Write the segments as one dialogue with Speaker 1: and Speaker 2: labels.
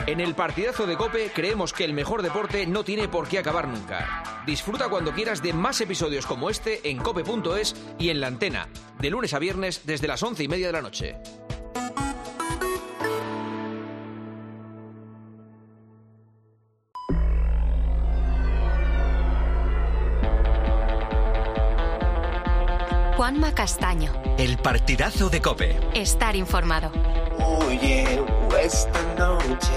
Speaker 1: En el partidazo de COPE creemos que el mejor deporte no tiene por qué acabar nunca. Disfruta cuando quieras de más episodios como este en cope.es y en La Antena, de lunes a viernes desde las 11:30 de la noche.
Speaker 2: Juanma Castaño.
Speaker 3: El partidazo de COPE.
Speaker 2: Estar informado.
Speaker 4: Oye, esta noche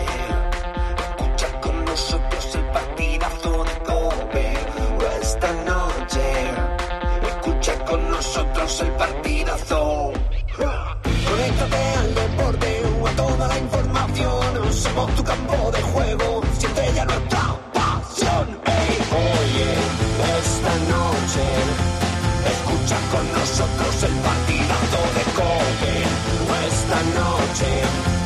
Speaker 4: escucha con nosotros el partidazo de COPE. Esta noche escucha con nosotros el partidazo. Conéctate al deporte o a toda la información. Somos tu campo de juego, siente ya nuestra pasión. Hey, oye, esta noche escucha con nosotros el partidazo de COPE. Esta noche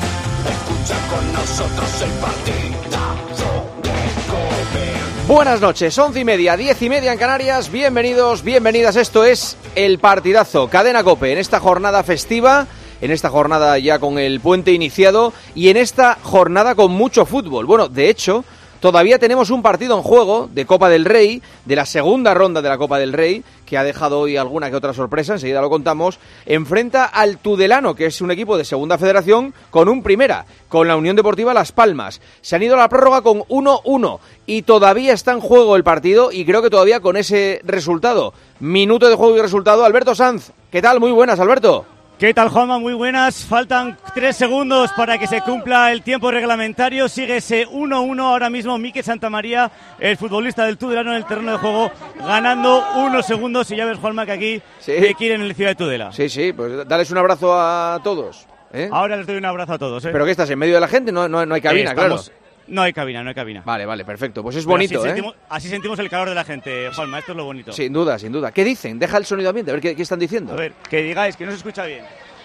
Speaker 4: escucha con nosotros el partidazo de COPE.
Speaker 1: Buenas noches, 11:30, 10:30 en Canarias. Bienvenidos, bienvenidas. Esto es el partidazo, Cadena COPE, en esta jornada festiva, en esta jornada ya con el puente iniciado y en esta jornada con mucho fútbol. Bueno, de hecho, todavía tenemos un partido en juego de Copa del Rey, de la segunda ronda de la Copa del Rey, que ha dejado hoy alguna que otra sorpresa, enseguida lo contamos. Enfrenta al Tudelano, que es un equipo de segunda federación, con un primera, con la Unión Deportiva Las Palmas. Se han ido a la prórroga con 1-1 y todavía está en juego el partido y creo que todavía con ese resultado. Minuto de juego y resultado. Alberto Sanz, ¿qué tal? Muy buenas, Alberto.
Speaker 5: ¿Qué tal, Juanma? Muy buenas. Faltan 3 segundos para que se cumpla el tiempo reglamentario. Sigue ese 1-1 ahora mismo. Mikel Santamaría, el futbolista del Tudelano en el terreno de juego, ganando unos segundos. Y ya ves, Juanma, que aquí te quieren en el Ciudad de Tudela.
Speaker 1: Sí, pues dales un abrazo a todos.
Speaker 5: Ahora les doy un abrazo a todos.
Speaker 1: ¿Pero qué estás, en medio de la gente? No hay cabina, claro.
Speaker 5: No hay cabina.
Speaker 1: Vale, perfecto. Pues es bonito,
Speaker 5: así sentimos el calor de la gente, Juanma. Esto es lo bonito.
Speaker 1: Sin duda. ¿Qué dicen? Deja el sonido ambiente, a ver qué están diciendo.
Speaker 5: A ver, que digáis, que no se escucha bien.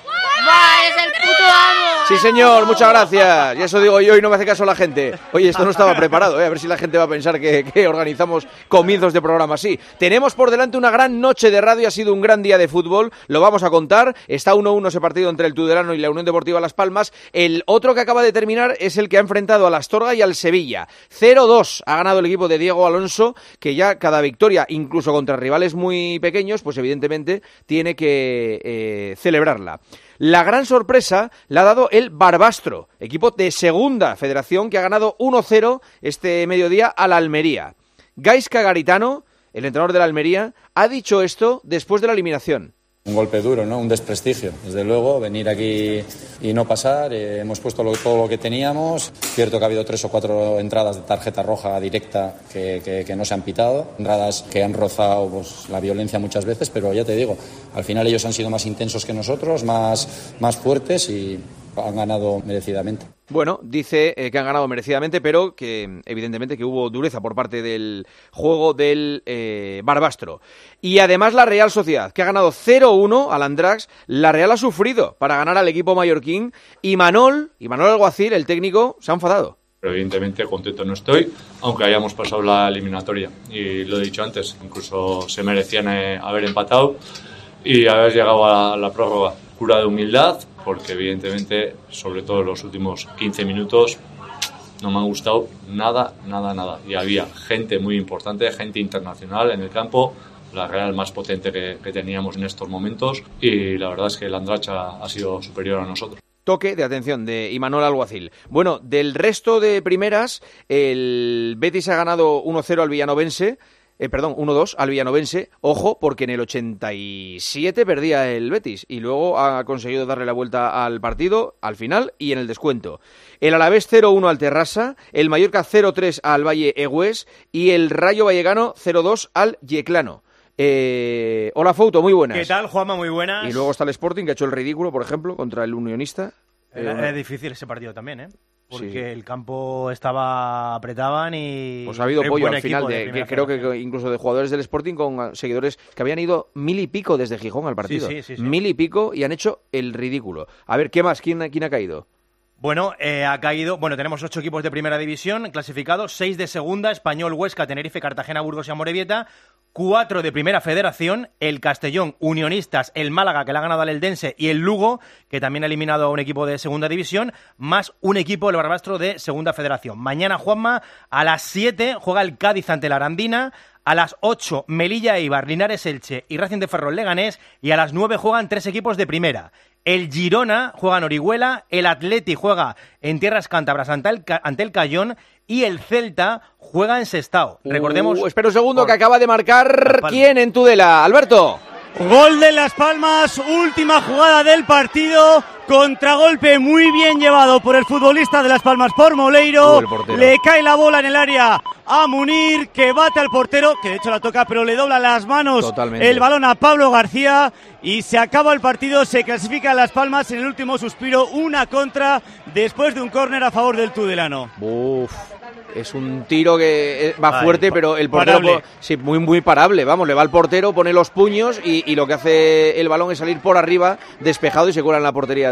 Speaker 6: ¡Va, es el puto amo!
Speaker 1: Sí, señor, muchas gracias. Y eso digo yo y no me hace caso la gente. Oye, esto no estaba preparado, a ver si la gente va a pensar que organizamos comienzos de programa así. Tenemos por delante una gran noche de radio, ha sido un gran día de fútbol, lo vamos a contar. Está 1-1 ese partido entre el Tudelano y la Unión Deportiva Las Palmas. El otro que acaba de terminar es el que ha enfrentado al Astorga y al Sevilla. 0-2 ha ganado el equipo de Diego Alonso, que ya cada victoria, incluso contra rivales muy pequeños, pues evidentemente tiene que celebrarla. La gran sorpresa la ha dado el Barbastro, equipo de segunda federación que ha ganado 1-0 este mediodía a la Almería. Gaizka Garitano, el entrenador de la Almería, ha dicho esto después de la eliminación.
Speaker 7: Un golpe duro, ¿no? Un desprestigio. Desde luego, venir aquí y no pasar. Hemos puesto todo lo que teníamos. Cierto que ha habido 3 o 4 entradas de tarjeta roja directa que no se han pitado. Entradas que han rozado pues, la violencia muchas veces, pero ya te digo, al final ellos han sido más intensos que nosotros, más fuertes y han ganado merecidamente.
Speaker 1: Bueno, dice que han ganado merecidamente, pero que evidentemente que hubo dureza por parte del juego del Barbastro. Y además la Real Sociedad, que ha ganado 0-1 al Andratx. La Real ha sufrido para ganar al equipo mallorquín. Y Manol Alguacil, el técnico, se ha enfadado.
Speaker 8: Pero evidentemente contento no estoy, aunque hayamos pasado la eliminatoria. Y lo he dicho antes, incluso se merecían haber empatado y haber llegado a la prórroga. Cura de humildad, porque evidentemente, sobre todo en los últimos 15 minutos, no me ha gustado nada. Y había gente muy importante, gente internacional en el campo, la Real más potente que teníamos en estos momentos, y la verdad es que el Andratx ha sido superior a nosotros.
Speaker 1: Toque de atención de Imanol Alguacil. Bueno, del resto de primeras, el Betis ha ganado 1-0 al Villanovense. 1-2 al Villanovense, ojo, porque en el 87 perdía el Betis y luego ha conseguido darle la vuelta al partido al final y en el descuento. El Alavés 0-1 al Terrassa, el Mallorca 0-3 al Valle Egués y el Rayo Vallecano 0-2 al Yeclano. Hola Fouto, muy buenas.
Speaker 5: ¿Qué tal, Juanma? Muy buenas.
Speaker 1: Y luego está el Sporting, que ha hecho el ridículo, por ejemplo, contra el Unionista.
Speaker 5: Era difícil ese partido también, porque
Speaker 1: sí.
Speaker 5: El campo apretaban y...
Speaker 1: Pues ha habido pollo al final, que creo que incluso de jugadores del Sporting con seguidores que habían ido 1000 y pico desde Gijón al partido.
Speaker 5: Sí.
Speaker 1: 1000 y pico y han hecho el ridículo. A ver, ¿qué más? ¿Quién ha caído?
Speaker 9: Bueno, ha caído. Bueno, tenemos 8 equipos de primera división clasificados, 6 de segunda, Español, Huesca, Tenerife, Cartagena, Burgos y Amorebieta, 4 de primera federación, el Castellón, Unionistas, el Málaga, que le ha ganado al Eldense, y el Lugo, que también ha eliminado a un equipo de segunda división, más un equipo, el Barbastro, de segunda federación. Mañana, Juanma, a las 7 juega el Cádiz ante la Arandina. A las 8, Melilla, Eibar, Linares, Elche y Racing de Ferrol, Leganés. Y a las 9 juegan 3 equipos de primera. El Girona juega en Orihuela, el Atleti juega en Tierras Cántabras ante el Cayón y el Celta juega en Sestao. Recordemos...
Speaker 1: Espera un segundo, que acaba de marcar... ¿Quién en Tudela? Alberto.
Speaker 5: Gol de Las Palmas, última jugada del partido, contragolpe muy bien llevado por el futbolista de Las Palmas, por Moleiro, le cae la bola en el área a Munir, que bate al portero, que de hecho la toca, pero le dobla las manos el balón a Pablo García y se acaba el partido, se clasifica Las Palmas en el último suspiro, 1-contra, después de un córner a favor del tudelano.
Speaker 1: Es un tiro que va fuerte, pero el portero sí, muy parable. Vamos, le va al portero, pone los puños y lo que hace el balón es salir por arriba, despejado, y se cuela en la portería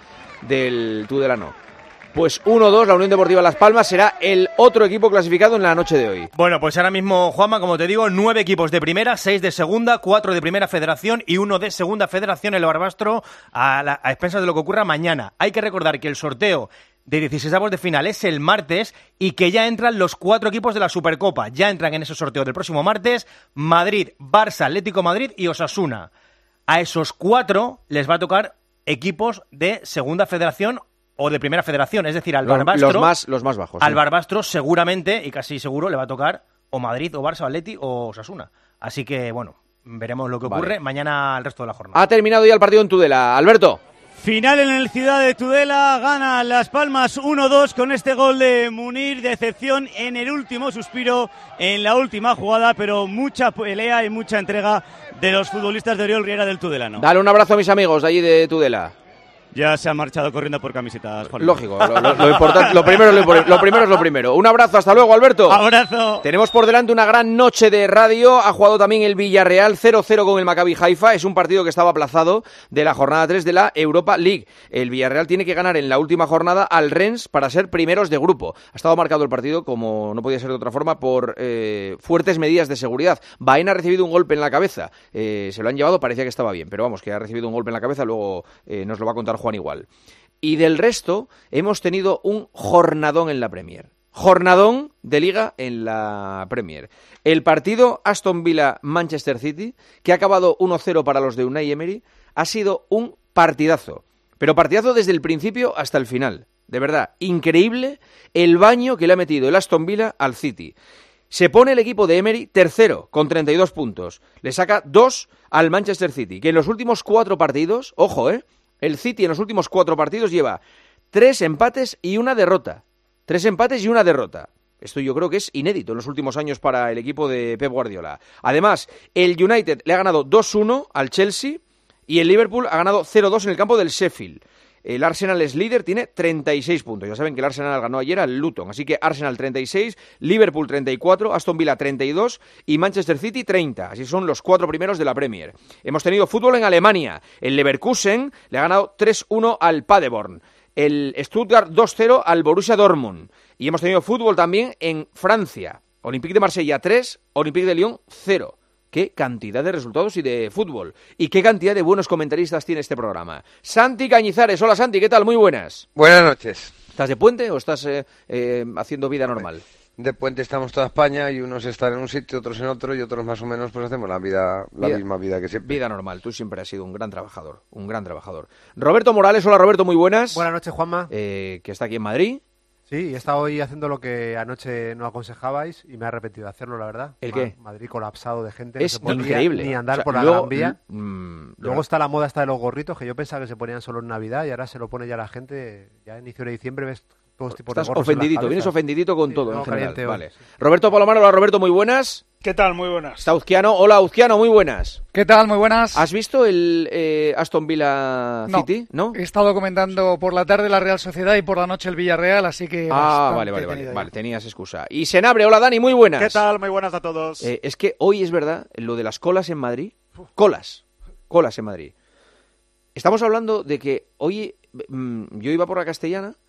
Speaker 1: del tudelano. Pues 1-2, la Unión Deportiva Las Palmas será el otro equipo clasificado en la noche de hoy.
Speaker 9: Bueno, pues ahora mismo, Juanma, como te digo, 9 equipos de primera, 6 de segunda, 4 de primera federación y 1 de segunda federación, el Barbastro, a expensas de lo que ocurra mañana. Hay que recordar que el sorteo de 16avos de final es el martes y que ya entran los 4 equipos de la Supercopa. Ya entran en ese sorteo del próximo martes Madrid, Barça, Atlético Madrid y Osasuna. A esos 4 les va a tocar equipos de segunda federación o de primera federación, es decir, al Barbastro...
Speaker 1: Los más bajos.
Speaker 9: Al Barbastro seguramente, y casi seguro, le va a tocar o Madrid, o Barça, o Atleti, o Osasuna. Así que, bueno, veremos lo que ocurre mañana el resto de la jornada.
Speaker 1: Ha terminado ya el partido en Tudela. Alberto.
Speaker 5: Final en el Ciudad de Tudela, gana Las Palmas 1-2 con este gol de Munir, decepción en el último suspiro, en la última jugada, pero mucha pelea y mucha entrega de los futbolistas de Oriol Riera del tudelano.
Speaker 1: Dale un abrazo a mis amigos de allí de Tudela.
Speaker 5: Ya se han marchado corriendo por camisetas, Juan.
Speaker 1: Lógico, lo importante, lo primero es lo primero. Un abrazo, hasta luego, Alberto.
Speaker 5: Abrazo.
Speaker 1: Tenemos por delante una gran noche de radio. Ha jugado también el Villarreal 0-0 con el Maccabi Haifa. Es un partido que estaba aplazado de la jornada 3 de la Europa League. El Villarreal tiene que ganar en la última jornada al Rennes para ser primeros de grupo. Ha estado marcado el partido, como no podía ser de otra forma, por fuertes medidas de seguridad. Baena ha recibido un golpe en la cabeza. Se lo han llevado, parecía que estaba bien, pero vamos, que ha recibido un golpe en la cabeza. Luego nos lo va a contar Juan igual. Y del resto hemos tenido un jornadón en la Premier. Jornadón de Liga en la Premier. El partido Aston Villa-Manchester City, que ha acabado 1-0 para los de Unai Emery, ha sido un partidazo. Pero partidazo desde el principio hasta el final. De verdad, increíble el baño que le ha metido el Aston Villa al City. Se pone el equipo de Emery tercero, con 32 puntos. Le saca 2 al Manchester City, que en los últimos 4 partidos, ojo, el City en los últimos 4 partidos lleva 3 empates y una derrota. 3 empates y una derrota. Esto yo creo que es inédito en los últimos años para el equipo de Pep Guardiola. Además, el United le ha ganado 2-1 al Chelsea y el Liverpool ha ganado 0-2 en el campo del Sheffield. El Arsenal es líder, tiene 36 puntos. Ya saben que el Arsenal ganó ayer al Luton. Así que Arsenal 36, Liverpool 34, Aston Villa 32 y Manchester City 30. Así son los 4 primeros de la Premier. Hemos tenido fútbol en Alemania. El Leverkusen le ha ganado 3-1 al Paderborn. El Stuttgart 2-0 al Borussia Dortmund. Y hemos tenido fútbol también en Francia. Olympique de Marsella 3, Olympique de Lyon 0. Qué cantidad de resultados y de fútbol. Y qué cantidad de buenos comentaristas tiene este programa. Santi Cañizares. Hola, Santi, ¿qué tal? Muy buenas.
Speaker 10: Buenas noches.
Speaker 1: ¿Estás de puente o estás haciendo vida normal?
Speaker 10: De puente estamos toda España y unos están en un sitio, otros en otro y otros más o menos pues hacemos la misma vida que siempre.
Speaker 1: Vida normal. Tú siempre has sido un gran trabajador. Un gran trabajador. Roberto Morales. Hola, Roberto, muy buenas.
Speaker 11: Buenas noches, Juanma.
Speaker 1: Que está aquí en Madrid.
Speaker 11: Sí, he estado hoy haciendo lo que anoche no aconsejabais y me he arrepentido de hacerlo, la verdad.
Speaker 1: ¿El qué?
Speaker 11: Madrid colapsado de gente.
Speaker 1: Es
Speaker 11: no se
Speaker 1: increíble.
Speaker 11: Ni andar por la Gran Vía. Luego está la moda esta de los gorritos, que yo pensaba que se ponían solo en Navidad y ahora se lo pone ya la gente. Ya a inicio de diciembre ves todos tipos de gorros.
Speaker 1: Estás ofendidito, vienes ofendidito con todo
Speaker 11: no,
Speaker 1: en general. Vale.
Speaker 11: Sí.
Speaker 1: Roberto Palomar, hola Roberto, muy buenas.
Speaker 12: ¿Qué tal? Muy buenas.
Speaker 1: Está Uzquiano. Hola Uzquiano, muy buenas.
Speaker 12: ¿Qué tal? Muy buenas.
Speaker 1: ¿Has visto el Aston Villa City? ¿No?
Speaker 12: He estado comentando por la tarde la Real Sociedad y por la noche el Villarreal, así que...
Speaker 1: Vale, tenías excusa. Y Senabre, hola Dani, muy buenas.
Speaker 12: ¿Qué tal? Muy buenas a todos.
Speaker 1: Es que hoy es verdad, lo de las colas en Madrid, colas en Madrid. Estamos hablando de que hoy yo iba por la Castellana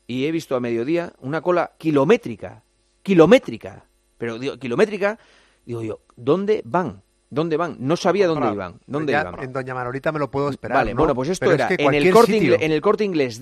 Speaker 1: y he visto a mediodía una cola kilométrica, pero digo, kilométrica, digo yo, ¿dónde van? No sabía dónde iban.
Speaker 11: En Doña Manolita me lo puedo esperar.
Speaker 1: Vale,
Speaker 11: ¿no?
Speaker 1: bueno, pues esto
Speaker 11: Pero
Speaker 1: era
Speaker 11: es que
Speaker 1: en el Corte
Speaker 11: sitio.
Speaker 1: Inglés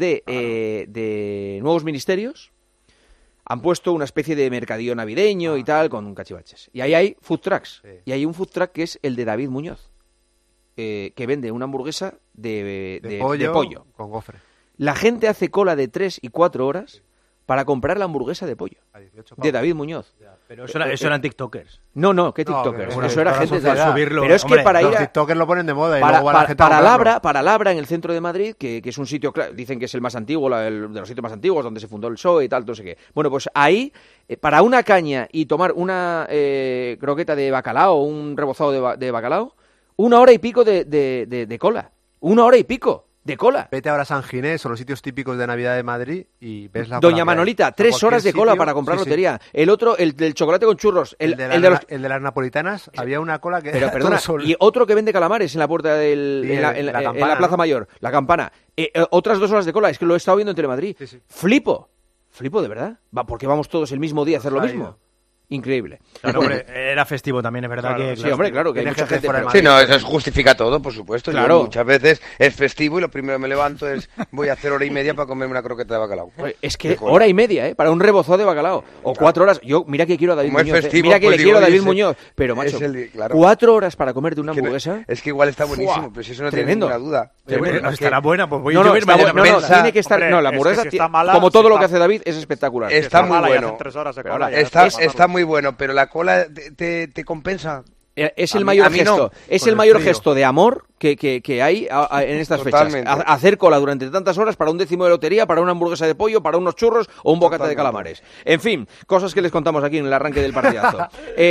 Speaker 1: de Nuevos Ministerios. Han puesto una especie de mercadillo navideño y tal, con cachivaches. Y ahí hay food trucks.
Speaker 11: Sí.
Speaker 1: Y hay un food truck que es el de David Muñoz, que vende una hamburguesa de pollo.
Speaker 11: Con gofre.
Speaker 1: La gente hace cola de 3 y 4 horas para comprar la hamburguesa de pollo de David Muñoz.
Speaker 9: Pero eso eran tiktokers.
Speaker 1: No, ¿qué tiktokers? Eso era gente de
Speaker 9: subirlo.
Speaker 1: Pero es que para ir
Speaker 11: los tiktokers lo ponen de moda y
Speaker 1: para,
Speaker 11: luego va la gente
Speaker 1: para
Speaker 11: a comprarlo.
Speaker 1: Labra, en el centro de Madrid, que es un sitio, dicen que es el más antiguo, de los sitios más antiguos, donde se fundó el PSOE y tal, no sé qué. Bueno, pues ahí, para una caña y tomar una croqueta de bacalao, un rebozado de bacalao, 1 hora y pico de cola. 1 hora y pico de cola.
Speaker 11: Vete ahora a San Ginés o los sitios típicos de Navidad de Madrid y ves la
Speaker 1: Doña Manolita, 3 horas de cola para comprar lotería. El otro, el del chocolate con churros. El
Speaker 11: de las napolitanas, había una cola que...
Speaker 1: Pero perdona, y otro que vende calamares en la puerta en la Plaza Mayor, la Campana. Otras 2 horas de cola, es que lo he estado viendo en Telemadrid.
Speaker 11: Sí.
Speaker 1: Flipo de verdad. Porque vamos todos el mismo día a hacer lo mismo. Increíble.
Speaker 9: Claro, hombre, era festivo también, es verdad.
Speaker 1: Claro, sí, hombre, claro, que hay mucha gente.
Speaker 10: Sí, no, eso justifica todo, por supuesto.
Speaker 1: Claro.
Speaker 10: Yo muchas veces es festivo y lo primero que me levanto es voy a hacer 1 hora y media para comerme una croqueta de bacalao.
Speaker 1: Es que 1 hora y media, para un rebozado de bacalao. O 4 horas. Yo, mira que quiero a David
Speaker 10: Como
Speaker 1: Muñoz.
Speaker 10: festivo,
Speaker 1: Mira que
Speaker 10: pues
Speaker 1: le quiero a David
Speaker 10: digo,
Speaker 1: Muñoz. Pero, macho,
Speaker 10: claro.
Speaker 1: 4 horas para comerte una hamburguesa.
Speaker 10: Es que igual está buenísimo, pero si eso no tiene ninguna duda.
Speaker 9: Estará buena, pues voy a
Speaker 1: No,
Speaker 9: ir mañana.
Speaker 1: no, tiene que estar. No, la hamburguesa, como todo lo que hace David, es espectacular.
Speaker 10: Está muy bueno. Está muy bueno, pero la cola te compensa.
Speaker 1: Es el mayor gesto. Es el mayor gesto de amor que hay en estas fechas. Hacer cola durante tantas horas para un décimo de lotería, para una hamburguesa de pollo, para unos churros o un bocata de calamares. En fin, cosas que les contamos aquí en el arranque del partidazo.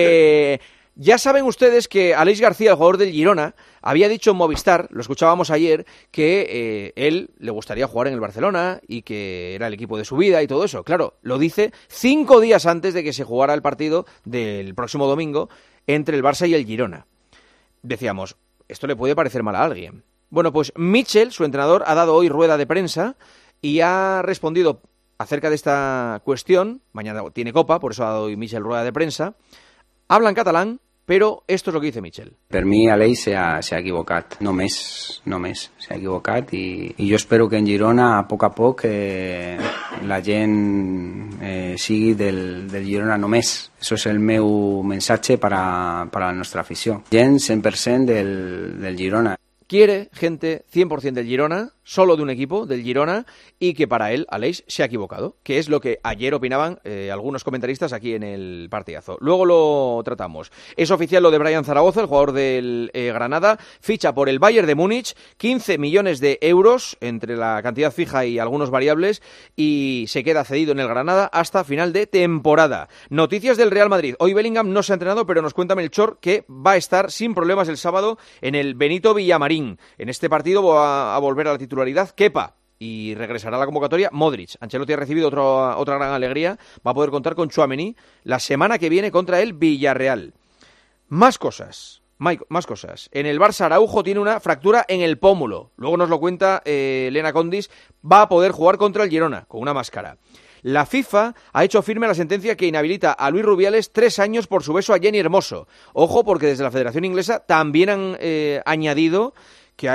Speaker 1: Ya saben ustedes que Aleix García, el jugador del Girona, había dicho en Movistar, lo escuchábamos ayer, que él le gustaría jugar en el Barcelona y que era el equipo de su vida y todo eso. Claro, lo dice 5 días antes de que se jugara el partido del próximo domingo entre el Barça y el Girona. Decíamos, esto le puede parecer mal a alguien. Bueno, pues Michel, su entrenador, ha dado hoy rueda de prensa y ha respondido acerca de esta cuestión. Mañana tiene Copa, por eso ha dado hoy Michel rueda de prensa. Habla en catalán, pero esto es lo que dice Michel.
Speaker 13: Per mi, Aleix s'ha equivocat, només s'ha equivocat i jo espero que en Girona, a poc, la gent sigui del Girona només. Eso es el meu mensatge para la nostra afició. Gent 100% del Girona.
Speaker 1: Quiere gente 100% del Girona, solo de un equipo, del Girona, y que para él, Aleix, se ha equivocado, que es lo que ayer opinaban algunos comentaristas aquí en el partidazo. Luego lo tratamos. Es oficial lo de Brian Zaragoza, el jugador del Granada, ficha por el Bayern de Múnich, 15 millones de euros entre la cantidad fija y algunos variables, y se queda cedido en el Granada hasta final de temporada. Noticias del Real Madrid. Hoy Bellingham no se ha entrenado, pero nos cuenta Melchor que va a estar sin problemas el sábado en el Benito Villamarín. En este partido va a volver a la titularidad Kepa y regresará a la convocatoria Modric. Ancelotti ha recibido otra gran alegría. Va a poder contar con Tchouaméni la semana que viene contra el Villarreal. Más cosas. En el Barça, Araujo tiene una fractura en el pómulo. Luego nos lo cuenta Elena Condis. Va a poder jugar contra el Girona con una máscara. La FIFA ha hecho firme la sentencia que inhabilita a Luis Rubiales 3 años por su beso a Jenny Hermoso. Ojo, porque desde la Federación Inglesa también han añadido que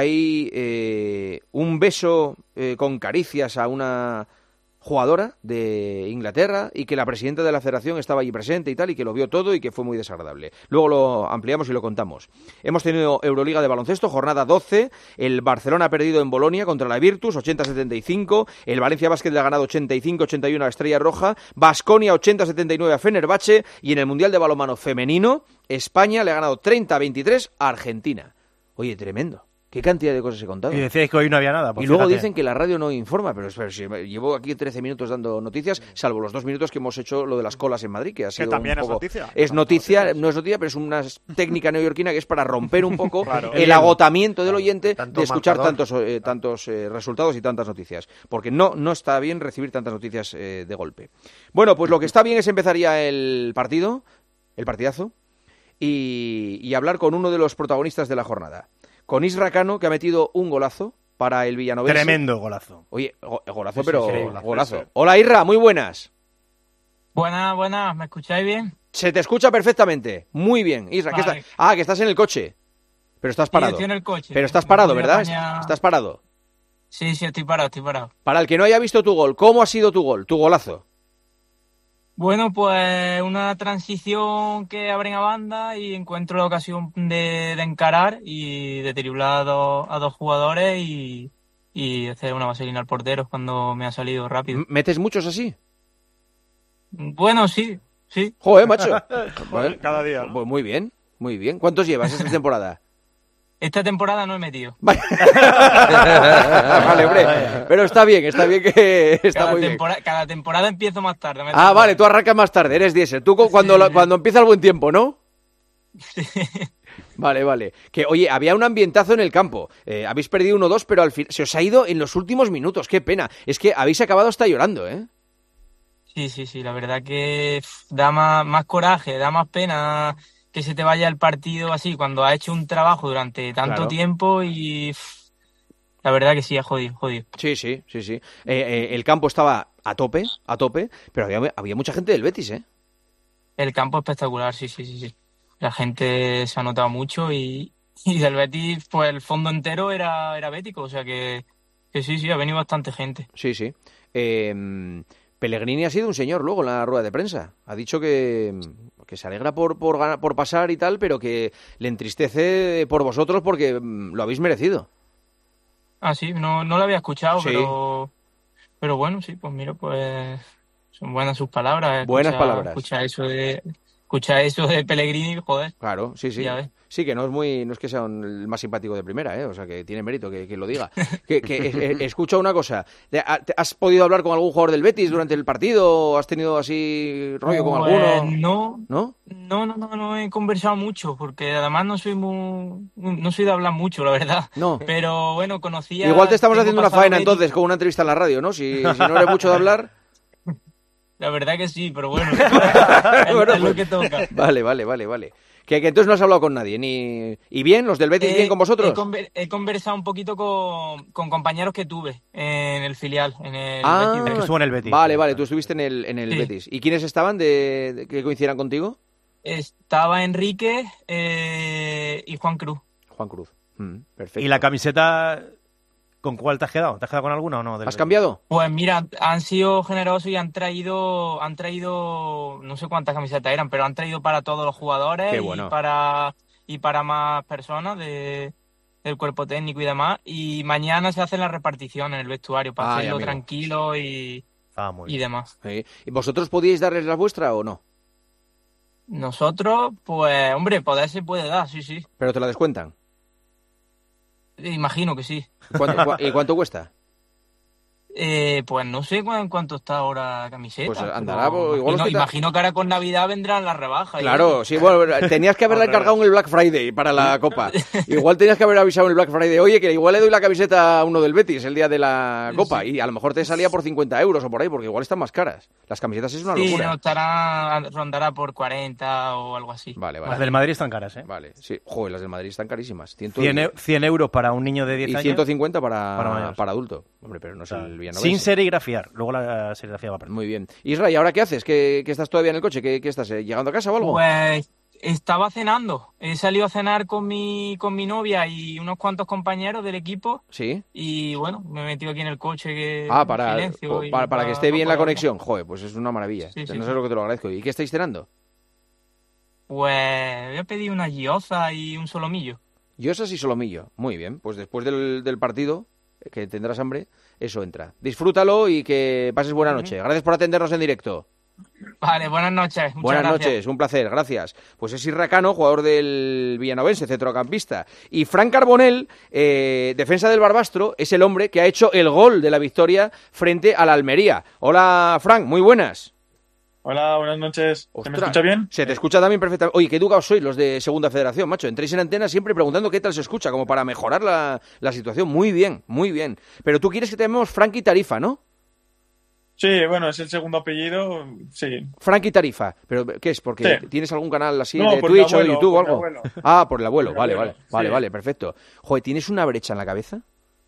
Speaker 1: hay un beso con caricias a una jugadora de Inglaterra y que la presidenta de la federación estaba allí presente y tal, y que lo vio todo y que fue muy desagradable. Luego lo ampliamos y lo contamos. Hemos tenido Euroliga de baloncesto, jornada 12, el Barcelona ha perdido en Bolonia contra la Virtus, 80-75, el Valencia Basket le ha ganado 85-81 a Estrella Roja, Baskonia 80-79 a Fenerbahce, y en el Mundial de Balonmano femenino, España le ha ganado 30-23 a Argentina. Oye, tremendo. ¿Qué cantidad de cosas he contado?
Speaker 9: Y decíais que hoy no había nada. Pues
Speaker 1: y luego
Speaker 9: fíjate.
Speaker 1: dicen que la radio no informa, pero si llevo aquí 13 minutos dando noticias, salvo los 2 minutos que hemos hecho lo de las colas en Madrid, que ha sido
Speaker 14: que también
Speaker 1: un poco...
Speaker 14: es noticia.
Speaker 1: Es noticia, no es noticia, pero es una técnica neoyorquina que es para romper un poco
Speaker 14: claro,
Speaker 1: el agotamiento del oyente
Speaker 11: tanto
Speaker 1: de escuchar
Speaker 11: marcador.
Speaker 1: tantos resultados y tantas noticias. Porque no está bien recibir tantas noticias de golpe. Bueno, pues lo que está bien es empezar ya el partidazo, y hablar con uno de los protagonistas de la jornada. Con Isra Cano, que ha metido un golazo para el villanovense.
Speaker 9: Tremendo golazo.
Speaker 1: Oye, golazo,
Speaker 9: Sí,
Speaker 1: pero
Speaker 9: sí,
Speaker 1: golazo. Hola, Irra, muy buenas.
Speaker 14: Buenas, ¿me escucháis bien?
Speaker 1: Se te escucha perfectamente. Muy bien. Isra, ¿qué
Speaker 14: Vale.
Speaker 1: que estás en el coche. Pero estás parado.
Speaker 14: Sí, estoy en el coche.
Speaker 1: Pero estás parado,
Speaker 14: Me voy a
Speaker 1: ¿verdad?
Speaker 14: bañar.
Speaker 1: Estás parado.
Speaker 14: Sí, estoy parado.
Speaker 1: Para el que no haya visto tu gol, ¿cómo ha sido tu gol, tu golazo?
Speaker 14: Bueno, pues una transición que abren a banda y encuentro la ocasión de encarar y de driblar a dos jugadores y hacer una vaselina al portero cuando me ha salido rápido.
Speaker 1: ¿Metes muchos así?
Speaker 14: Bueno, sí.
Speaker 1: Joder, macho.
Speaker 5: Joder, cada día.
Speaker 1: Pues muy bien. ¿Cuántos llevas esta temporada?
Speaker 14: Esta temporada no he metido.
Speaker 1: Vale, hombre. Pero está bien que está muy bien.
Speaker 14: Cada temporada empiezo más tarde.
Speaker 1: Vale, tú arrancas más tarde, eres diésel. Tú cuando empieza el buen tiempo, ¿no? Vale. Que, oye, había un ambientazo en el campo. Habéis perdido 1-2, pero al fin se os ha ido en los últimos minutos. Qué pena. Es que habéis acabado hasta llorando, ¿eh?
Speaker 14: Sí. La verdad que da más coraje, da más pena que se te vaya el partido así cuando has hecho un trabajo durante tanto tiempo y la verdad que sí, ha jodido.
Speaker 1: Sí. El campo estaba a tope, pero había mucha gente del Betis, ¿eh?
Speaker 14: El campo espectacular, sí. La gente se ha notado mucho y del Betis, pues el fondo entero era bético, o sea que sí, ha venido bastante gente.
Speaker 1: Sí. Pellegrini ha sido un señor luego en la rueda de prensa. Ha dicho que se alegra por pasar y tal, pero que le entristece por vosotros porque lo habéis merecido.
Speaker 14: Ah, sí, no lo había escuchado,
Speaker 1: Sí.
Speaker 14: pero bueno, sí, pues mira, pues son buenas sus palabras.
Speaker 1: Buenas palabras.
Speaker 14: Escucha eso de Pellegrini, joder.
Speaker 1: Claro, sí.
Speaker 14: Ya ves.
Speaker 1: Sí, que no es que sea el más simpático de primera, ¿eh? O sea, que tiene mérito que lo diga. Escucha una cosa. ¿Has podido hablar con algún jugador del Betis durante el partido? ¿Has tenido así rollo con alguno?
Speaker 14: No he conversado mucho, porque además no soy de hablar mucho, la verdad.
Speaker 1: No.
Speaker 14: Pero bueno, conocía...
Speaker 1: Igual te estamos
Speaker 14: tengo
Speaker 1: haciendo una
Speaker 14: pasado
Speaker 1: faena
Speaker 14: Betis.
Speaker 1: entonces con una entrevista en la radio, ¿no? Si no eres mucho de hablar...
Speaker 14: La verdad que sí, pero bueno, es lo que toca.
Speaker 1: Vale. Que entonces no has hablado con nadie, ¿Y bien? ¿Los del Betis bien con vosotros?
Speaker 14: He conversado un poquito con compañeros que tuve en el filial, en el
Speaker 1: Ah,
Speaker 14: Betis.
Speaker 9: Que estuvo en el Betis.
Speaker 1: Vale, tú estuviste en el
Speaker 14: Sí.
Speaker 1: Betis. ¿Y quiénes estaban que coincidieran contigo?
Speaker 14: Estaba Enrique y Juan Cruz.
Speaker 1: Juan Cruz. Perfecto.
Speaker 9: ¿Y la camiseta con cuál te has quedado? ¿Te has quedado con alguna o no?
Speaker 1: ¿Has cambiado?
Speaker 14: Pues mira, han sido generosos y han traído, no sé cuántas camisetas eran, pero han traído para todos los jugadores.
Speaker 1: Qué bueno.
Speaker 14: y para más personas del cuerpo técnico y demás. Y mañana se hace la repartición en el vestuario para hacerlo
Speaker 1: amigo.
Speaker 14: tranquilo y demás.
Speaker 1: Sí. ¿Y vosotros podíais darles la vuestra o no?
Speaker 14: Nosotros, pues, hombre, poder se puede dar, sí.
Speaker 1: ¿Pero te la descuentan?
Speaker 14: Imagino que sí.
Speaker 1: ¿Y cuánto cuesta?
Speaker 14: Pues no sé cuánto está ahora la camiseta.
Speaker 1: Pues
Speaker 14: pero
Speaker 1: andará, igual
Speaker 14: imagino que ahora con Navidad vendrán las rebajas.
Speaker 1: Claro, sí, bueno, tenías que haberla encargado en el Black Friday para la Copa. Igual tenías que haber avisado en el Black Friday, oye, que igual le doy la camiseta a uno del Betis el día de la Copa, y a lo mejor te salía por 50 euros o por ahí, porque igual están más caras. Las camisetas es una locura.
Speaker 14: Sí, rondará por 40 o algo así.
Speaker 1: Vale.
Speaker 9: Las del Madrid están caras, ¿eh?
Speaker 1: Vale, sí. Joder, las del Madrid están carísimas.
Speaker 9: 100 euros para un niño de 10
Speaker 1: y
Speaker 9: años.
Speaker 1: 150
Speaker 9: mayores.
Speaker 1: para adulto. Hombre, pero no es el villanovense.
Speaker 9: Sin serigrafiar. Luego la serigrafía va a perder.
Speaker 1: Muy bien. Isra, ¿y ahora qué haces? ¿Que estás todavía en el coche? ¿Qué estás? ¿Llegando a casa o algo?
Speaker 14: Pues estaba cenando. He salido a cenar con mi novia y unos cuantos compañeros del equipo.
Speaker 1: Sí.
Speaker 14: Y bueno, me he metido aquí en el coche.
Speaker 1: Para que esté bien la conexión. Joder, pues es una maravilla.
Speaker 14: Sí,
Speaker 1: no sé lo que te lo agradezco. ¿Y qué estáis cenando?
Speaker 14: Pues voy a pedir una gyoza y un solomillo.
Speaker 1: Gyozas y solomillo. Muy bien. Pues después del partido, que tendrás hambre, eso entra. Disfrútalo y que pases buena noche. Gracias por atendernos en directo.
Speaker 14: Vale, buenas noches.
Speaker 1: Buenas noches, un placer, gracias. Pues es Isra Cano, jugador del Villanovense, centrocampista. Y Fran Carbonell, defensa del Barbastro, es el hombre que ha hecho el gol de la victoria frente a la Almería. Hola, Fran, muy buenas.
Speaker 15: Hola, buenas noches. ¿Se me escucha bien?
Speaker 1: Se te escucha también perfectamente. Oye, qué educados sois los de Segunda Federación, macho. Entréis en antena siempre preguntando qué tal se escucha, como para mejorar la situación. Muy bien, muy bien. Pero tú quieres que te llamemos Frankie Tarifa, ¿no?
Speaker 15: Sí, bueno, es el segundo apellido, sí.
Speaker 1: Frankie Tarifa. ¿Pero qué es? ¿Porque
Speaker 15: Sí.
Speaker 1: tienes algún canal así
Speaker 15: No,
Speaker 1: de
Speaker 15: por el
Speaker 1: Twitch o de
Speaker 15: abuelo,
Speaker 1: YouTube o
Speaker 15: por el
Speaker 1: algo?
Speaker 15: abuelo.
Speaker 1: Ah, por el abuelo.
Speaker 15: Por el
Speaker 1: Vale,
Speaker 15: abuelo, sí.
Speaker 1: vale, perfecto. Joder, ¿tienes una brecha en la cabeza?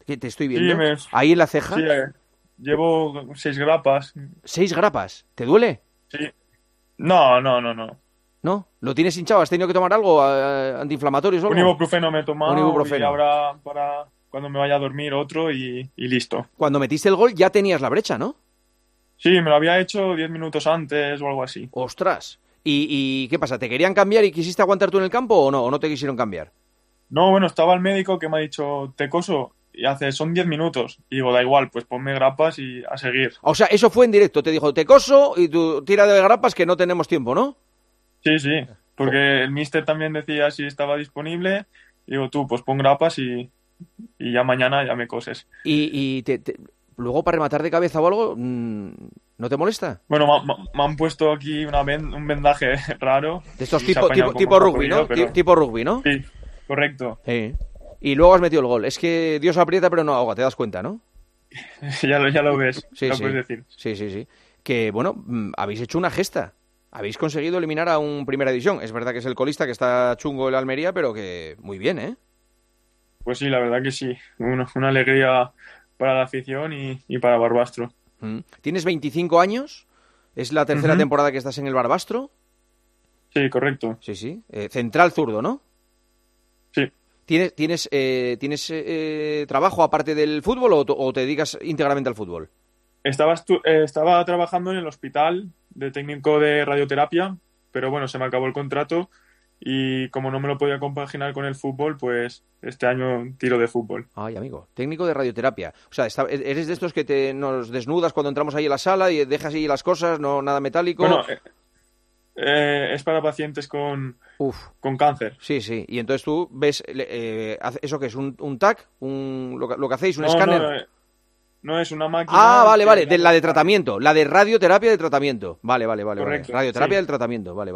Speaker 1: Que te estoy viendo.
Speaker 15: Sí,
Speaker 1: ahí en la ceja.
Speaker 15: Sí, llevo 6 grapas.
Speaker 1: 6 grapas. ¿Te duele?
Speaker 15: Sí. No.
Speaker 1: ¿No? ¿Lo tienes hinchado? ¿Has tenido que tomar algo antiinflamatorio o algo?
Speaker 15: Un ibuprofeno me he tomado.
Speaker 1: Un ibuprofeno.
Speaker 15: Y ahora para cuando me vaya a dormir otro y listo.
Speaker 1: Cuando metiste el gol ya tenías la brecha, ¿no?
Speaker 15: Sí, me lo había hecho 10 minutos antes o algo así.
Speaker 1: ¡Ostras! ¿Y qué pasa? ¿Te querían cambiar y quisiste aguantar tú en el campo o no? ¿O no te quisieron cambiar?
Speaker 15: No, bueno, estaba el médico que me ha dicho, te coso, y son 10 minutos. Y digo, da igual, pues ponme grapas y a seguir.
Speaker 1: O sea, eso fue en directo. Te dijo, te coso y tú tira de grapas que no tenemos tiempo, ¿no?
Speaker 15: Sí, porque el míster también decía si estaba disponible. Digo, tú, pues pon grapas y ya mañana ya me coses.
Speaker 1: ¿Y luego para rematar de cabeza o algo, no te molesta?
Speaker 15: Bueno, me han puesto aquí un vendaje raro.
Speaker 1: De estos tipo rugby, ¿no? Tipo rugby, ¿no?
Speaker 15: Sí, correcto.
Speaker 1: Y luego has metido el gol. Es que Dios aprieta pero no ahoga, te das cuenta, ¿no?
Speaker 15: ya lo ves,
Speaker 1: sí,
Speaker 15: lo
Speaker 1: sí.
Speaker 15: puedes decir.
Speaker 1: Sí. Que, bueno, habéis hecho una gesta. Habéis conseguido eliminar a un Primera División. Es verdad que es el colista, que está chungo el Almería, pero que muy bien, ¿eh?
Speaker 15: Pues sí, la verdad que sí. Una alegría para la afición y para Barbastro.
Speaker 1: ¿Tienes 25 años? ¿Es la tercera temporada que estás en el Barbastro?
Speaker 15: Sí, correcto.
Speaker 1: Sí. Central zurdo, ¿no?
Speaker 15: Sí.
Speaker 1: ¿Tienes trabajo aparte del fútbol o te dedicas íntegramente al fútbol?
Speaker 15: Estaba trabajando en el hospital de técnico de radioterapia, pero bueno, se me acabó el contrato y como no me lo podía compaginar con el fútbol, pues este año tiro de fútbol.
Speaker 1: Ay, amigo, técnico de radioterapia. O sea, eres de estos que nos desnudas cuando entramos ahí en la sala y dejas ahí las cosas, no nada metálico.
Speaker 15: Bueno, es para pacientes con cáncer.
Speaker 1: Sí. Y entonces tú ves, ¿eso qué es? ¿Un TAC? ¿Lo que hacéis? ¿Un escáner?
Speaker 15: No, es una máquina.
Speaker 1: Ah, vale, la de tratamiento, la de radioterapia de tratamiento. Vale.
Speaker 15: Correcto,
Speaker 1: radioterapia
Speaker 15: sí.
Speaker 1: del tratamiento, vale.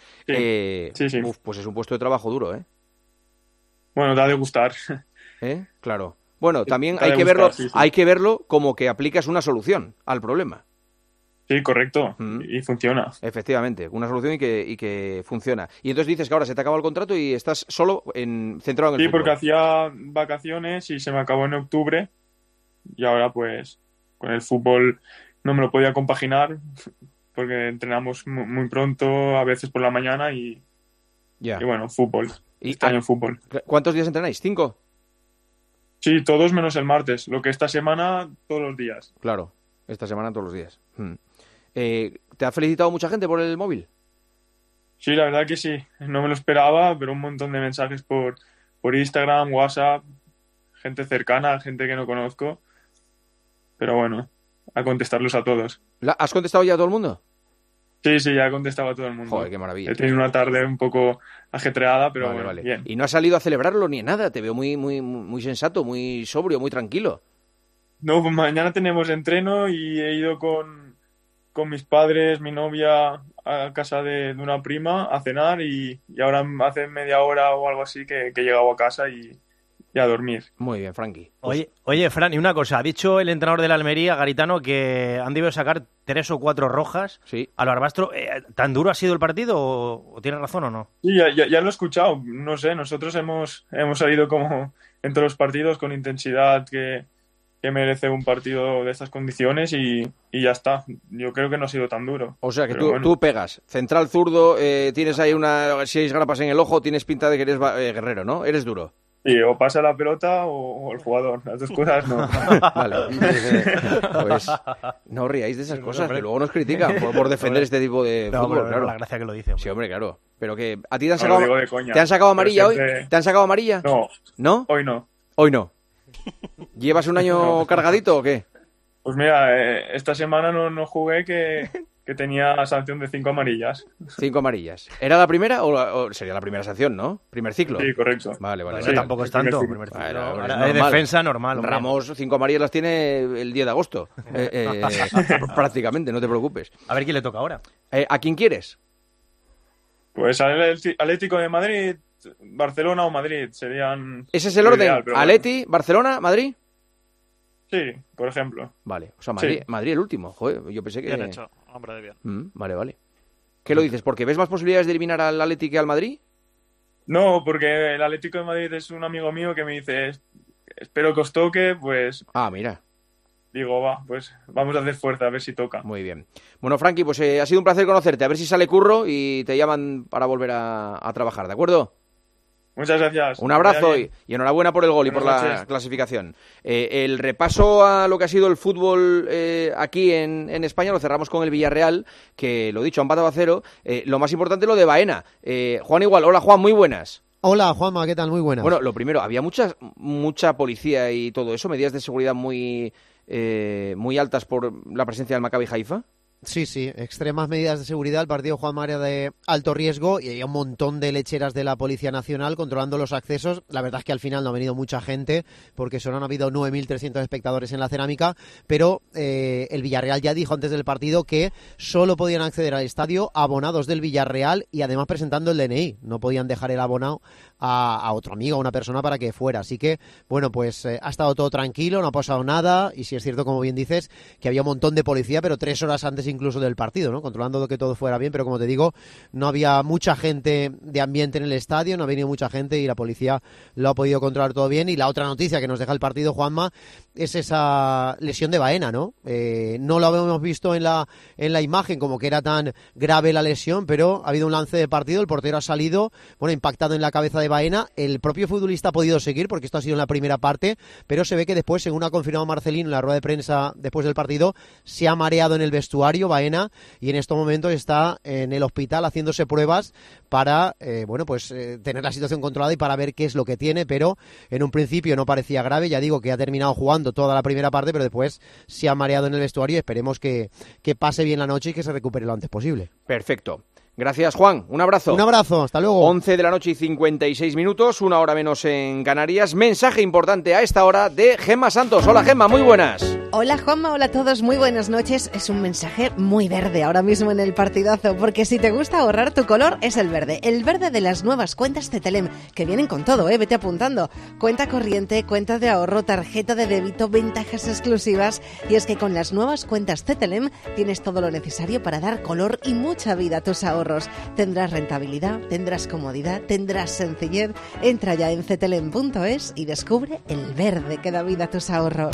Speaker 15: Sí.
Speaker 1: Pues es un puesto de trabajo duro, ¿eh?
Speaker 15: Bueno, da de gustar.
Speaker 1: Claro. Bueno, también
Speaker 15: Da
Speaker 1: hay
Speaker 15: de
Speaker 1: que
Speaker 15: gustar,
Speaker 1: verlo,
Speaker 15: sí.
Speaker 1: hay que verlo como que aplicas una solución al problema.
Speaker 15: Sí, correcto. Y funciona.
Speaker 1: Efectivamente, una solución y que funciona. Y entonces dices que ahora se te acaba el contrato y estás solo centrado en el
Speaker 15: Sí,
Speaker 1: fútbol.
Speaker 15: porque hacía vacaciones y se me acabó en octubre. Y ahora pues con el fútbol no me lo podía compaginar porque entrenamos muy pronto, a veces por la mañana y bueno, fútbol. Este año fútbol.
Speaker 1: ¿Cuántos días entrenáis? ¿5?
Speaker 15: Sí, todos menos el martes. Lo que esta semana, todos los días.
Speaker 1: Claro, esta semana todos los días. ¿Te ha felicitado mucha gente por el móvil?
Speaker 15: Sí, la verdad que sí. No me lo esperaba, pero un montón de mensajes por Instagram, WhatsApp, gente cercana, gente que no conozco. Pero bueno, a contestarlos a todos.
Speaker 1: ¿Has contestado ya a todo el mundo?
Speaker 15: Sí, ya he contestado a todo el mundo.
Speaker 1: Joder, qué maravilla.
Speaker 15: He tenido una tarde un poco ajetreada, pero bueno, bien.
Speaker 1: Y no has salido a celebrarlo ni nada. Te veo muy sensato, muy sobrio, muy tranquilo.
Speaker 15: No, pues mañana tenemos entreno y he ido con mis padres, mi novia, a casa de una prima a cenar y ahora hace media hora o algo así que he llegado a casa y a dormir.
Speaker 1: Muy bien, Frankie.
Speaker 9: Oye, Fran, y una cosa. Ha dicho el entrenador de la Almería, Garitano, que han debido sacar 3 o 4 rojas al Barbastro. ¿Tan duro ha sido el partido o tiene razón o no?
Speaker 15: Sí, ya lo he escuchado. No sé, nosotros hemos salido como en todos los partidos con intensidad que merece un partido de estas condiciones y ya está. Yo creo que no ha sido tan duro.
Speaker 1: O sea que
Speaker 15: Pero
Speaker 1: tú pegas. Central zurdo, tienes ahí 6 grapas en el ojo, tienes pinta de que eres guerrero, ¿no? Eres duro.
Speaker 15: Sí, o pasa la pelota o el jugador. Las dos cosas no.
Speaker 1: Vale. Pues no os riáis de esas cosas, que luego nos critican por defender este tipo de fútbol,
Speaker 9: hombre,
Speaker 1: claro.
Speaker 9: la gracia que lo dice. Hombre.
Speaker 1: Sí, hombre, claro. Pero que a ti te han
Speaker 15: No,
Speaker 1: sacado,
Speaker 15: lo digo de coña.
Speaker 1: ¿te han sacado amarilla
Speaker 15: Siempre...
Speaker 1: hoy? ¿Te han sacado amarilla?
Speaker 15: No.
Speaker 1: ¿No?
Speaker 15: Hoy no.
Speaker 1: Hoy no. ¿Llevas un año cargadito o qué?
Speaker 15: Pues mira, esta semana no jugué que tenía sanción de 5 amarillas.
Speaker 1: 5 amarillas. ¿Era la primera o sería la primera sanción, no? ¿Primer ciclo?
Speaker 15: Sí, correcto.
Speaker 1: Vale.
Speaker 9: Sí, tampoco es tanto. Primer ciclo. Ahora de defensa normal. Hombre.
Speaker 1: Ramos 5 amarillas las tiene el 10 de agosto. Prácticamente, no te preocupes.
Speaker 9: A ver quién le toca ahora.
Speaker 1: ¿A quién quieres?
Speaker 15: Pues al Atlético de Madrid, Barcelona o Madrid serían...
Speaker 1: ¿Ese es el orden?
Speaker 15: Ideal,
Speaker 1: ¿Atleti, Barcelona, Madrid?
Speaker 15: Sí, por ejemplo.
Speaker 1: Vale, o sea, Madrid el último. Joder, yo pensé que...
Speaker 16: Bien hecho, hombre de bien.
Speaker 1: Vale. ¿Qué lo dices? ¿Porque ves más posibilidades de eliminar al Atleti que al Madrid?
Speaker 15: No, porque el Atlético de Madrid es un amigo mío que me dice espero que os toque, pues...
Speaker 1: Mira.
Speaker 15: Digo, pues vamos a hacer fuerza, a ver si toca.
Speaker 1: Muy bien. Bueno, Frankie, pues ha sido un placer conocerte. A ver si sale curro y te llaman para volver a trabajar, ¿de acuerdo?
Speaker 15: Muchas gracias.
Speaker 1: Un abrazo y enhorabuena por el gol y por la clasificación. El repaso a lo que ha sido el fútbol aquí en España lo cerramos con el Villarreal, que lo dicho, ha empatado a 0. Lo más importante lo de Baena. Juan igual. Hola, Juan, muy buenas.
Speaker 16: Hola, Juanma, ¿qué tal? Muy buenas.
Speaker 1: Bueno, lo primero, había mucha policía y todo eso, medidas de seguridad muy altas por la presencia del Maccabi Haifa.
Speaker 16: Sí, extremas medidas de seguridad. El partido Juanma era de alto riesgo y había un montón de lecheras de la Policía Nacional controlando los accesos. La verdad es que al final no ha venido mucha gente porque solo han habido 9.300 espectadores en la Cerámica, pero el Villarreal ya dijo antes del partido que solo podían acceder al estadio abonados del Villarreal y además presentando el DNI. No podían dejar el abonado a otro amigo, a una persona para que fuera. Así que, bueno, pues ha estado todo tranquilo, no ha pasado nada y sí es cierto, como bien dices, que había un montón de policía, pero 3 horas antes incluso del partido, ¿no? Controlando que todo fuera bien, pero como te digo, no había mucha gente de ambiente en el estadio, no ha venido mucha gente y la policía lo ha podido controlar todo bien. Y la otra noticia que nos deja el partido, Juanma, es esa lesión de Baena, ¿no? No lo habíamos visto en la imagen como que era tan grave la lesión, pero ha habido un lance de partido, el portero ha salido, impactado en la cabeza de Baena. El propio futbolista ha podido seguir porque esto ha sido en la primera parte, pero se ve que después, según ha confirmado Marcelino en la rueda de prensa después del partido, se ha mareado en el vestuario Baena y en estos momentos está en el hospital haciéndose pruebas para tener la situación controlada y para ver qué es lo que tiene, pero en un principio no parecía grave. Ya digo que ha terminado jugando toda la primera parte, pero después se ha mareado en el vestuario y esperemos que pase bien la noche y que se recupere lo antes posible.
Speaker 1: Perfecto. Gracias, Juan. Un abrazo.
Speaker 16: Un abrazo. Hasta luego.
Speaker 1: 11 de la noche y 56 minutos, una hora menos en Canarias. Mensaje importante a esta hora de Gemma Santos. Hola, Gemma, muy buenas.
Speaker 17: Hola, Juanma. Hola a todos. Muy buenas noches. Es un mensaje muy verde ahora mismo en el partidazo, porque si te gusta ahorrar, tu color es el verde. El verde de las nuevas cuentas Cetelem, que vienen con todo, vete apuntando. Cuenta corriente, cuenta de ahorro, tarjeta de débito, ventajas exclusivas. Y es que con las nuevas cuentas Cetelem tienes todo lo necesario para dar color y mucha vida a tus ahorros. Tendrás rentabilidad, tendrás comodidad, tendrás sencillez. Entra ya en cetelem.es y descubre el verde que da vida a tus ahorros.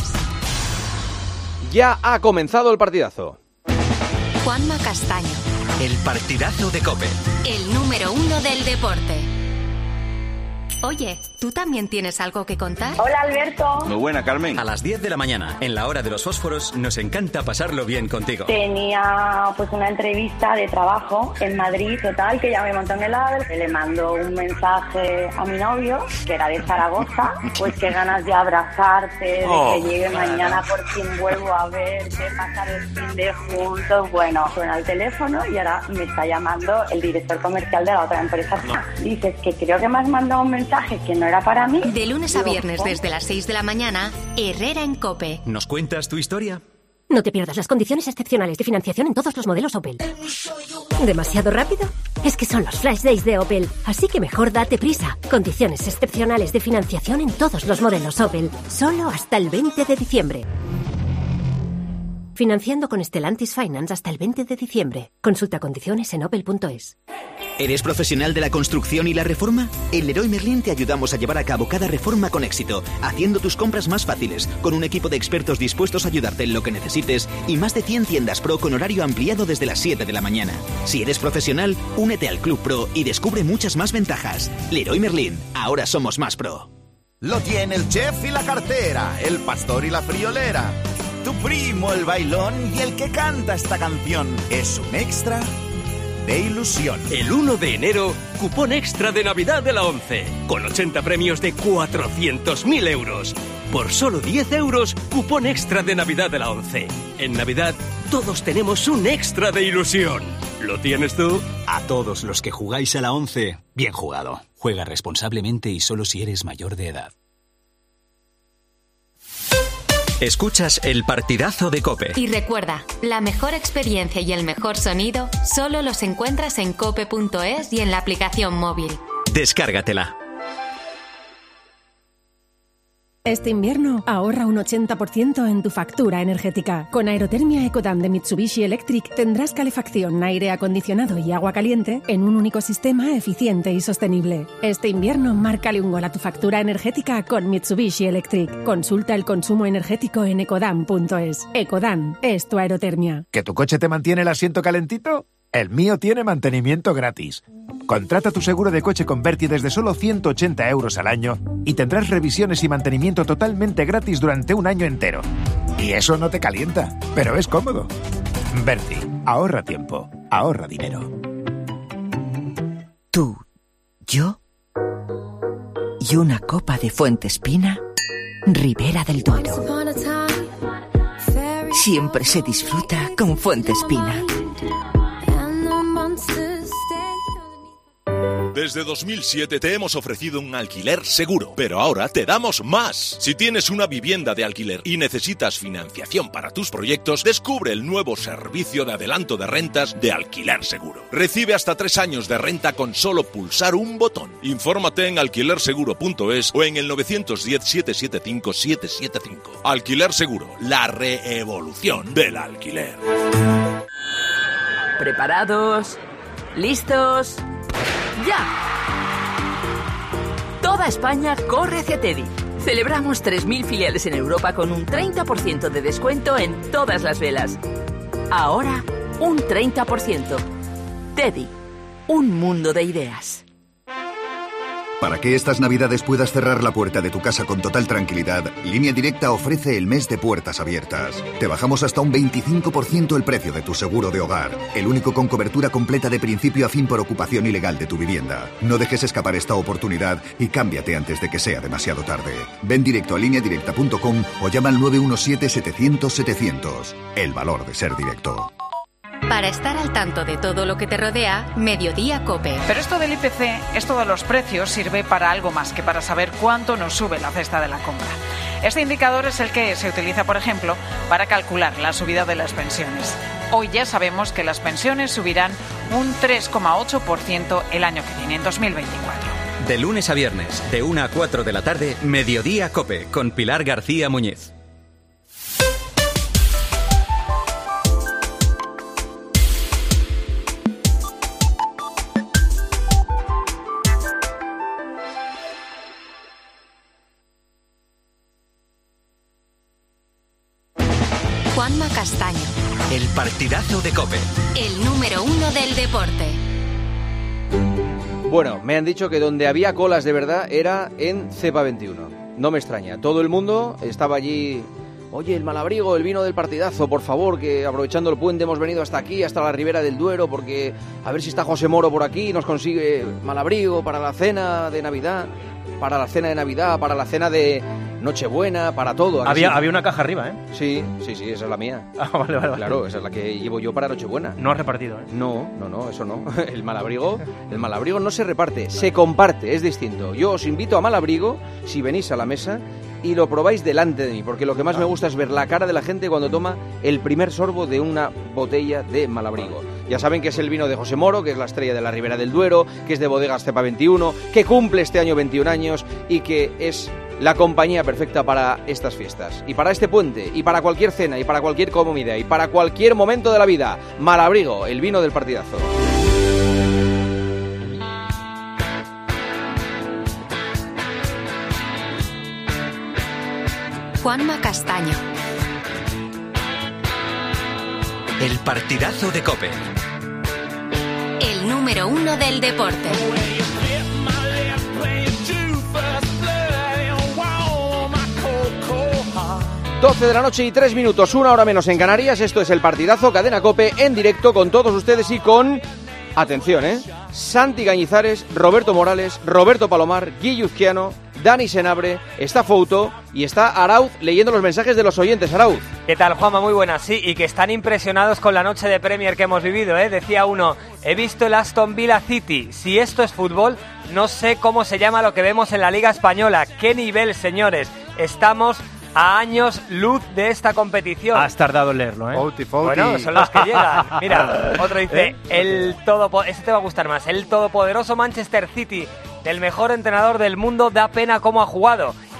Speaker 1: Ya ha comenzado el partidazo.
Speaker 2: Juanma Castaño.
Speaker 3: El partidazo de COPE.
Speaker 2: El número 1 del deporte. Oye, ¿tú también tienes algo que contar?
Speaker 18: Hola, Alberto.
Speaker 3: Muy buena, Carmen. A las 10 de la mañana, en la hora de los fósforos, nos encanta pasarlo bien contigo.
Speaker 18: Tenía una entrevista de trabajo en Madrid, total, que ya me montó en el AVE. Le mando un mensaje a mi novio, que era de Zaragoza, pues qué ganas de abrazarte, de que llegue mañana, por fin vuelvo a ver, de pasar el fin de juntos. Bueno, suena el teléfono y ahora me está llamando el director comercial de la otra empresa. Dices que creo que me has mandado un mensaje que no era para mí.
Speaker 2: De lunes a viernes desde las 6 de la mañana, Herrera en COPE.
Speaker 3: ¿Nos cuentas tu historia?
Speaker 19: No te pierdas las condiciones excepcionales de financiación en todos los modelos Opel. ¿Demasiado rápido? Es que son los Flash Days de Opel, así que mejor date prisa. Condiciones excepcionales de financiación en todos los modelos Opel, solo hasta el 20 de diciembre. Financiando con Stellantis Finance hasta el 20 de diciembre. Consulta condiciones en opel.es.
Speaker 20: ¿Eres profesional de la construcción y la reforma? En Leroy Merlin te ayudamos a llevar a cabo cada reforma con éxito, haciendo tus compras más fáciles, con un equipo de expertos dispuestos a ayudarte en lo que necesites y más de 100 tiendas Pro con horario ampliado desde las 7 de la mañana. Si eres profesional, únete al Club Pro y descubre muchas más ventajas. Leroy Merlin, ahora somos más pro.
Speaker 21: Lo tiene el chef y la cartera, el pastor y la friolera, tu primo el bailón y el que canta esta canción. Es un extra de ilusión.
Speaker 22: El 1 de enero, cupón extra de Navidad de la ONCE, con 80 premios de 400.000 euros. Por solo 10 euros, cupón extra de Navidad de la ONCE. En Navidad, todos tenemos un extra de ilusión. ¿Lo tienes tú?
Speaker 23: A todos los que jugáis a la ONCE, bien jugado. Juega responsablemente y solo si eres mayor de edad.
Speaker 3: Escuchas el partidazo de COPE.
Speaker 2: Y recuerda, la mejor experiencia y el mejor sonido solo los encuentras en cope.es y en la aplicación móvil.
Speaker 3: Descárgatela.
Speaker 19: Este invierno ahorra un 80% en tu factura energética. Con Aerotermia Ecodan de Mitsubishi Electric tendrás calefacción, aire acondicionado y agua caliente en un único sistema eficiente y sostenible. Este invierno márcale un gol a tu factura energética con Mitsubishi Electric. Consulta el consumo energético en ecodan.es. Ecodan es tu aerotermia.
Speaker 4: ¿Que tu coche te mantiene el asiento calentito? El mío tiene mantenimiento gratis. Contrata tu seguro de coche con Berti desde solo 180 € al año y tendrás revisiones y mantenimiento totalmente gratis durante un año entero. Y eso no te calienta, pero es cómodo. Berti, ahorra tiempo, ahorra dinero.
Speaker 6: Tú, yo y una copa de Fuentespina, Ribera del Duero. Siempre se disfruta con Fuentespina.
Speaker 7: Desde 2007 te hemos ofrecido un alquiler seguro, pero ahora te damos más. Si tienes una vivienda de alquiler y necesitas financiación para tus proyectos, descubre el nuevo servicio de adelanto de rentas de Alquiler Seguro. Recibe hasta 3 años de renta con solo pulsar un botón. Infórmate en alquilerseguro.es o en el 910-775-775. Alquiler Seguro, la reevolución del alquiler.
Speaker 24: ¿Preparados? ¿Listos? ¡Ya! Toda España corre hacia Teddy. Celebramos 3.000 filiales en Europa con un 30% de descuento en todas las velas. Ahora, un 30%. Teddy, un mundo de ideas.
Speaker 25: Para que estas Navidades puedas cerrar la puerta de tu casa con total tranquilidad, Línea Directa ofrece el mes de puertas abiertas. Te bajamos hasta un 25% el precio de tu seguro de hogar, el único con cobertura completa de principio a fin por ocupación ilegal de tu vivienda. No dejes escapar esta oportunidad y cámbiate antes de que sea demasiado tarde. Ven directo a lineadirecta.com o llama al 917-700-700. El valor de ser directo.
Speaker 2: Para estar al tanto de todo lo que te rodea, Mediodía COPE.
Speaker 26: Pero esto del IPC, esto de los precios, sirve para algo más que para saber cuánto nos sube la cesta de la compra. Este indicador es el que se utiliza, por ejemplo, para calcular la subida de las pensiones. Hoy ya sabemos que las pensiones subirán un 3,8% el año que viene, en 2024.
Speaker 3: De lunes a viernes, de 1 a 4 de la tarde, Mediodía COPE, con Pilar García Muñiz.
Speaker 2: Juanma Castaño.
Speaker 3: El partidazo de COPE.
Speaker 2: El número 1 del deporte.
Speaker 1: Bueno, me han dicho que donde había colas de verdad era en Cepa 21. No me extraña. Todo el mundo estaba allí. Oye, el Malabrigo, el vino del partidazo, por favor, que aprovechando el puente hemos venido hasta aquí, hasta la Ribera del Duero, porque a ver si está José Moro por aquí y nos consigue Malabrigo para la cena de Navidad, para la cena de Nochebuena, para todo.
Speaker 9: Había una caja arriba, ¿eh?
Speaker 1: Sí, esa es la mía.
Speaker 9: Ah, vale.
Speaker 1: Claro, esa es la que llevo yo para Nochebuena.
Speaker 9: No has repartido, ¿eh?
Speaker 1: No, eso no. El Malabrigo no se reparte, se comparte, es distinto. Yo os invito a Malabrigo, si venís a la mesa, y lo probáis delante de mí, porque lo que más me gusta es ver la cara de la gente cuando toma el primer sorbo de una botella de Malabrigo. Ya saben que es el vino de José Moro, que es la estrella de la Ribera del Duero, que es de Bodegas Cepa 21, que cumple este año 21 años y que es la compañía perfecta para estas fiestas, y para este puente, y para cualquier cena, y para cualquier comida, y para cualquier momento de la vida. Malabrigo, el vino del partidazo.
Speaker 2: Juanma Castaño.
Speaker 3: El partidazo de COPE.
Speaker 2: El número 1 del deporte.
Speaker 1: 12 de la noche y 3 minutos, 1 hora menos en Canarias. Esto es el partidazo, Cadena COPE, en directo con todos ustedes y con... Atención, Santi Cañizares, Roberto Morales, Roberto Palomar, Guillo Uzquiano, Dani Senabre, está Fouto y está Arauz leyendo los mensajes de los oyentes. Arauz.
Speaker 27: ¿Qué tal, Juanma? Muy buenas. Sí, y que están impresionados con la noche de Premier que hemos vivido, ¿eh? Decía uno, he visto el Aston Villa City. Si esto es fútbol, no sé cómo se llama lo que vemos en la Liga Española. ¡Qué nivel, señores! Estamos a años luz de esta competición.
Speaker 9: Has tardado en leerlo, ¿eh?
Speaker 11: Fouti.
Speaker 27: Bueno, son los que llegan. Mira, otro dice, este te va a gustar más, el todopoderoso Manchester City, del mejor entrenador del mundo, da pena cómo ha jugado.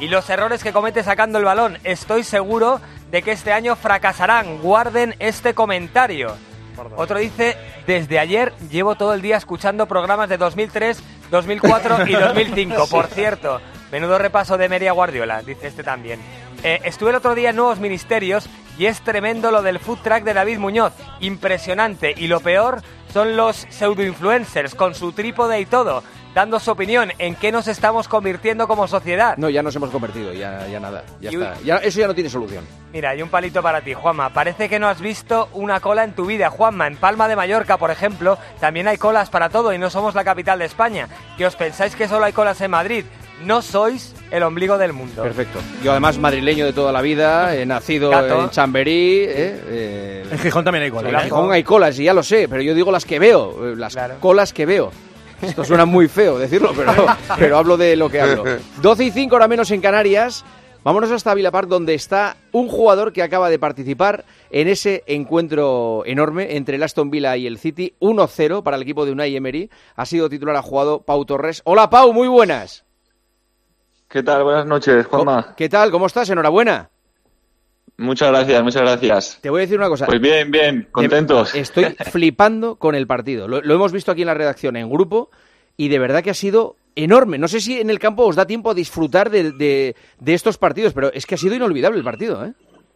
Speaker 27: Y los errores que comete sacando el balón, estoy seguro de que este año fracasarán. Guarden este comentario. Otro dice, desde ayer llevo todo el día escuchando programas de 2003, 2004 y 2005. Por cierto, menudo repaso de Emery a Guardiola, dice este también. Estuve el otro día en Nuevos Ministerios y es tremendo lo del food truck de David Muñoz. Impresionante. Y lo peor son los pseudo-influencers con su trípode y todo, dando su opinión en qué nos estamos convirtiendo como sociedad.
Speaker 1: No, ya nos hemos convertido, ya nada, ya está. Eso ya no tiene solución.
Speaker 27: Mira, y un palito para ti, Juanma. Parece que no has visto una cola en tu vida, Juanma. En Palma de Mallorca, por ejemplo, también hay colas para todo y no somos la capital de España. ¿Que os pensáis que solo hay colas en Madrid? No sois el ombligo del mundo.
Speaker 1: Perfecto. Yo además madrileño de toda la vida, nacido en Chamberí.
Speaker 9: En Gijón también hay colas.
Speaker 1: En Gijón hay colas, y ya lo sé, pero yo digo las que veo, colas que veo. Esto suena muy feo decirlo, pero hablo de lo que hablo. 12:05, hora menos en Canarias. Vámonos hasta Villa Park, donde está un jugador que acaba de participar en ese encuentro enorme entre el Aston Villa y el City. 1-0 para el equipo de Unai Emery. Ha sido titular, ha jugado Pau Torres. Hola, Pau, muy buenas.
Speaker 5: ¿Qué tal? Buenas noches, Juanma.
Speaker 1: ¿Qué tal? ¿Cómo estás? Enhorabuena.
Speaker 5: Muchas gracias.
Speaker 1: Te voy a decir una cosa.
Speaker 5: Pues bien, contentos.
Speaker 1: Estoy flipando con el partido. Lo hemos visto aquí en la redacción, en grupo, y de verdad que ha sido enorme. No sé si en el campo os da tiempo a disfrutar de estos partidos, pero es que ha sido inolvidable el partido, ¿eh?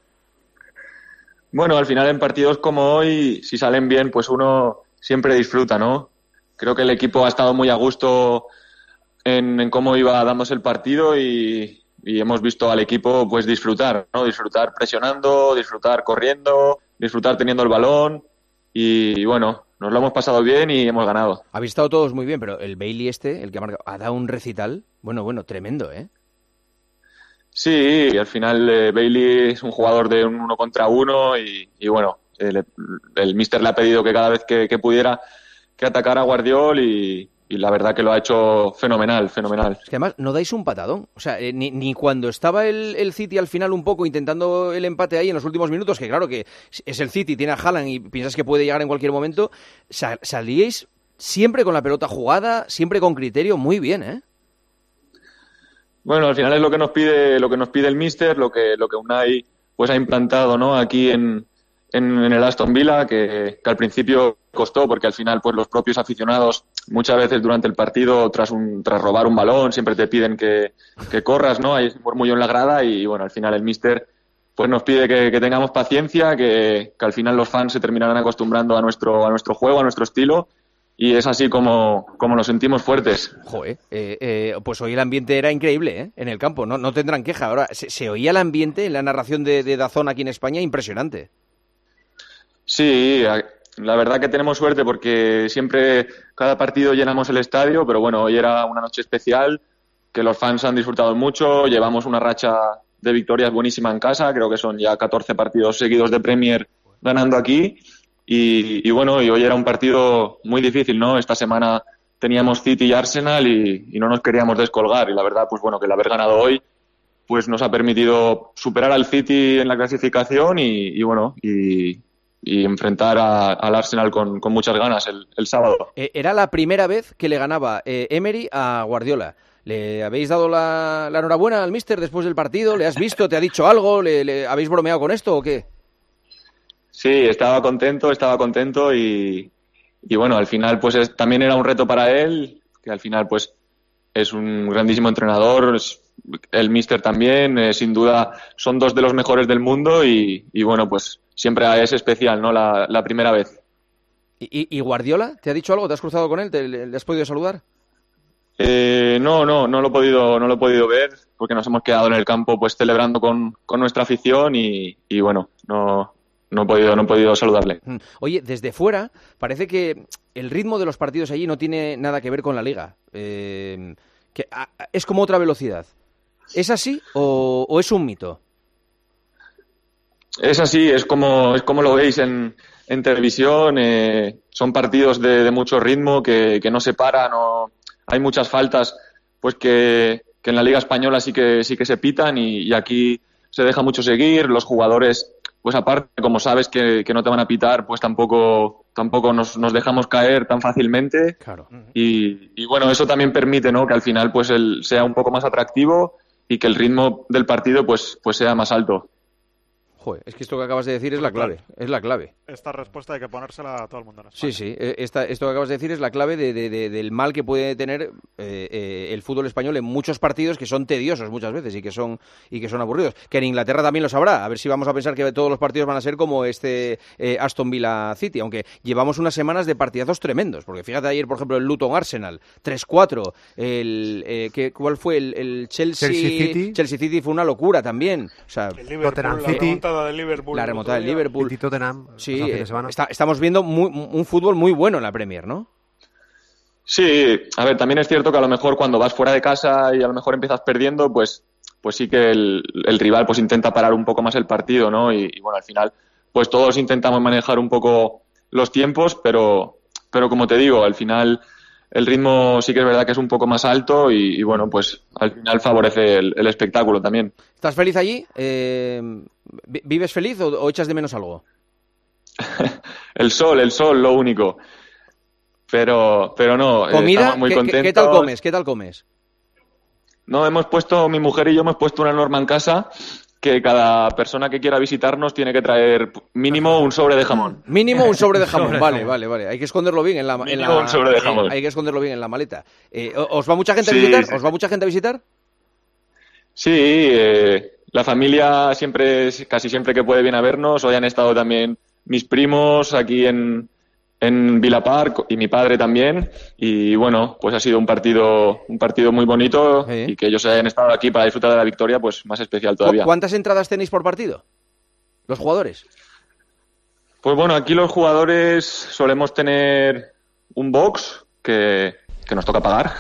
Speaker 5: Bueno, al final en partidos como hoy, si salen bien, pues uno siempre disfruta, ¿no? Creo que el equipo ha estado muy a gusto en cómo iba dándose el partido y hemos visto al equipo pues disfrutar, ¿no? Disfrutar presionando, disfrutar corriendo, disfrutar teniendo el balón y bueno, nos lo hemos pasado bien y hemos ganado.
Speaker 1: Habéis estado todos muy bien, pero el Bailey el que ha marcado, ha dado un recital, bueno, tremendo, ¿eh?
Speaker 5: Sí, al final Bailey es un jugador de un 1 contra 1 y bueno, el míster le ha pedido que cada vez que pudiera que atacara a Guardiola y la verdad que lo ha hecho fenomenal. Es
Speaker 1: que además no dais un patadón. O sea, ni cuando estaba el City al final un poco intentando el empate ahí en los últimos minutos, que claro que es el City, tiene a Haaland y piensas que puede llegar en cualquier momento, salíais siempre con la pelota jugada, siempre con criterio, muy bien, ¿eh?
Speaker 5: Bueno, al final es lo que nos pide el míster, lo que Unai pues ha implantado, ¿no? Aquí en el Aston Villa, que al principio costó, porque al final pues los propios aficionados muchas veces durante el partido tras robar un balón siempre te piden que corras, ¿no? Hay ese murmullo en la grada y bueno, al final el míster pues nos pide que tengamos paciencia, que al final los fans se terminarán acostumbrando a nuestro juego, a nuestro estilo y es así como nos sentimos fuertes.
Speaker 1: Joder, pues hoy el ambiente era increíble, ¿eh? En el campo, no tendrán queja. Ahora, se oía el ambiente en la narración de DAZN aquí en España, impresionante.
Speaker 5: Sí, la verdad que tenemos suerte porque siempre, cada partido llenamos el estadio, pero bueno, hoy era una noche especial, que los fans han disfrutado mucho, llevamos una racha de victorias buenísima en casa, creo que son ya 14 partidos seguidos de Premier ganando aquí, y bueno, y hoy era un partido muy difícil, ¿no? Esta semana teníamos City y Arsenal y no nos queríamos descolgar, y la verdad, pues bueno, que el haber ganado hoy pues nos ha permitido superar al City en la clasificación y bueno, y enfrentar al Arsenal con muchas ganas el sábado.
Speaker 1: Era la primera vez que le ganaba Emery a Guardiola. ¿Le habéis dado la enhorabuena al míster después del partido? ¿Le has visto? ¿Te ha dicho algo? ¿Le habéis bromeado con esto o qué?
Speaker 5: Sí, estaba contento y bueno, al final pues también era un reto para él, que al final pues es un grandísimo entrenador, el míster también, sin duda son dos de los mejores del mundo y bueno, pues siempre es especial, ¿no? La primera vez.
Speaker 1: ¿Y Guardiola? ¿Te ha dicho algo? ¿Te has cruzado con él? ¿Le has podido saludar?
Speaker 5: No lo he podido ver porque nos hemos quedado en el campo pues celebrando con nuestra afición y bueno, no he podido saludarle.
Speaker 1: Oye, desde fuera parece que el ritmo de los partidos allí no tiene nada que ver con la Liga. Que es como otra velocidad. ¿Es así o es un mito?
Speaker 5: Es así, es como lo veis en televisión. Son partidos de mucho ritmo que no se paran. Hay muchas faltas pues que en la Liga Española sí que se pitan y aquí se deja mucho seguir. Los jugadores, pues aparte, como sabes que no te van a pitar, pues tampoco nos dejamos caer tan fácilmente.
Speaker 1: Claro.
Speaker 5: Y bueno, eso también permite, ¿no? Que al final pues sea un poco más atractivo que el ritmo del partido pues sea más alto.
Speaker 1: Joder, es que esto que acabas de decir es la clave, es la clave.
Speaker 8: Esta respuesta hay que ponérsela a todo el mundo en
Speaker 1: Sí,
Speaker 8: España.
Speaker 1: sí, esto que acabas de decir es la clave del mal que puede tener el fútbol español en muchos partidos que son tediosos muchas veces y que son aburridos. Que en Inglaterra también lo sabrá, a ver si vamos a pensar que todos los partidos van a ser como este Aston Villa City, aunque llevamos unas semanas de partidazos tremendos, porque fíjate ayer, por ejemplo, el Luton Arsenal, 3-4, ¿cuál fue? El Chelsea City fue una locura también. O sea,
Speaker 8: el Tottenham City.
Speaker 1: La remontada del Liverpool.
Speaker 11: Y Tottenham.
Speaker 1: Sí, estamos viendo un fútbol muy bueno en la Premier, ¿no?
Speaker 5: Sí, a ver, también es cierto que a lo mejor cuando vas fuera de casa y a lo mejor empiezas perdiendo, pues sí que el rival pues intenta parar un poco más el partido, ¿no? Y bueno, al final, pues todos intentamos manejar un poco los tiempos, pero como te digo, al final el ritmo sí que es verdad que es un poco más alto y bueno, pues al final favorece el espectáculo también.
Speaker 1: ¿Estás feliz allí? ¿Vives feliz o echas de menos algo?
Speaker 5: El sol, lo único. Pero no,
Speaker 1: ¿comida?
Speaker 5: Estamos muy contentos.
Speaker 1: ¿Qué tal comes?
Speaker 5: No, mi mujer y yo hemos puesto una norma en casa que cada persona que quiera visitarnos tiene que traer mínimo un sobre de jamón.
Speaker 1: Mínimo un sobre de jamón, vale. Hay que esconderlo bien
Speaker 5: un sobre de jamón.
Speaker 1: Hay que esconderlo bien en la maleta. ¿Os va mucha gente a visitar?
Speaker 5: Sí.
Speaker 1: ¿Os va mucha gente a visitar?
Speaker 5: Sí, la familia casi siempre que puede viene a vernos. Hoy han estado también mis primos aquí en Villa Park y mi padre también. Y bueno, pues ha sido un partido muy bonito y que ellos hayan estado aquí para disfrutar de la victoria, pues más especial todavía.
Speaker 1: ¿Cuántas entradas tenéis por partido? ¿Los jugadores?
Speaker 5: Pues bueno, aquí los jugadores solemos tener un box que nos toca pagar.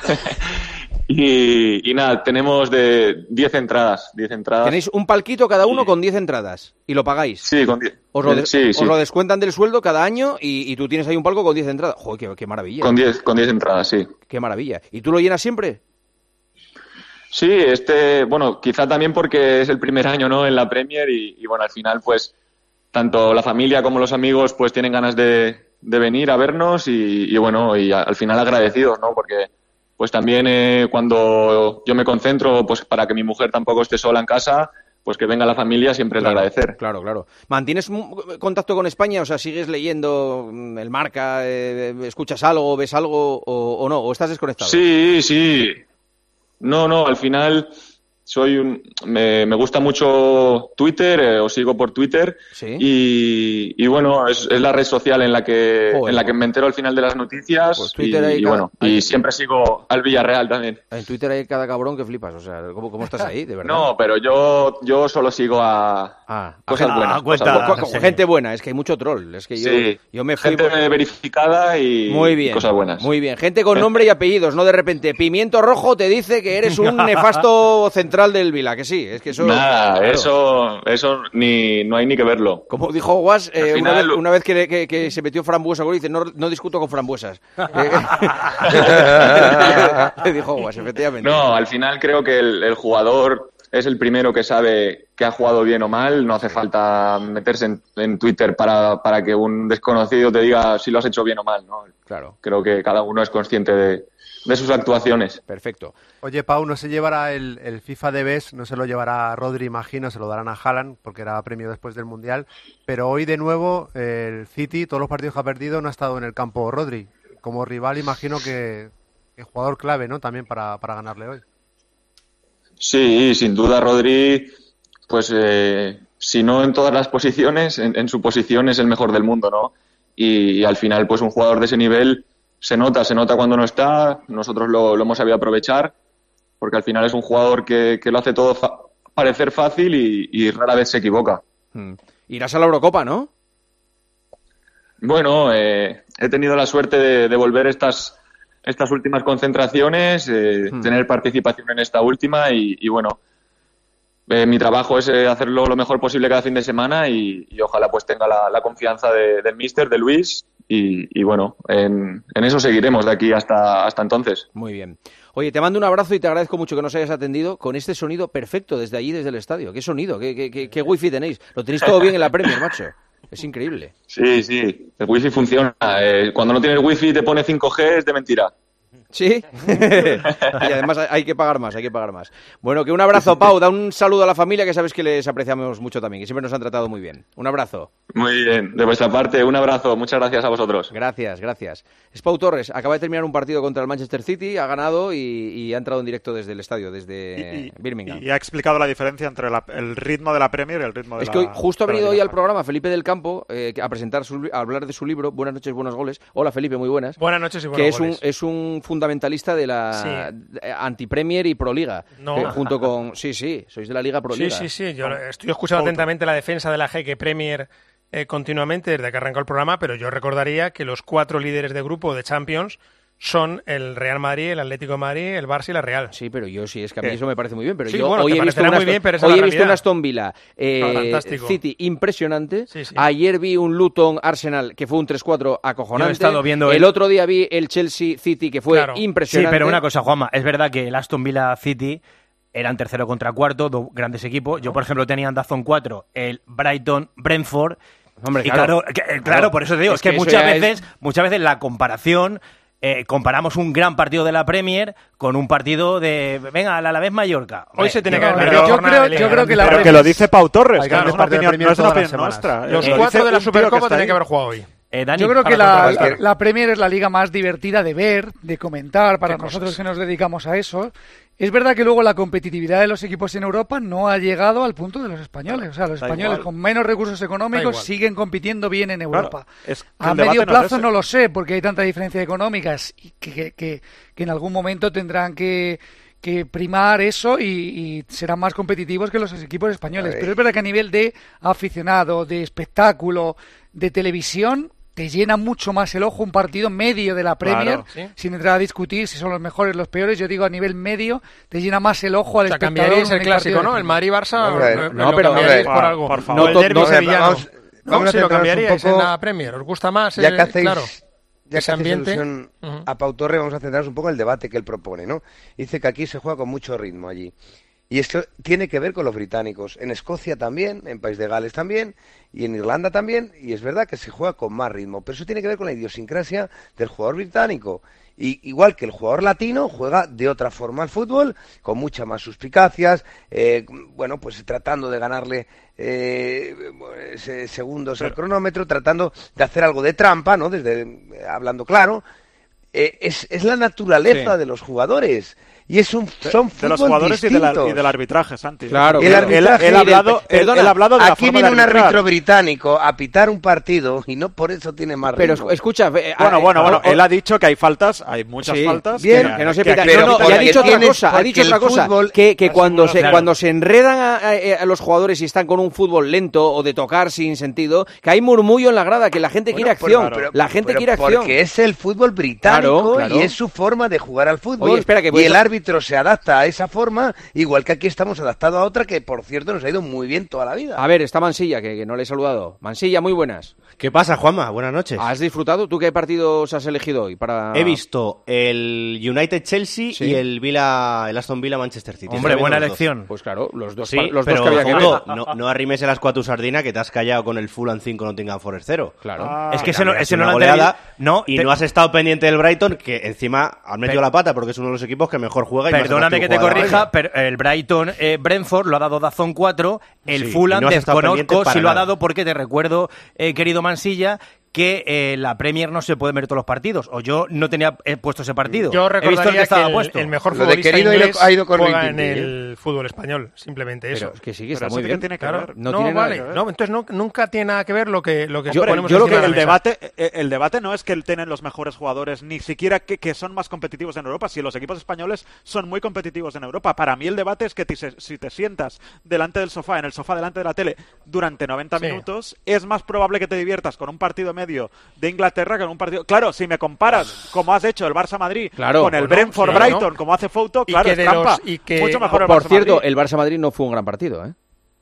Speaker 5: Y nada, tenemos de 10 entradas.
Speaker 1: Tenéis un palquito cada uno con 10 entradas y lo pagáis.
Speaker 5: Sí, con 10.
Speaker 1: Os lo descuentan del sueldo cada año y tú tienes ahí un palco con 10 entradas. Joder, qué maravilla.
Speaker 5: Con 10 entradas, sí.
Speaker 1: Qué maravilla. ¿Y tú lo llenas siempre?
Speaker 5: Sí, bueno, quizá también porque es el primer año, ¿no?, en la Premier y bueno, al final pues tanto la familia como los amigos pues tienen ganas de venir a vernos y bueno, y al final agradecidos, ¿no?, porque pues también cuando yo me concentro pues para que mi mujer tampoco esté sola en casa, pues que venga la familia siempre es de agradecer.
Speaker 1: Claro. ¿Mantienes contacto con España? O sea, ¿sigues leyendo el Marca, escuchas algo, ves algo o no? ¿O estás desconectado?
Speaker 5: Sí. No, al final me gusta mucho Twitter, os sigo por Twitter.
Speaker 1: ¿Sí?
Speaker 5: Y bueno, es la red social en la que me entero al final de las noticias.
Speaker 1: Pues Twitter
Speaker 5: y siempre sigo al Villarreal también.
Speaker 1: En Twitter hay cada cabrón que flipas, o sea, ¿cómo estás ahí, de verdad?
Speaker 5: No, pero yo solo sigo a cosas buenas.
Speaker 1: Gente buena, es que hay mucho troll. Es que yo me fui
Speaker 5: gente verificada y cosas buenas.
Speaker 1: Muy bien, gente con nombre y apellidos, no de repente Pimiento Rojo te dice que eres un nefasto central del Vila, que sí, es que eso...
Speaker 5: Nada, claro. eso no hay ni que verlo.
Speaker 1: Como dijo Guas, una vez que se metió Frambuesa, dice, no discuto con frambuesas. Dijo Guas, efectivamente.
Speaker 5: No, al final creo que el jugador es el primero que sabe que ha jugado bien o mal, no hace falta meterse en Twitter para que un desconocido te diga si lo has hecho bien o mal, ¿no?
Speaker 1: Claro.
Speaker 5: Creo que cada uno es consciente de sus actuaciones.
Speaker 1: Perfecto.
Speaker 11: Oye, Pau, no se llevará el FIFA de Best, no se lo llevará Rodri, imagino, se lo darán a Haaland, porque era premio después del Mundial, pero hoy de nuevo el City, todos los partidos que ha perdido, no ha estado en el campo Rodri. Como rival, imagino que jugador clave, ¿no?, también para ganarle hoy.
Speaker 5: Sí, sin duda Rodri, pues si no en todas las posiciones, en su posición es el mejor del mundo, ¿no? Y al final, pues un jugador de ese nivel se nota cuando no está, nosotros lo hemos sabido aprovechar, porque al final es un jugador que lo hace todo parecer fácil y rara vez se equivoca.
Speaker 1: Irás a la Eurocopa, ¿no?
Speaker 5: Bueno, he tenido la suerte de volver estas últimas concentraciones, tener participación en esta última y bueno, mi trabajo es hacerlo lo mejor posible cada fin de semana y ojalá pues tenga la confianza del míster, de Luis y bueno, en eso seguiremos de aquí hasta entonces.
Speaker 1: Muy bien. Oye, te mando un abrazo y te agradezco mucho que nos hayas atendido con este sonido perfecto desde allí, desde el estadio. ¿Qué sonido? ¿Qué wifi tenéis? Lo tenéis todo bien en la Premier, macho. Es increíble.
Speaker 5: Sí, el wifi funciona. Cuando no tienes wifi y te pone 5G es de mentira.
Speaker 1: ¿Sí? Y además hay que pagar más, Bueno, que un abrazo, Pau, da un saludo a la familia, que sabes que les apreciamos mucho también, que siempre nos han tratado muy bien. Un abrazo.
Speaker 5: Muy bien, de vuestra parte, un abrazo, muchas gracias a vosotros.
Speaker 1: Gracias. Es Pau Torres, acaba de terminar un partido contra el Manchester City, ha ganado y ha entrado en directo desde el estadio, desde Birmingham.
Speaker 8: Y ha explicado la diferencia entre el ritmo de la Premier y el ritmo de la...
Speaker 1: Es que hoy, justo ha venido hoy al programa Felipe del Campo a hablar de su libro, Buenas noches, buenos goles. Hola Felipe, muy buenas.
Speaker 10: Buenas noches y buenos goles.
Speaker 1: Que es un fundamentalista de la anti-Premier y Proliga.
Speaker 10: No.
Speaker 1: Junto con... Sí, sois de la Liga Proliga.
Speaker 10: Sí, yo estoy escuchando atentamente la defensa de la Jeque Premier continuamente desde que arrancó el programa, pero yo recordaría que los 4 líderes de grupo de Champions son el Real Madrid, el Atlético de Madrid, el Barça y la Real.
Speaker 1: Sí, pero yo sí, es que a mí eso me parece muy bien, pero
Speaker 10: sí,
Speaker 1: yo
Speaker 10: bueno,
Speaker 1: hoy he visto un Aston Villa City impresionante.
Speaker 10: Sí.
Speaker 1: Ayer vi un Luton Arsenal que fue un 3-4 acojonante.
Speaker 9: Yo he estado viendo
Speaker 1: el otro día vi el Chelsea City que fue impresionante.
Speaker 9: Sí, pero una cosa, Juanma, es verdad que el Aston Villa City eran tercero contra cuarto, dos grandes equipos. Yo, por ejemplo, tenía en DAZN 4 el Brighton Brentford.
Speaker 1: Hombre,
Speaker 9: y claro, por eso te digo, es que muchas veces la comparación... comparamos un gran partido de la Premier con un partido de venga, el Alavés Mallorca.
Speaker 10: Hoy se tiene que haber
Speaker 8: yo creo que la Premier... que lo dice Pau Torres, que no es una opinión nuestra.
Speaker 10: Los 4 de la Supercopa tienen que haber jugado hoy.
Speaker 12: Dani, yo creo que la Premier es la liga más divertida de ver, de comentar, para nosotros que nos dedicamos a eso. Es verdad que luego la competitividad de los equipos en Europa no ha llegado al punto de los españoles. O sea, los españoles con menos recursos económicos siguen compitiendo bien en Europa.
Speaker 8: Claro,
Speaker 12: a medio plazo no lo sé, porque hay tanta diferencia económica que en algún momento tendrán que primar eso y serán más competitivos que los equipos españoles. Pero es verdad que a nivel de aficionado, de espectáculo, de televisión, te llena mucho más el ojo un partido medio de la Premier, sin entrar a discutir si son los mejores o los peores. Yo digo, a nivel medio, te llena más el ojo al espectador.
Speaker 10: Cambiaríais el clásico, ¿no? El Madrid-Barça,
Speaker 12: no,
Speaker 10: pero por algo.
Speaker 8: Por favor.
Speaker 10: O el derbi sevillano.
Speaker 13: Vamos
Speaker 10: si lo cambiaríais en la Premier. ¿Os gusta más?
Speaker 13: Ya que hacéis,
Speaker 10: claro,
Speaker 13: ya que hacéis alusión a Pau Torre, vamos a centrarnos un poco en el debate que él propone, ¿no? Dice que aquí se juega con mucho ritmo allí. Y esto tiene que ver con los británicos. En Escocia también, en País de Gales también, y en Irlanda también, y es verdad que se juega con más ritmo. Pero eso tiene que ver con la idiosincrasia del jugador británico. Y igual que el jugador latino juega de otra forma al fútbol, con muchas más suspicacias, pues tratando de ganarle segundos al cronómetro, tratando de hacer algo de trampa, ¿no? Hablando claro. Es la naturaleza de los jugadores. Y son fútbol
Speaker 8: de los jugadores
Speaker 13: distintos.
Speaker 8: y del arbitraje, Santi.
Speaker 1: Claro.
Speaker 8: Él ha hablado de la
Speaker 13: aquí viene un árbitro británico a pitar un partido y no por eso tiene más ritmo.
Speaker 1: Pero escucha...
Speaker 8: Bueno, él ha dicho que hay faltas, hay muchas faltas.
Speaker 1: Bien, que no se pitan. Y ha dicho otra cosa, que cuando se enredan a los jugadores y están con un fútbol lento o de tocar sin sentido, que hay murmullo en la grada, que la gente quiere acción. La gente quiere acción.
Speaker 13: Porque es el fútbol británico y es su forma de jugar al fútbol.
Speaker 1: Oye, espera, que
Speaker 13: y el árbitro se adapta a esa forma, igual que aquí estamos adaptados a otra que, por cierto, nos ha ido muy bien toda la vida.
Speaker 1: A ver, está Mansilla, que no le he saludado. Mansilla, muy buenas.
Speaker 14: ¿Qué pasa, Juanma? Buenas noches.
Speaker 1: ¿Has disfrutado? ¿Tú qué partidos has elegido hoy?
Speaker 14: He visto el United-Chelsea y el Aston Villa-Manchester City.
Speaker 9: Hombre, buena elección.
Speaker 1: Pues claro, los dos
Speaker 14: pero
Speaker 1: que había que ver.
Speaker 14: No arrimes el ascua a tu sardina, que te has callado con el Fulham 5 Nottingham Forest 0.
Speaker 1: Claro.
Speaker 14: Es que ese no lo han no has estado pendiente del Brighton, que encima han metido la pata porque es uno de los equipos que mejor juega.
Speaker 9: Perdóname que te corrija, pero el Brighton Brentford lo ha dado DAZN 4, el Fulham desconozco si lo ha dado, porque te recuerdo, querido Mansilla, que la Premier no se puede ver todos los partidos, o yo no tenía puesto ese partido.
Speaker 10: Yo recordaría que el mejor futbolista inglés juega en el fútbol español, simplemente eso.
Speaker 1: Pero es que sí, que está muy bien.
Speaker 10: Tiene que ver.
Speaker 1: No vale.
Speaker 10: Entonces nunca tiene nada que ver lo que
Speaker 8: ponemos yo creo que el debate no es que tienen los mejores jugadores, ni siquiera que son más competitivos en Europa. Si los equipos españoles son muy competitivos en Europa, para mí el debate es que si te sientas delante del sofá, en el sofá delante de la tele, durante 90 minutos, es más probable que te diviertas con un partido medio de Inglaterra que en un partido. Claro, si me comparas, como has hecho el Barça-Madrid con el Brentford-Brighton, como hace Foto, claro, es trampa. Mucho mejor el Barça-Madrid.
Speaker 1: Por cierto, el Barça-Madrid no fue un gran partido, ¿eh?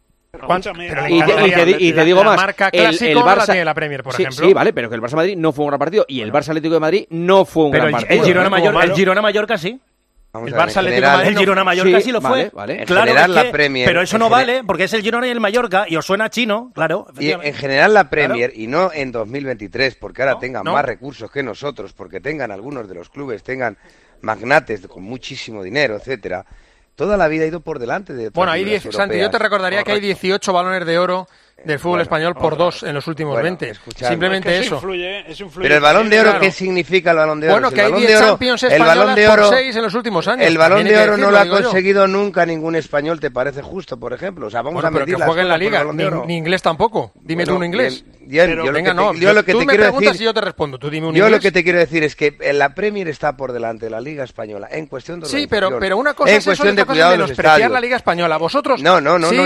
Speaker 10: Y
Speaker 1: te digo más,
Speaker 10: marca clásico
Speaker 1: el Barça
Speaker 10: la tiene la Premier, por ejemplo.
Speaker 1: Sí, vale, pero que el Barça Madrid no fue un gran partido y el Barça Atlético de Madrid no fue un gran partido.
Speaker 9: El Girona-Mallorca sí.
Speaker 13: Vamos
Speaker 9: el Barça Atlético de Madrid, el Girona-Mallorca sí lo fue.
Speaker 13: Vale.
Speaker 9: Claro,
Speaker 13: general, la Premier,
Speaker 9: pero eso no vale, porque es el Girona y el Mallorca, y os suena chino, claro.
Speaker 13: Y en general la Premier, y no en 2023, porque ahora tengan más recursos que nosotros, porque tengan algunos de los clubes, tengan magnates con muchísimo dinero, etcétera, toda la vida ha ido por delante de otras ligas europeas.
Speaker 10: Santi, yo te recordaría que hay 18 balones de oro del fútbol español por 2 en los últimos 20. Simplemente eso.
Speaker 13: Pero el Balón de Oro, ¿qué significa el Balón de Oro?
Speaker 10: Bueno, que hay 10 Champions españolas por 6 en los últimos años.
Speaker 13: El Balón de Oro no lo ha conseguido nunca ningún español, ¿te parece justo, por ejemplo? O sea, vamos a medir
Speaker 10: pero que juegue en la Liga, ni inglés tampoco. Dime tú un inglés.
Speaker 13: Yo lo que
Speaker 10: tú
Speaker 13: te
Speaker 10: me
Speaker 13: quiero
Speaker 10: preguntas
Speaker 13: decir,
Speaker 10: y yo te respondo. Tú dime un
Speaker 13: yo
Speaker 10: inglés.
Speaker 13: lo que te quiero decir es que la Premier está por delante de la Liga Española en cuestión de
Speaker 10: Sí, pero una cosa es eso, otra cosa es menospreciar la Liga Española. Vosotros...
Speaker 13: No, yo no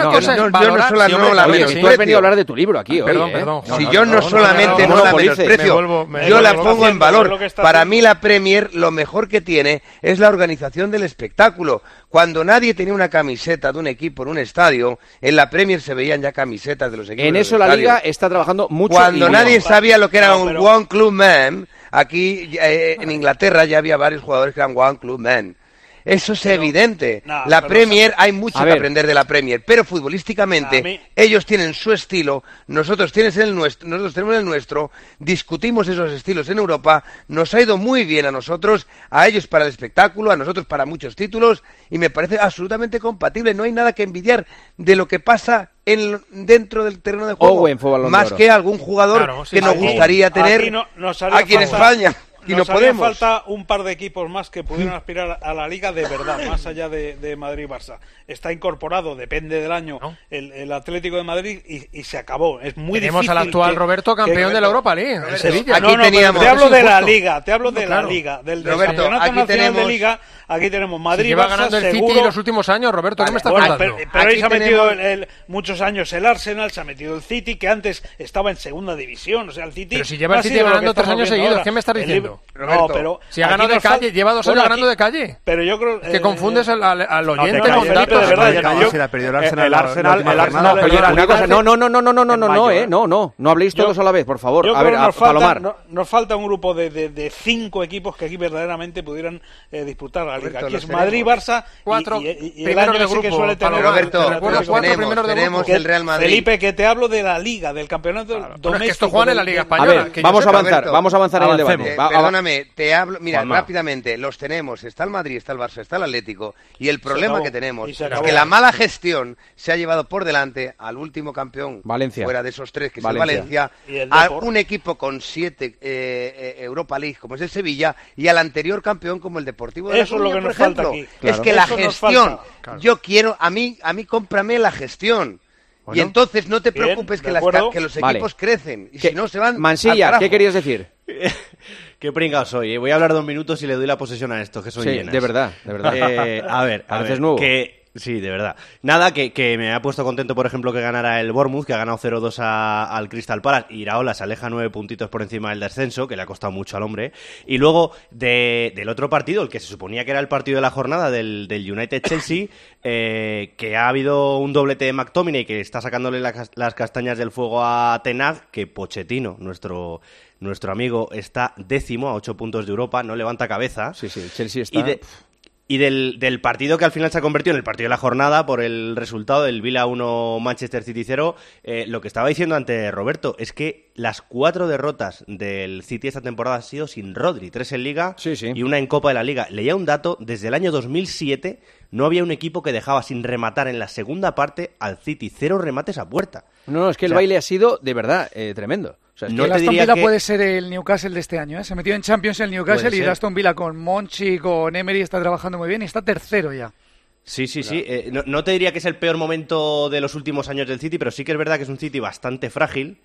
Speaker 13: la
Speaker 1: menosprecio. Tú has venido a hablar de tu libro aquí hoy.
Speaker 13: Perdón. Si yo no solamente no la menosprecio, yo la pongo en valor. Para mí la Premier lo mejor que tiene es la organización del espectáculo. Cuando nadie tenía una camiseta de un equipo en un estadio, en la Premier se veían ya camisetas de los equipos.
Speaker 1: En eso la Liga está trabajando mucho.
Speaker 13: Cuando nadie sabía lo que era un One Club Man, aquí en Inglaterra ya había varios jugadores que eran One Club Man. Eso es evidente. La Premier, hay mucho que aprender de la Premier, pero futbolísticamente ellos tienen su estilo, nosotros tenemos el nuestro, discutimos esos estilos en Europa, nos ha ido muy bien a nosotros, a ellos para el espectáculo, a nosotros para muchos títulos, y me parece absolutamente compatible, no hay nada que envidiar de lo que pasa dentro del terreno de juego, más que algún jugador que nos gustaría tener aquí en España. Y
Speaker 15: nos
Speaker 13: no podemos.
Speaker 15: Haría falta un par de equipos más que pudieran aspirar a la Liga de verdad, más allá de Madrid-Barça. Está incorporado, depende del año, el Atlético de Madrid y se acabó. Es muy
Speaker 10: Tenemos
Speaker 15: difícil.
Speaker 10: Al actual Roberto campeón de la Europa League, en Sevilla.
Speaker 15: Aquí teníamos, te hablo de la Liga, del
Speaker 13: Roberto,
Speaker 15: Campeonato Nacional de Liga. Aquí tenemos Madrid,
Speaker 10: lleva
Speaker 15: Barça,
Speaker 10: ganando el
Speaker 15: seguro.
Speaker 10: City los últimos años, Roberto, ¿qué me estás contando?
Speaker 15: Pero ahí se ha metido muchos años el Arsenal, se ha metido el City, que antes estaba en segunda división. O sea, el City.
Speaker 10: Pero si lleva el City ganando 3 años seguidos, ¿qué me estás diciendo?
Speaker 15: No, pero
Speaker 10: si ha ganado de calle, lleva 2 años ganando de calle.
Speaker 15: Pero yo creo
Speaker 10: que confundes al oyente
Speaker 15: con datos.
Speaker 11: El Arsenal.
Speaker 1: Una cosa, no habléis todos a la vez, por favor.
Speaker 15: Yo
Speaker 1: a ver, Palomar.
Speaker 15: Nos falta un grupo de 5 equipos que aquí verdaderamente pudieran disputar la Liga. Aquí es Madrid, Barça y el año que suele tener.
Speaker 13: Roberto, tenemos el Real Madrid.
Speaker 15: Felipe, que te hablo de la Liga, del campeonato doméstico.
Speaker 10: Es que esto juegan en la Liga Española.
Speaker 1: A ver, vamos a avanzar en el debate.
Speaker 13: Perdóname, te hablo, mira, rápidamente, los tenemos, está el Madrid, está el Barça, está el Atlético, y el problema que tenemos es que la mala gestión se ha llevado por delante al último campeón,
Speaker 1: Valencia,
Speaker 13: fuera de esos 3, que es el Valencia, a un equipo con 7 Europa League, como es el Sevilla, y al anterior campeón como el Deportivo de La Coruña,
Speaker 15: eso es lo que nos falta aquí.
Speaker 13: Es que la gestión, yo quiero, a mí cómprame la gestión. Bueno, y entonces no te preocupes que los equipos crecen. Y si no, se van.
Speaker 1: Mansilla, ¿qué querías decir?
Speaker 14: Qué pringao soy. Voy a hablar 2 minutos y le doy la posesión a estos, que son llenas.
Speaker 1: De verdad.
Speaker 14: A ver,
Speaker 1: nuevo.
Speaker 14: Sí, de verdad. Nada, que me ha puesto contento, por ejemplo, que ganara el Bournemouth, que ha ganado 0-2 al Crystal Palace. Iraola se aleja 9 puntitos por encima del descenso, que le ha costado mucho al hombre. Y luego, del otro partido, el que se suponía que era el partido de la jornada, del United-Chelsea, que ha habido un doblete de McTominay, que está sacándole las castañas del fuego a Ten Hag, que Pochettino, nuestro amigo, está 10º a 8 puntos de Europa, no levanta cabeza.
Speaker 1: Sí, Chelsea está...
Speaker 14: Y del partido que al final se ha convertido en el partido de la jornada por el resultado del Villa 1 Manchester City 0, lo que estaba diciendo antes Roberto es que las 4 derrotas del City esta temporada han sido sin Rodri, 3 en Liga y 1 en Copa de la Liga. Leía un dato, desde el año 2007 no había un equipo que dejaba sin rematar en la segunda parte al City, 0 remates a puerta.
Speaker 1: No, es que el baile ha sido de verdad tremendo. O sea,
Speaker 12: el Aston Villa puede ser el Newcastle de este año, ¿eh? Se metió en Champions el Newcastle y el Aston Villa con Monchi, con Emery está trabajando muy bien y está 3º ya.
Speaker 14: Sí. No te diría que es el peor momento de los últimos años del City, pero sí que es verdad que es un City bastante frágil,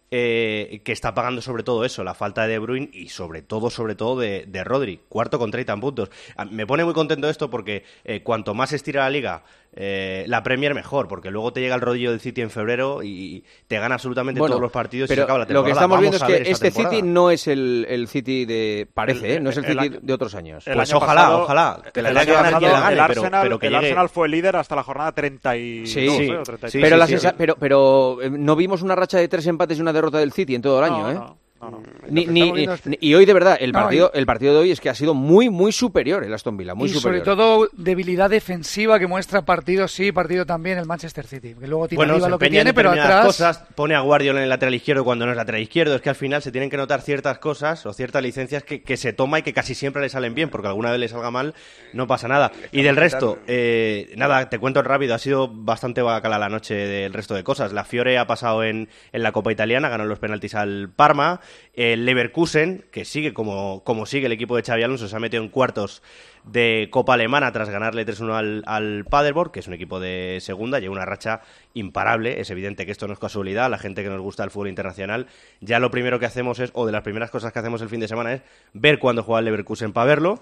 Speaker 14: que está pagando sobre todo eso, la falta de De Bruyne y sobre todo de Rodri, 4 con 30 puntos. Me pone muy contento esto porque cuanto más estira la Liga, la Premier mejor, porque luego te llega el rodillo del City en febrero y te gana absolutamente todos los partidos y se acaba la temporada.
Speaker 1: Lo que estamos viendo es que este City no es el City de... Parece, no es el City de otros años.
Speaker 14: Pues ojalá. Que la Liga gane quien la gane, pero que
Speaker 8: el Arsenal fue líder hasta la jornada 32 o 36.
Speaker 1: Pero no vimos una racha de 3 empates y una derrota del City en todo el año, ¿eh? Y hoy de verdad el partido de hoy es que ha sido muy muy superior el Aston Villa, muy superior.
Speaker 12: Sobre todo debilidad defensiva que muestra partido también el Manchester City, que luego tiene arriba lo que tiene, pero atrás
Speaker 14: cosas, pone a Guardiola en el lateral izquierdo cuando no es lateral izquierdo. Es que al final se tienen que notar ciertas cosas o ciertas licencias que se toma y que casi siempre le salen bien, porque alguna vez le salga mal no pasa nada. Y del resto, nada, te cuento rápido, ha sido bastante bacala la noche del resto de cosas. La Fiore ha pasado en la Copa Italiana, ganó los penaltis al Parma. El Leverkusen, que sigue como sigue el equipo de Xabi Alonso, se ha metido en cuartos de Copa Alemana tras ganarle 3-1 al Paderborn, que es un equipo de segunda, lleva una racha imparable. Es evidente que esto no es casualidad. La gente que nos gusta el fútbol internacional, ya lo primero que hacemos o de las primeras cosas que hacemos el fin de semana es ver cuándo juega el Leverkusen para verlo.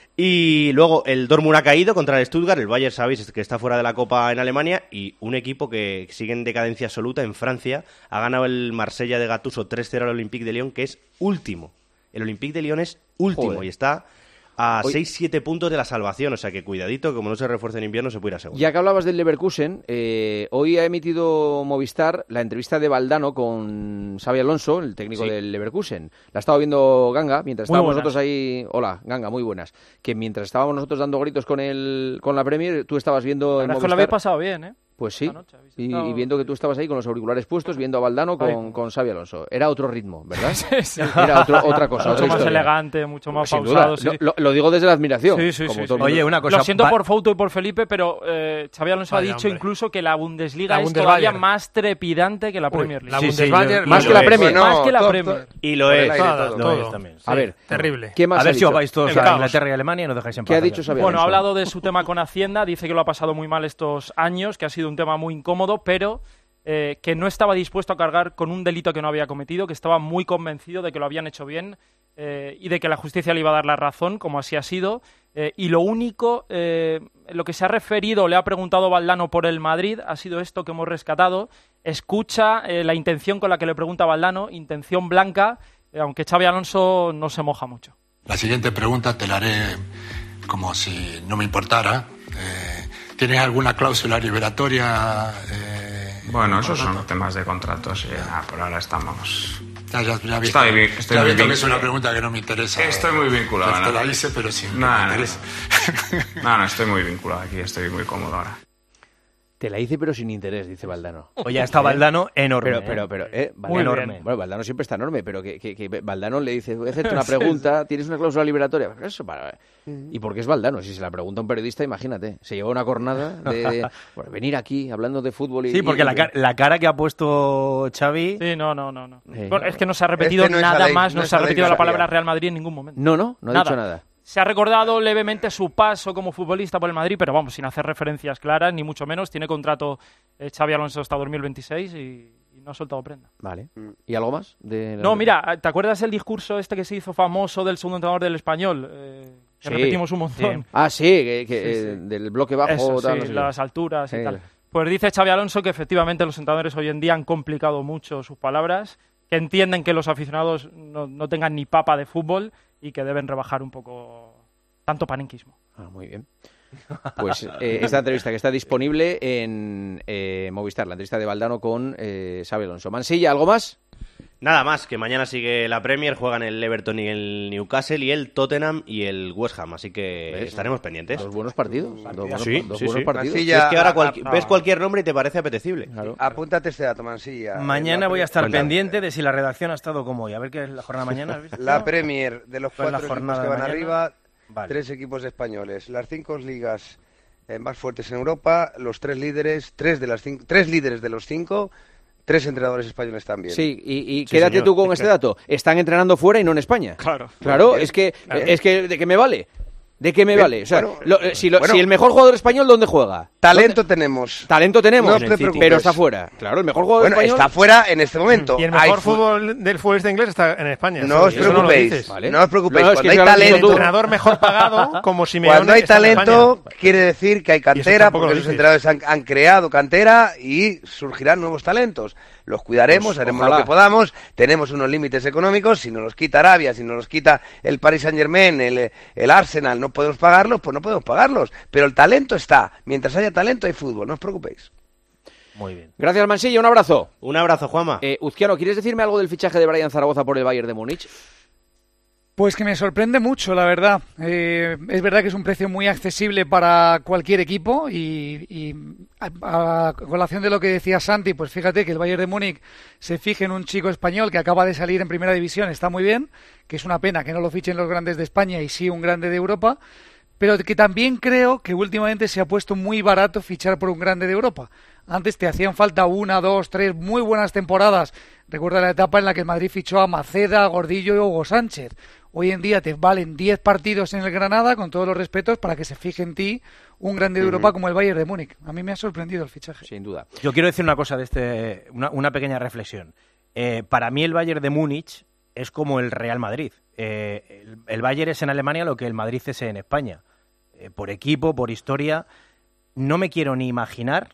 Speaker 14: Y luego el Dortmund ha caído contra el Stuttgart, el Bayern sabéis que está fuera de la Copa en Alemania, y un equipo que sigue en decadencia absoluta en Francia ha ganado el Marsella de Gattuso 3-0 al Olympique de Lyon, que es último. El Olympique de Lyon es último. Joder. Y está a 6-7 puntos de la salvación, o sea que cuidadito, como no se refuerce en invierno se puede ir a segunda.
Speaker 1: Ya que hablabas del Leverkusen, hoy ha emitido Movistar la entrevista de Valdano con Xabi Alonso, el técnico del Leverkusen. La ha estado viendo Ganga, mientras estábamos nosotros ahí... Hola, Ganga, muy buenas. Que mientras estábamos nosotros dando gritos con la Premier, tú estabas viendo en Movistar...
Speaker 16: lo habéis pasado bien, ¿eh?
Speaker 1: Pues sí, y viendo que tú estabas ahí con los auriculares puestos, viendo a Valdano con Xabi Alonso. Era otro ritmo, ¿verdad?
Speaker 16: Sí.
Speaker 1: Era otra cosa.
Speaker 16: Mucho más elegante, mucho más pausado. Sí.
Speaker 1: Lo digo desde la admiración.
Speaker 16: Sí.
Speaker 1: Oye,
Speaker 16: una cosa. Lo siento por Fouto y por Felipe, pero Xabi Alonso ha dicho incluso que la Bundesliga es todavía más trepidante que la Premier League.
Speaker 10: La Bundesliga
Speaker 1: más que la Premier.
Speaker 16: Más que la Premier.
Speaker 14: Y lo es.
Speaker 10: Lo es
Speaker 14: también.
Speaker 1: A ver,
Speaker 10: terrible.
Speaker 1: ¿Qué más
Speaker 9: a ver si os vais todos a Inglaterra y Alemania y nos dejáis en paz.
Speaker 1: ¿Qué ha dicho Xabi Alonso?
Speaker 16: Bueno, ha hablado de su tema con Hacienda, dice que lo ha pasado muy mal estos años, que ha sido un tema muy incómodo, pero que no estaba dispuesto a cargar con un delito que no había cometido, que estaba muy convencido de que lo habían hecho bien y de que la justicia le iba a dar la razón, como así ha sido. Y lo único, lo que se ha referido, le ha preguntado Valdano por el Madrid, ha sido esto que hemos rescatado. Escucha la intención con la que le pregunta Valdano, intención blanca, aunque Xabi Alonso no se moja mucho.
Speaker 17: La siguiente pregunta te la haré como si no me importara. ¿Tienes alguna cláusula liberatoria?
Speaker 18: Bueno, esos son temas de contratos. Por ahora estamos...
Speaker 17: Ya vi
Speaker 18: estoy muy
Speaker 17: que es una pregunta que no me interesa.
Speaker 18: Estoy muy vinculado.
Speaker 17: Te la hice, pero sí me interesa.
Speaker 18: No, estoy muy vinculado aquí. Estoy muy cómodo ahora.
Speaker 1: Te la hice pero sin interés, dice Valdano.
Speaker 9: Oye, está Valdano enorme.
Speaker 1: Pero
Speaker 9: muy
Speaker 1: enorme. Bueno, Valdano siempre está enorme, pero que Valdano le dice, voy a hacerte una pregunta, ¿tienes una cláusula liberatoria? ¿Y por qué es Valdano? Si se la pregunta a un periodista, imagínate, se lleva una cornada de venir aquí hablando de fútbol y...
Speaker 9: Sí, porque la cara que ha puesto Xavi...
Speaker 16: Sí, no. Es que no se ha repetido nada más, no se ha repetido la palabra Real Madrid en ningún momento.
Speaker 1: No ha dicho nada.
Speaker 16: Se ha recordado levemente su paso como futbolista por el Madrid, pero vamos, sin hacer referencias claras, ni mucho menos. Tiene contrato Xabi Alonso hasta 2026 y no ha soltado prenda.
Speaker 1: Vale. ¿Y algo más?
Speaker 16: No, mira, ¿te acuerdas el discurso este que se hizo famoso del segundo entrenador del Español? Que repetimos un montón.
Speaker 1: Sí. Ah, sí, del bloque bajo.
Speaker 16: Eso,
Speaker 1: tal,
Speaker 16: no sé las alturas y tal. Pues dice Xabi Alonso que efectivamente los entrenadores hoy en día han complicado mucho sus palabras, que entienden que los aficionados no tengan ni papa de fútbol y que deben rebajar un poco tanto panenquismo.
Speaker 1: Muy bien. Pues esta entrevista que está disponible en Movistar, la entrevista de Valdano con Xabi Alonso. Mansilla, ¿algo más?
Speaker 14: Nada más, que mañana sigue la Premier, juegan el Everton y el Newcastle y el Tottenham y el West Ham, así que estaremos pendientes.
Speaker 1: Dos buenos partidos.
Speaker 14: Sí.
Speaker 1: Buenos partidos.
Speaker 14: Mansilla, es que ahora ves cualquier nombre y te parece apetecible.
Speaker 13: Claro. Apúntate este dato, Mansilla.
Speaker 9: Mañana voy a estar pendiente de si la redacción ha estado como hoy. A ver qué es la jornada mañana.
Speaker 13: La Premier, de los 4 equipos que van arriba,
Speaker 9: vale.
Speaker 13: 3 equipos españoles. Las 5 ligas más fuertes en Europa, los 3 líderes, 3 líderes de los 5... 3 entrenadores españoles también.
Speaker 1: Sí, y quédate señor. Tú con este dato. Están entrenando fuera y no en España. Claro, es que ¿de qué me vale? ¿De qué me vale? O sea, si el mejor jugador español, ¿dónde juega?
Speaker 13: Talento tenemos.
Speaker 1: No te preocupes. Pero está fuera. Claro, el mejor jugador español...
Speaker 13: está fuera en este momento.
Speaker 10: Y el mejor fútbol del futbolista inglés está en España.
Speaker 13: No os preocupéis. No os preocupéis.
Speaker 10: Cuando hay talento... El entrenador mejor pagado, como Simeone.
Speaker 13: Cuando hay talento, quiere decir que hay cantera, porque esos entrenadores han creado cantera y surgirán nuevos talentos. Los cuidaremos, haremos lo que podamos, tenemos unos límites económicos, si nos los quita Arabia, si nos los quita el Paris Saint-Germain, el Arsenal, no podemos pagarlos, pues no podemos pagarlos, pero el talento está, mientras haya talento hay fútbol, no os preocupéis.
Speaker 9: Muy bien.
Speaker 1: Gracias, Mansilla, un abrazo.
Speaker 14: Un abrazo, Juanma.
Speaker 1: Uzquiano, ¿quieres decirme algo del fichaje de Brian Zaragoza por el Bayern de Múnich?
Speaker 12: Pues que me sorprende mucho, la verdad. Es verdad que es un precio muy accesible para cualquier equipo y a colación de lo que decía Santi, pues fíjate que el Bayern de Múnich se fije en un chico español que acaba de salir en Primera División, está muy bien, que es una pena que no lo fichen los grandes de España y sí un grande de Europa, pero que también creo que últimamente se ha puesto muy barato fichar por un grande de Europa. Antes te hacían falta 1, 2, 3 muy buenas temporadas. Recuerda la etapa en la que el Madrid fichó a Maceda, Gordillo y Hugo Sánchez. Hoy en día te valen 10 partidos en el Granada, con todos los respetos, para que se fije en ti un grande de Europa como el Bayern de Múnich. A mí me ha sorprendido el fichaje.
Speaker 1: Sin duda.
Speaker 9: Yo quiero decir una cosa una pequeña reflexión. Para mí el Bayern de Múnich es como el Real Madrid. El Bayern es en Alemania lo que el Madrid es en España. Por equipo, por historia. No me quiero ni imaginar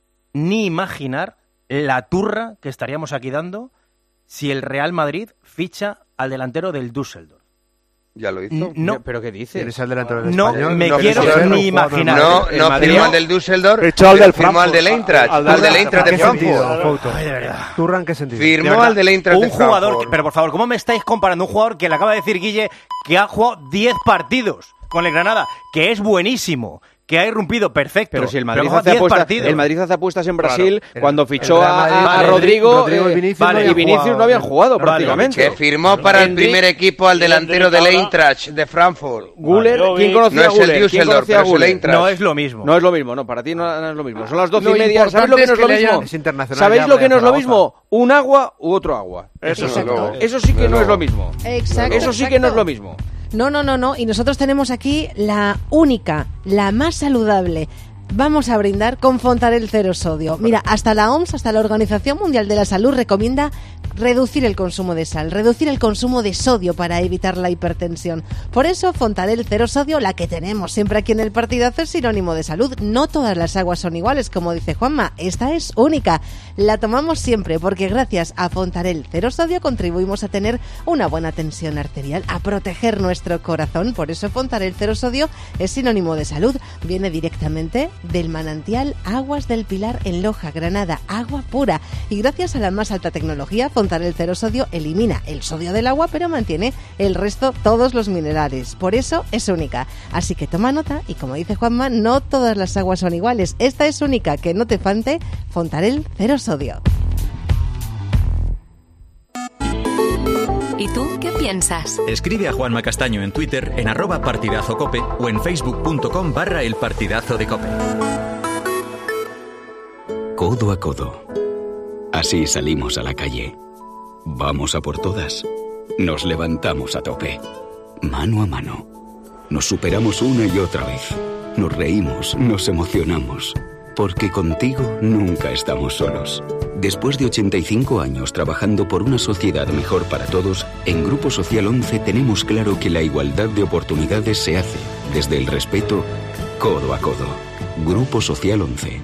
Speaker 9: la turra que estaríamos aquí dando si el Real Madrid ficha al delantero del Düsseldorf.
Speaker 13: Ya lo hizo.
Speaker 9: No,
Speaker 1: ¿pero qué dices?
Speaker 11: ¿Eres el delantero del
Speaker 9: No
Speaker 11: Español?
Speaker 9: me quiero ni imaginar.
Speaker 13: No firmó al del Düsseldorf, firmó al del Eintracht, al del Eintracht de Frankfurt.
Speaker 9: Ay, de verdad.
Speaker 11: ¿Turra en qué sentido?
Speaker 13: Firmó al del Eintracht de
Speaker 9: Un jugador,
Speaker 13: Frankfurt.
Speaker 9: pero por favor, ¿cómo me estáis comparando un jugador que le acaba de decir Guille que ha jugado 10 partidos con el Granada, que es buenísimo, que ha irrumpido perfecto?
Speaker 1: Pero si el Madrid,
Speaker 9: pero
Speaker 1: el Madrid hace apuestas en Brasil,
Speaker 11: Claro.
Speaker 1: cuando fichó a
Speaker 11: Madrid,
Speaker 1: Rodrigo
Speaker 11: y Vinicius
Speaker 1: y Vinicius no habían jugado prácticamente.
Speaker 13: Que firmó para el primer equipo al delantero del Eintracht de Frankfurt.
Speaker 1: Guller, ¿quién conocía a Guller?
Speaker 13: No es el Düsseldorf, pero es el Eintracht.
Speaker 9: No es lo mismo.
Speaker 1: No es lo mismo, no, para ti no es lo mismo. Son las 12
Speaker 12: Lo
Speaker 1: y media. ¿Sabéis lo que no es lo
Speaker 12: importante es que
Speaker 1: mismo?
Speaker 11: Es internacional.
Speaker 1: ¿Sabéis
Speaker 11: ya,
Speaker 1: lo que no es lo
Speaker 11: Zaragoza.
Speaker 1: mismo? Un agua u otro agua.
Speaker 15: Eso
Speaker 4: Exacto.
Speaker 1: Eso sí que no es lo mismo.
Speaker 4: Exacto.
Speaker 1: Eso sí que no es lo mismo.
Speaker 4: No. Y nosotros tenemos aquí la única, la más saludable. Vamos a brindar con Fontanel Cero Sodio. Mira, hasta la OMS, hasta la Organización Mundial de la Salud, recomienda reducir el consumo de sal, reducir el consumo de sodio para evitar la hipertensión. Por eso, Fontanel Cero Sodio, la que tenemos siempre aquí en el partidazo, es sinónimo de salud. No todas las aguas son iguales, como dice Juanma. Esta es única. La tomamos siempre porque gracias a Fontanel Cero Sodio contribuimos a tener una buena tensión arterial, a proteger nuestro corazón. Por eso Fontanel Cero Sodio es sinónimo de salud. Viene directamente del manantial Aguas del Pilar en Loja, Granada, agua pura. Y gracias a la más alta tecnología, Fontanel Cero Sodio elimina el sodio del agua, pero mantiene el resto, todos los minerales. Por eso es única. Así que toma nota y, como dice Juanma, no todas las aguas son iguales. Esta es única, que no te falte Fontanel Cero Sodio.
Speaker 2: ¿Y tú qué piensas?
Speaker 3: Escribe a Juanma Castaño en Twitter en @partidazocope o en facebook.com/elpartidazodecope.
Speaker 6: Codo a codo. Así salimos a la calle. Vamos a por todas. Nos levantamos a tope. Mano a mano. Nos superamos una y otra vez. Nos reímos, nos emocionamos. Porque contigo nunca estamos solos. Después de 85 años trabajando por una sociedad mejor para todos, en Grupo Social 11 tenemos claro que la igualdad de oportunidades se hace desde el respeto, codo a codo. Grupo Social 11.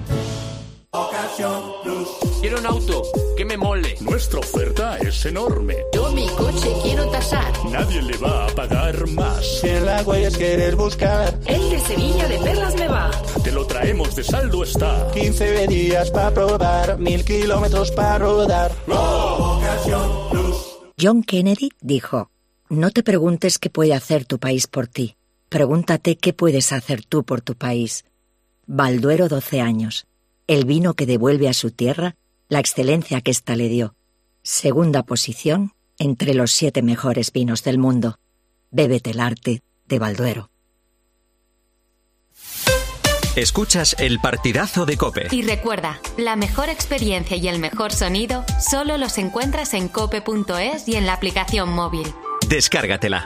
Speaker 19: Quiero un auto que me mole.
Speaker 20: Nuestra oferta es enorme.
Speaker 19: Yo mi coche quiero tasar.
Speaker 20: Nadie le va a pagar más.
Speaker 19: Si en las huellas quieres buscar, el de Sevilla de Perlas me va.
Speaker 20: Te lo traemos de saldo está.
Speaker 19: 15 días para probar, 1000 kilómetros para rodar.
Speaker 21: John Kennedy dijo: no te preguntes qué puede hacer tu país por ti. Pregúntate qué puedes hacer tú por tu país. Balduero 12 años. El vino que devuelve a su tierra la excelencia que ésta le dio. Segunda posición entre los 7 mejores vinos del mundo. Bébete el arte de Balduero.
Speaker 3: Escuchas el partidazo de COPE.
Speaker 2: Y recuerda, la mejor experiencia y el mejor sonido solo los encuentras en cope.es y en la aplicación móvil.
Speaker 3: Descárgatela.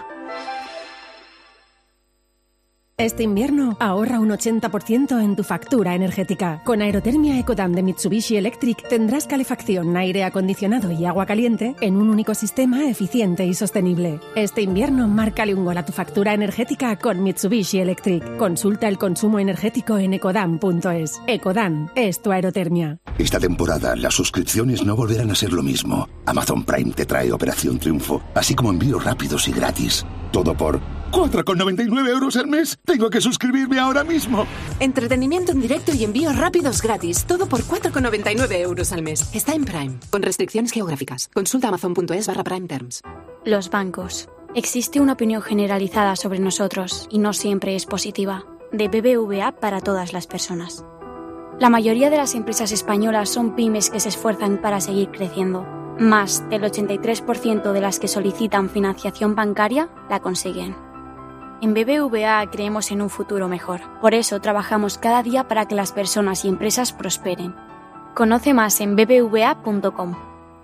Speaker 22: Este invierno ahorra un 80% en tu factura energética. Con Aerotermia Ecodan de Mitsubishi Electric tendrás calefacción, aire acondicionado y agua caliente en un único sistema eficiente y sostenible. Este invierno márcale un gol a tu factura energética con Mitsubishi Electric. Consulta el consumo energético en ecodan.es. Ecodan es tu aerotermia.
Speaker 25: Esta temporada las suscripciones no volverán a ser lo mismo. Amazon Prime te trae Operación Triunfo, así como envíos rápidos y gratis. Todo por
Speaker 5: ¿4,99 € al mes? Tengo que suscribirme ahora mismo.
Speaker 7: Entretenimiento en directo y envíos rápidos gratis. Todo por 4,99 € al mes. Está en Prime, con restricciones geográficas. Consulta amazon.es/Prime Terms.
Speaker 8: Los bancos. Existe una opinión generalizada sobre nosotros y no siempre es positiva. De BBVA para todas las personas. La mayoría de las empresas españolas son pymes que se esfuerzan para seguir creciendo. Más del 83% de las que solicitan financiación bancaria la consiguen. En BBVA creemos en un futuro mejor. Por eso trabajamos cada día para que las personas y empresas prosperen. Conoce más en bbva.com.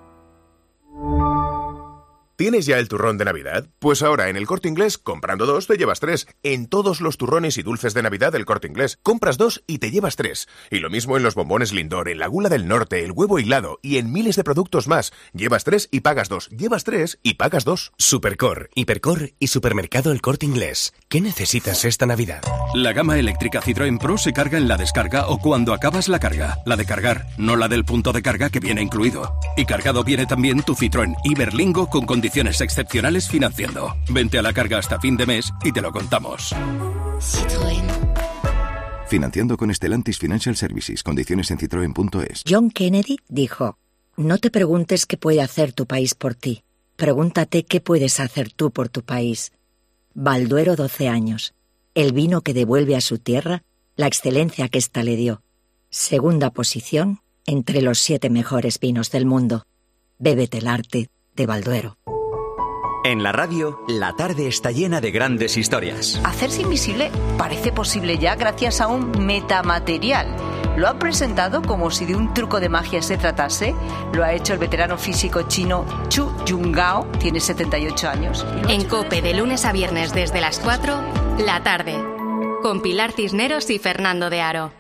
Speaker 23: ¿Tienes ya el turrón de Navidad? Pues ahora en El Corte Inglés, comprando 2 te llevas 3. En todos los turrones y dulces de Navidad del Corte Inglés, compras 2 y te llevas 3. Y lo mismo en los bombones Lindor, en la Gula del Norte, el huevo hilado y en miles de productos más. Llevas 3 y pagas 2. Llevas 3 y pagas 2.
Speaker 24: Supercor, Hipercor y Supermercado El Corte Inglés. ¿Qué necesitas esta Navidad?
Speaker 26: La gama eléctrica Citroën Pro se carga en la descarga o cuando acabas la carga. La de cargar, no la del punto de carga que viene incluido. Y cargado viene también tu Citroën Iberlingo con condiciones excepcionales financiando. Vente a la carga hasta fin de mes y te lo contamos.
Speaker 24: Citroën.
Speaker 25: Financiando con Stellantis Financial Services. Condiciones en citroen.es.
Speaker 21: John Kennedy dijo: no te preguntes qué puede hacer tu país por ti. Pregúntate qué puedes hacer tú por tu país. Balduero 12 años. El vino que devuelve a su tierra la excelencia que ésta le dio. Segunda posición entre los 7 mejores vinos del mundo. Bébete el arte de Balduero.
Speaker 3: En la radio, la tarde está llena de grandes historias.
Speaker 27: Hacerse invisible parece posible ya gracias a un metamaterial. Lo han presentado como si de un truco de magia se tratase. Lo ha hecho el veterano físico chino Chu Yunggao, tiene 78 años.
Speaker 2: En COPE, de lunes a viernes desde las 4, la tarde. Con Pilar Cisneros y Fernando de Aro.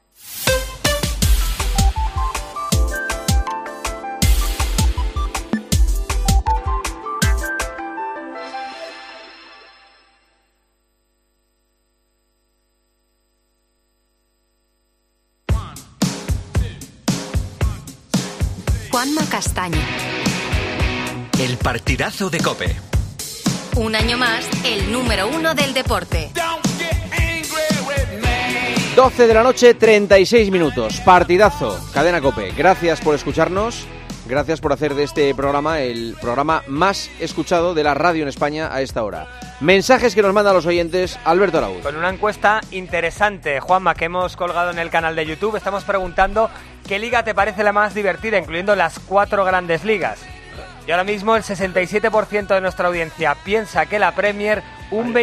Speaker 2: Juanma Castaño.
Speaker 3: El partidazo de COPE.
Speaker 2: Un año más, el número 1 del deporte.
Speaker 1: 12 de la noche, 36 minutos. Partidazo. Cadena COPE. Gracias por escucharnos. Gracias por hacer de este programa el programa más escuchado de la radio en España a esta hora. Mensajes que nos mandan los oyentes. Alberto Araúz.
Speaker 28: Con una encuesta interesante, Juanma, que hemos colgado en el canal de YouTube. Estamos preguntando qué liga te parece la más divertida, incluyendo las 4 grandes ligas. Y ahora mismo el 67% de nuestra audiencia piensa que la Premier, un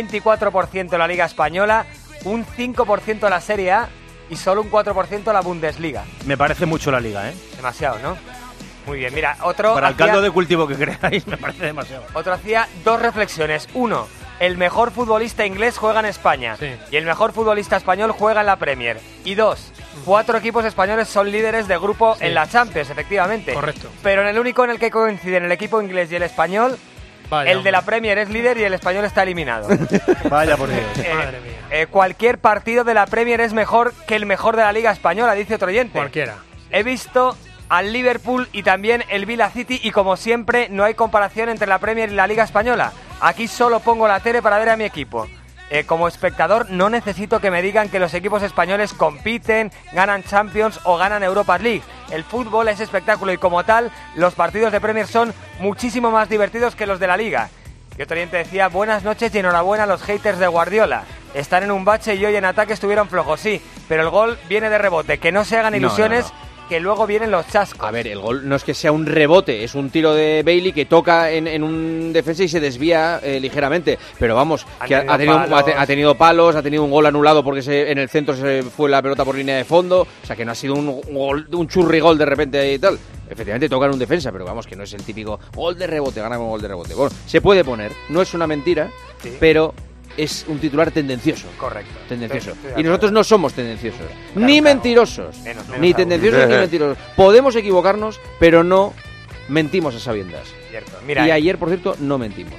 Speaker 28: 24% la Liga Española, un 5% la Serie A y solo un 4% la Bundesliga.
Speaker 9: Me parece mucho la Liga, ¿eh?
Speaker 28: Demasiado, ¿no? Muy bien, mira, otro...
Speaker 9: Para el caldo de cultivo que creáis, me parece demasiado.
Speaker 28: Otro hacía 2 reflexiones. 1, el mejor futbolista inglés juega en España, sí, y el mejor futbolista español juega en la Premier. Y 2, 4 equipos españoles son líderes de grupo, sí, en la Champions, efectivamente.
Speaker 10: Correcto.
Speaker 28: Pero en el único en el que coinciden el equipo inglés y el español, vaya, el de la Premier es líder y el español está eliminado.
Speaker 9: Vaya por Dios.
Speaker 28: Madre mía. Cualquier partido de la Premier es mejor que el mejor de la Liga Española, dice otro oyente.
Speaker 10: Cualquiera.
Speaker 28: He visto al Liverpool y también el Villa City y como siempre no hay comparación entre la Premier y la Liga Española. Aquí solo pongo la tele para ver a mi equipo. Como espectador no necesito que me digan que los equipos españoles compiten, ganan Champions o ganan Europa League. El fútbol es espectáculo y como tal los partidos de Premier son muchísimo más divertidos que los de la Liga. Y otro oyente decía: buenas noches y enhorabuena a los haters de Guardiola. Están en un bache y hoy en ataque estuvieron flojos, sí, pero el gol viene de rebote. Que no se hagan ilusiones. No. Que luego vienen los chascos.
Speaker 1: A ver, el gol no es que sea un rebote, es un tiro de Bailey que toca en un defensa y se desvía ligeramente. Pero vamos, que ha tenido palos, ha tenido un gol anulado porque en el centro se fue la pelota por línea de fondo. O sea, que no ha sido un churrigol de repente y tal. Efectivamente toca en un defensa, pero vamos, que no es el típico gol de rebote, gana con gol de rebote. Bueno, se puede poner, no es una mentira, sí, pero es un titular tendencioso.
Speaker 28: Correcto.
Speaker 1: Tendencioso. Y nosotros no somos tendenciosos. Claro, ni mentirosos. Ni tendenciosos ni mentirosos. Podemos equivocarnos, pero no mentimos a sabiendas.
Speaker 28: Cierto. Mira,
Speaker 1: y ayer, por cierto, no mentimos.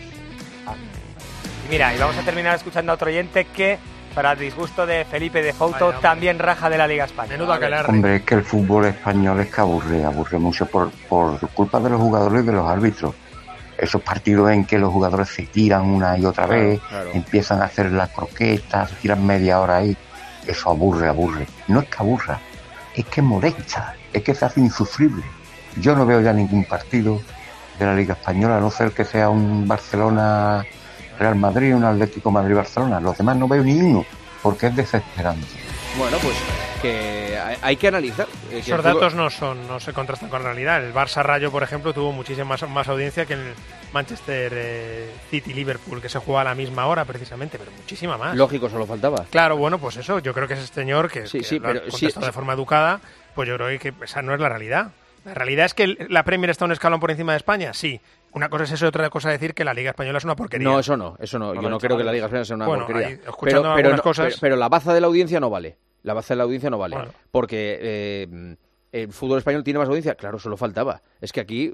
Speaker 28: Mira, y vamos a terminar escuchando a otro oyente que, para el disgusto de Felipe de Fouto, también raja de la Liga Española.
Speaker 29: Hombre, es que el fútbol español es que aburre mucho por culpa de los jugadores y de los árbitros.
Speaker 11: esos partidos en que los jugadores se tiran una y otra vez, empiezan a hacer las croquetas, se tiran media hora ahí, eso aburre. No es que aburra, es que molesta, es que se hace insufrible. Yo no veo ya ningún partido de la Liga Española, a no ser que sea un Barcelona Real Madrid, un Atlético Madrid-Barcelona. Los demás no veo ni uno, porque es desesperante.
Speaker 1: Bueno, pues que hay que analizar.
Speaker 10: Esos datos no se contrastan con la realidad. El Barça-Rayo, por ejemplo, tuvo muchísima más audiencia que el Manchester City-Liverpool, que se juega a la misma hora precisamente, pero muchísima más.
Speaker 1: Lógico, solo faltaba.
Speaker 10: Claro, bueno, pues eso, yo creo que ese señor que lo ha contestado de forma educada, pues yo creo que esa no es la realidad. La realidad es que la Premier está un escalón por encima de España, sí. Una cosa es eso y otra cosa es decir que la Liga Española es una porquería.
Speaker 1: No, eso no. Yo no creo que la Liga Española sea una porquería.
Speaker 10: Cosas...
Speaker 1: pero la baza de la audiencia no vale. La baza de la audiencia no vale. Bueno. Porque el fútbol español tiene más audiencia. Claro, solo faltaba. Es que aquí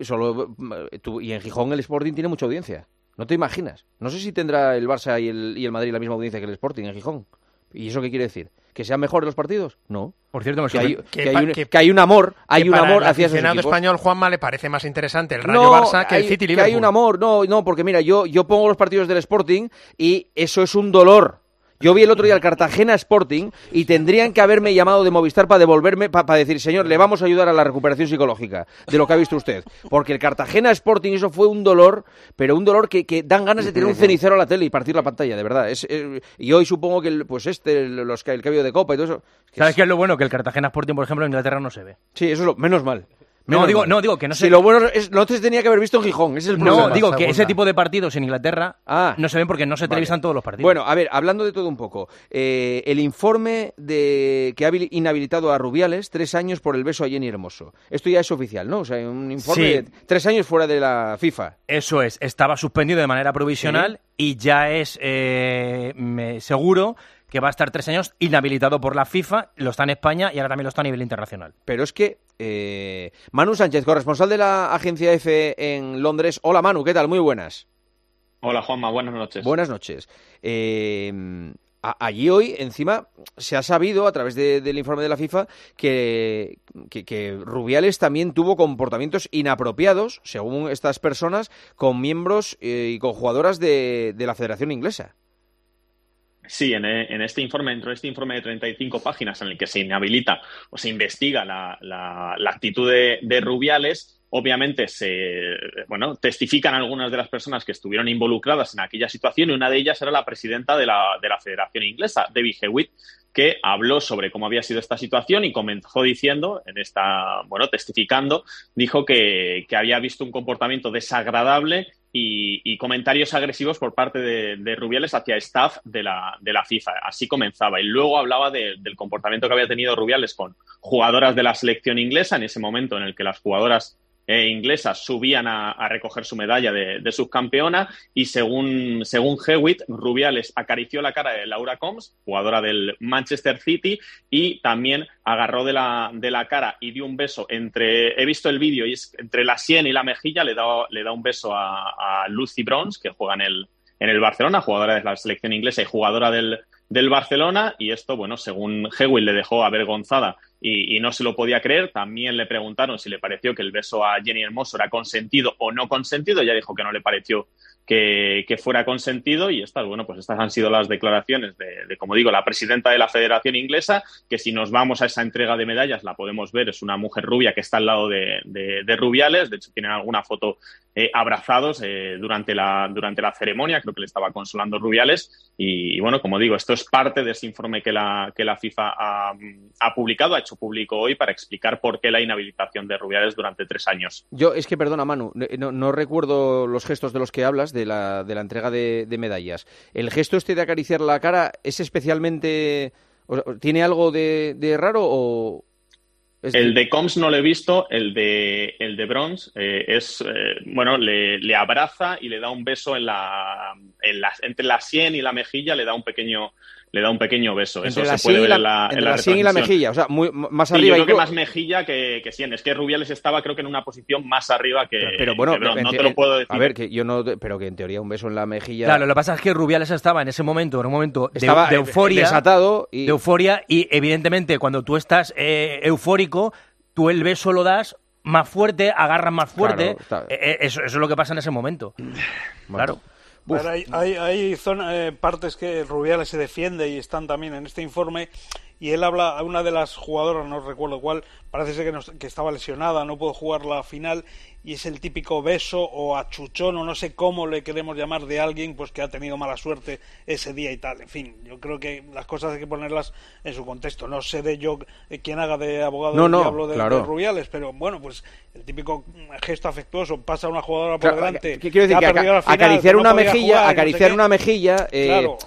Speaker 1: y en Gijón el Sporting tiene mucha audiencia. No te imaginas. No sé si tendrá el Barça y el Madrid la misma audiencia que el Sporting en Gijón. ¿Y eso qué quiere decir? ¿Que sean mejores los partidos? No.
Speaker 9: Por cierto,
Speaker 1: que hay un amor hacia esos equipos.
Speaker 10: Al aficionado español, Juanma, le parece más interesante el Rayo Barça que el City Liverpool.
Speaker 1: Que hay un amor, no, porque mira, yo pongo los partidos del Sporting y eso es un dolor. Yo vi el otro día el Cartagena Sporting y tendrían que haberme llamado de Movistar para devolverme, para decir, señor, le vamos a ayudar a la recuperación psicológica de lo que ha visto usted. Porque el Cartagena Sporting, eso fue un dolor, pero un dolor que dan ganas de tirar un cenicero a la tele y partir la pantalla, de verdad. Y hoy supongo que el cambio de copa y todo eso...
Speaker 9: ¿Sabes qué es lo bueno? Que el Cartagena Sporting, por ejemplo, en Inglaterra no se ve.
Speaker 1: Sí, eso es lo menos mal.
Speaker 9: No, digo que no sé.
Speaker 1: Si lo bueno es no te tenía que haber visto en Gijón, ese es el problema.
Speaker 9: No, digo que ese tipo de partidos en Inglaterra no se ven porque no se televisan todos los partidos.
Speaker 1: Bueno, a ver, hablando de todo un poco, el informe que ha inhabilitado a Rubiales 3 años por el beso a Jenny Hermoso. Esto ya es oficial, ¿no? O sea, un informe de 3 años fuera de la FIFA.
Speaker 9: Eso es, estaba suspendido de manera provisional y ya es seguro que va a estar 3 años inhabilitado por la FIFA, lo está en España y ahora también lo está a nivel internacional.
Speaker 1: Pero es que Manu Sánchez, corresponsal de la agencia EFE en Londres. Hola Manu, ¿qué tal? Muy buenas.
Speaker 12: Hola Juanma, buenas noches.
Speaker 1: Buenas noches. Allí hoy, encima, se ha sabido a través del informe de la FIFA que Rubiales también tuvo comportamientos inapropiados, según estas personas, con miembros y con jugadoras de la Federación Inglesa.
Speaker 12: Sí, en este informe, dentro de este informe de 35 páginas en el que se inhabilita o se investiga la actitud de Rubiales, obviamente testifican algunas de las personas que estuvieron involucradas en aquella situación y una de ellas era la presidenta de la Federación Inglesa, Debbie Hewitt, que habló sobre cómo había sido esta situación y comenzó diciendo, testificando, dijo que había visto un comportamiento desagradable y comentarios agresivos por parte de Rubiales hacia staff de la FIFA. Así comenzaba. Y luego hablaba del comportamiento que había tenido Rubiales con jugadoras de la selección inglesa en ese momento en el que las jugadoras inglesas subían a recoger su medalla de subcampeona y según Hewitt, Rubiales acarició la cara de Laura Combs, jugadora del Manchester City, y también agarró de la cara y dio un beso he visto el vídeo, y es entre la sien y la mejilla, le da un beso a Lucy Bronze, que juega en el Barcelona, jugadora de la selección inglesa y jugadora del Barcelona, y esto, según Hewitt, le dejó avergonzada y no se lo podía creer. También le preguntaron si le pareció que el beso a Jenny Hermoso era consentido o no consentido. Ella dijo que no le pareció que fuera consentido y estas han sido las declaraciones de, como digo, la presidenta de la Federación Inglesa, que si nos vamos a esa entrega de medallas la podemos ver, es una mujer rubia que está al lado de Rubiales. De hecho, tienen alguna foto abrazados durante la ceremonia, creo que le estaba consolando Rubiales y como digo, esto es parte de ese informe que la FIFA ha publicado, ha hecho público hoy para explicar por qué la inhabilitación de Rubiales durante 3 años.
Speaker 1: Yo, es que, perdona Manu, no recuerdo los gestos de los que hablas de la entrega de medallas. ¿El gesto este de acariciar la cara es especialmente... ¿Tiene algo de raro o...?
Speaker 12: El de Combs no lo he visto, el de Bronze le abraza y le da un beso entre la sien y la mejilla, le da un pequeño beso.
Speaker 1: Entre
Speaker 12: eso
Speaker 1: la
Speaker 12: se puede ver en
Speaker 1: la sien y la mejilla, o sea, más
Speaker 12: sí,
Speaker 1: arriba.
Speaker 12: Yo creo que más mejilla que sien. Es que Rubiales estaba, creo que en una posición más arriba que Bronze. No te lo puedo decir.
Speaker 1: A ver, pero que en teoría un beso en la mejilla...
Speaker 9: Claro, lo que pasa es que Rubiales estaba en un momento
Speaker 1: estaba
Speaker 9: de euforia,
Speaker 1: desatado
Speaker 9: de euforia, y evidentemente cuando tú estás eufórico, tú el beso lo das más fuerte, agarran más fuerte.
Speaker 1: Claro,
Speaker 9: Eso es lo que pasa en ese momento. Claro.
Speaker 4: Pero hay partes que Rubiales se defiende y están también en este informe, y él habla a una de las jugadoras, no recuerdo cuál, parece ser que estaba lesionada, no pudo jugar la final, y es el típico beso o achuchón o no sé cómo le queremos llamar de alguien pues que ha tenido mala suerte ese día y tal. En fin, yo creo que las cosas hay que ponerlas en su contexto. No sé de yo quien haga de abogado del diablo de Rubiales, pero bueno, pues el típico gesto afectuoso, pasa una jugadora por delante,
Speaker 1: ¿qué quiero decir?
Speaker 4: que ha perdido la final,
Speaker 1: acariciar
Speaker 4: no
Speaker 1: una
Speaker 4: podía
Speaker 1: mejilla,
Speaker 4: jugar,
Speaker 1: acariciar
Speaker 4: no sé
Speaker 1: una mejilla,
Speaker 4: Claro.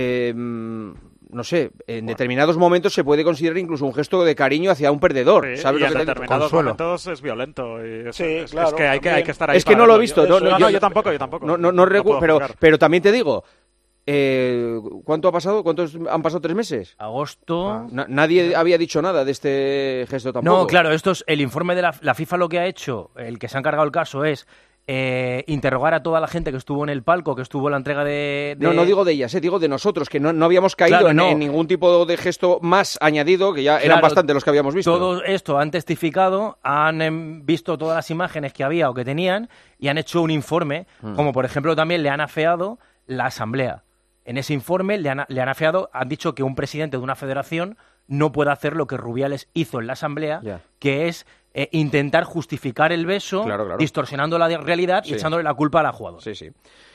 Speaker 1: No sé, en determinados momentos se puede considerar incluso un gesto de cariño hacia un perdedor.
Speaker 6: Sí,
Speaker 1: ¿Sabes
Speaker 6: y
Speaker 1: lo que
Speaker 6: en
Speaker 1: te digo?
Speaker 6: determinados
Speaker 1: Consuelo.
Speaker 6: momentos es violento. Y
Speaker 4: claro,
Speaker 6: es que hay que estar ahí.
Speaker 1: Es que no lo he visto.
Speaker 6: Yo tampoco.
Speaker 1: No recuerdo, pero también te digo, ¿cuánto ha pasado? ¿Cuántos han pasado? 3 meses.
Speaker 9: Agosto.
Speaker 1: Nadie había dicho nada de este gesto tampoco.
Speaker 9: No, claro, esto es el informe de la FIFA. Lo que ha hecho, el que se ha encargado el caso, es interrogar a toda la gente que estuvo en el palco, que estuvo en la entrega de...
Speaker 1: No digo de ellas, digo de nosotros, que no habíamos caído en ningún tipo de gesto más añadido, que ya eran bastante los que habíamos visto.
Speaker 9: Todo esto han testificado, han visto todas las imágenes que había o que tenían y han hecho un informe, como por ejemplo también le han afeado la asamblea. En ese informe le han afeado, han dicho que un presidente de una federación no puede hacer lo que Rubiales hizo en la asamblea, que es intentar justificar el beso, distorsionando la realidad y echándole la culpa a la jugadora.
Speaker 1: Sí.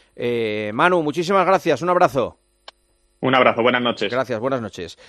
Speaker 1: Manu, muchísimas gracias. Un abrazo.
Speaker 12: Un abrazo, buenas noches.
Speaker 1: Gracias, buenas noches.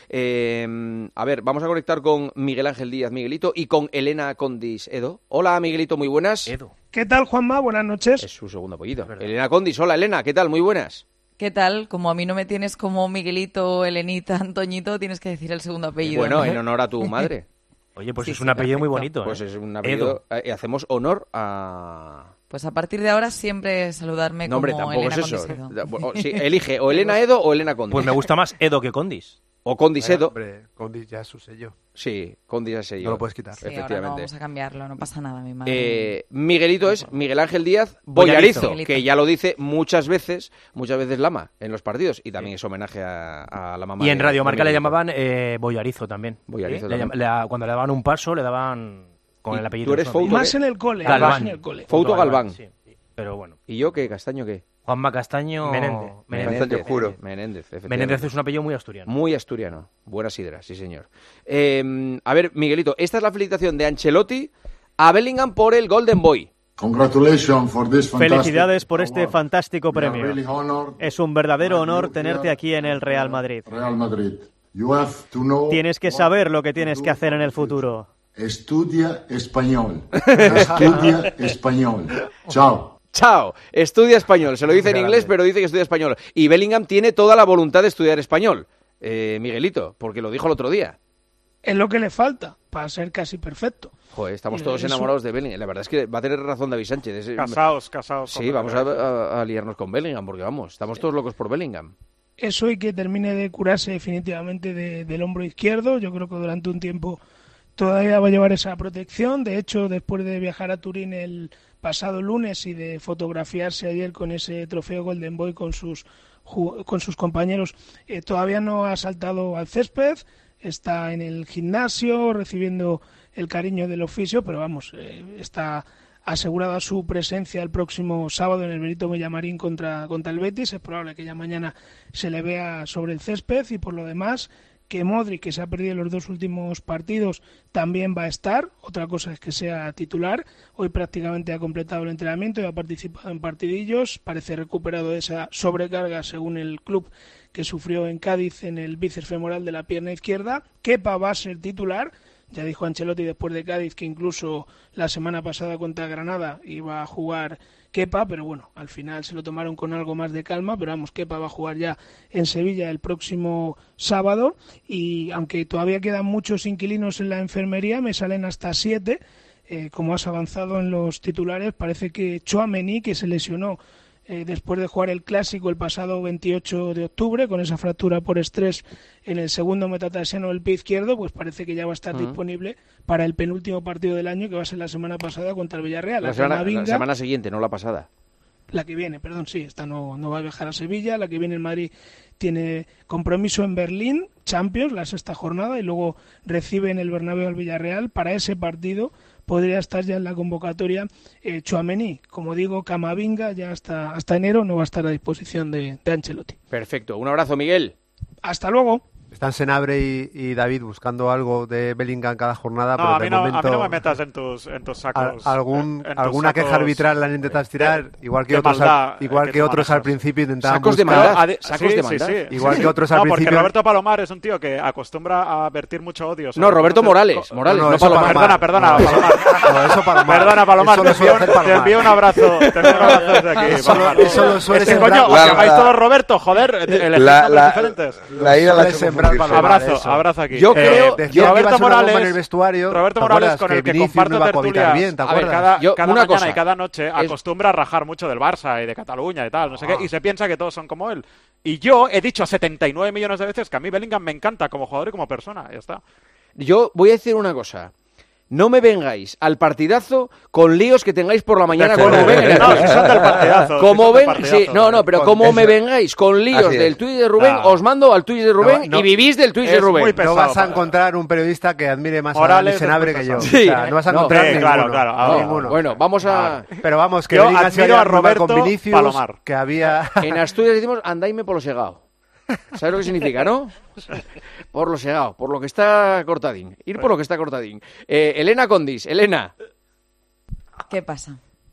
Speaker 1: A ver, vamos a conectar con Miguel Ángel Díaz, Miguelito, y con Elena Condis Edo. Hola, Miguelito, muy buenas.
Speaker 9: Edo.
Speaker 13: ¿Qué tal, Juanma? Buenas noches.
Speaker 1: Es su segundo apellido. Elena Condis, hola, Elena, ¿qué tal? Muy buenas.
Speaker 14: ¿Qué tal? Como a mí no me tienes como Miguelito, Elenita, Antoñito, tienes que decir el segundo apellido.
Speaker 1: Bueno,
Speaker 14: ¿no?
Speaker 1: en honor a tu madre.
Speaker 9: Oye, pues es un apellido muy bonito.
Speaker 1: Pues es un apellido. Hacemos honor a...
Speaker 14: Pues a partir de ahora siempre saludarme como
Speaker 1: hombre, tampoco
Speaker 14: Elena
Speaker 1: es eso.
Speaker 14: Condis Edo.
Speaker 1: Sí, elige o Elena Edo o Elena Condis.
Speaker 9: Pues me gusta más Edo que Condis.
Speaker 1: O Condis Edo.
Speaker 15: Hombre, Condis ya es su sello.
Speaker 1: Sí, Condis es sello.
Speaker 15: No lo puedes quitar.
Speaker 14: Sí,
Speaker 1: efectivamente.
Speaker 14: ahora no vamos a cambiarlo, no pasa nada, mi madre.
Speaker 1: Miguelito es Miguel Ángel Díaz Boyarizo,
Speaker 14: Miguelito.
Speaker 1: que ya lo dice muchas veces Lama en los partidos, y también es homenaje a la mamá.
Speaker 9: Y en
Speaker 1: de
Speaker 9: Radio Marca le
Speaker 1: Miguelito.
Speaker 9: llamaban Boyarizo también.
Speaker 1: Boyarizo
Speaker 9: ¿Sí?
Speaker 1: también.
Speaker 9: Cuando le daban un paso, le daban con el apellido.
Speaker 1: Tú eres
Speaker 9: de
Speaker 1: Fouto,
Speaker 13: Más en el cole.
Speaker 9: Galván.
Speaker 13: Más en el cole.
Speaker 1: Fouto Galván.
Speaker 9: Sí, pero bueno.
Speaker 1: ¿Y yo qué? ¿Castaño qué?
Speaker 9: Juanma Castaño...
Speaker 1: Menéndez,
Speaker 15: juro.
Speaker 1: Menéndez, efectivamente.
Speaker 9: Menéndez es un apellido muy asturiano.
Speaker 1: Muy asturiano. Buena sidra, sí señor. A ver, Miguelito, esta es la felicitación de Ancelotti a Bellingham por el Golden Boy.
Speaker 16: Felicidades por este fantástico premio. Es un verdadero honor tenerte aquí en el Real Madrid. Tienes que saber lo que tienes que hacer en el futuro.
Speaker 5: Estudia español. Estudia español. Chao.
Speaker 1: Chao, estudia español. Se lo dice en inglés, pero dice que estudia español. Y Bellingham tiene toda la voluntad de estudiar español. Miguelito, porque lo dijo el otro día.
Speaker 13: Es lo que le falta para ser casi perfecto.
Speaker 1: Joder, estamos todos enamorados de Bellingham. La verdad es que va a tener razón David Sánchez.
Speaker 6: Casados.
Speaker 1: Sí, vamos a liarnos con Bellingham, porque vamos, estamos todos locos por Bellingham.
Speaker 13: Eso y que termine de curarse definitivamente del hombro izquierdo. Yo creo que durante un tiempo todavía va a llevar esa protección. De hecho, después de viajar a Turín el pasado lunes y de fotografiarse ayer con ese trofeo Golden Boy con sus compañeros, todavía no ha saltado al césped, está en el gimnasio recibiendo el cariño del oficio, pero vamos, está asegurada su presencia el próximo sábado en el Benito Villamarín contra el Betis. Es probable que ya mañana se le vea sobre el césped, y por lo demás que Modric, que se ha perdido los 2 últimos partidos, también va a estar. Otra cosa es que sea titular. Hoy prácticamente ha completado el entrenamiento y ha participado en partidillos. Parece recuperado de esa sobrecarga, según el club, que sufrió en Cádiz en el bíceps femoral de la pierna izquierda. Kepa va a ser titular. Ya dijo Ancelotti después de Cádiz que incluso la semana pasada contra Granada iba a jugar Kepa, pero bueno, al final se lo tomaron con algo más de calma. Pero vamos, Kepa va a jugar ya en Sevilla el próximo sábado, y aunque todavía quedan muchos inquilinos en la enfermería, me salen hasta 7. Como has avanzado en los titulares, parece que Tchouaméni, que se lesionó después de jugar el Clásico el pasado 28 de octubre con esa fractura por estrés en el segundo metatarsiano del pie izquierdo, pues parece que ya va a estar disponible para el penúltimo partido del año, que va a ser la semana pasada contra el Villarreal.
Speaker 1: La semana siguiente, no la pasada.
Speaker 13: La que viene, perdón, sí, esta no va a viajar a Sevilla. La que viene en Madrid tiene compromiso en Berlín, Champions, la 6ª jornada, y luego recibe en el Bernabéu al Villarreal. Para ese partido podría estar ya en la convocatoria Tchouaméni. Como digo, Camavinga ya hasta enero no va a estar a disposición de Ancelotti.
Speaker 1: Perfecto, un abrazo, Miguel.
Speaker 13: Hasta luego.
Speaker 7: Están Senabre y David buscando algo de Bellingham cada jornada,
Speaker 6: No,
Speaker 7: pero
Speaker 6: a
Speaker 7: de
Speaker 6: mí no
Speaker 7: momento...
Speaker 6: me metas en tus sacos.
Speaker 7: Alguna queja arbitral la han intentado tirar, igual que otros al principio intentaban
Speaker 1: sacos de
Speaker 7: buscar...
Speaker 1: maldad. Sacos de maldad.
Speaker 6: Sí.
Speaker 7: Igual que otros al principio...
Speaker 6: porque Roberto Palomar es un tío que acostumbra a vertir mucho odio.
Speaker 1: No, Roberto Morales, no Palomar.
Speaker 6: Perdona, Palomar.
Speaker 7: No, eso Palomar.
Speaker 6: Perdona, Palomar, te envío un abrazo. Desde aquí.
Speaker 7: Eso lo suele
Speaker 6: sembrar. Coño, os llamáis todos Roberto, joder, elegís nombres diferentes.
Speaker 7: La ida la sembrar Palomar.
Speaker 6: Abrazo aquí.
Speaker 7: Yo creo
Speaker 6: Roberto Morales
Speaker 7: en el vestuario,
Speaker 6: Roberto Morales con el que comparto tertulias
Speaker 7: bien,
Speaker 6: cada mañana y cada noche acostumbra a rajar mucho del Barça y de Cataluña y tal, no sé qué, y se piensa que todos son como él. Y yo he dicho 79 millones de veces que a mí Bellingham me encanta como jugador y como persona, ya está.
Speaker 1: Yo voy a decir una cosa. No me vengáis al partidazo con líos que tengáis por la mañana como ven.
Speaker 6: No, si son del partidazo.
Speaker 1: Como ven, sí, pero como me vengáis con líos del tuit de Rubén, os mando al tuit de Rubén y vivís del tuit de Rubén.
Speaker 7: No vas a encontrar un periodista que admire más
Speaker 6: Morales
Speaker 7: a Senabre que yo.
Speaker 1: Sí.
Speaker 7: O sea, no vas a encontrar ninguno.
Speaker 6: Claro.
Speaker 1: Bueno, vamos a...
Speaker 7: Pero vamos, que
Speaker 6: yo admiro a Roberto
Speaker 7: con Vinicius,
Speaker 6: Palomar.
Speaker 7: Que había...
Speaker 1: En Asturias decimos andaime por lo segado. ¿Sabes lo que significa, no? Por lo segado, por lo que está cortadín. Ir por lo que está cortadín. Elena Condis, Elena.
Speaker 14: ¿Qué pasa?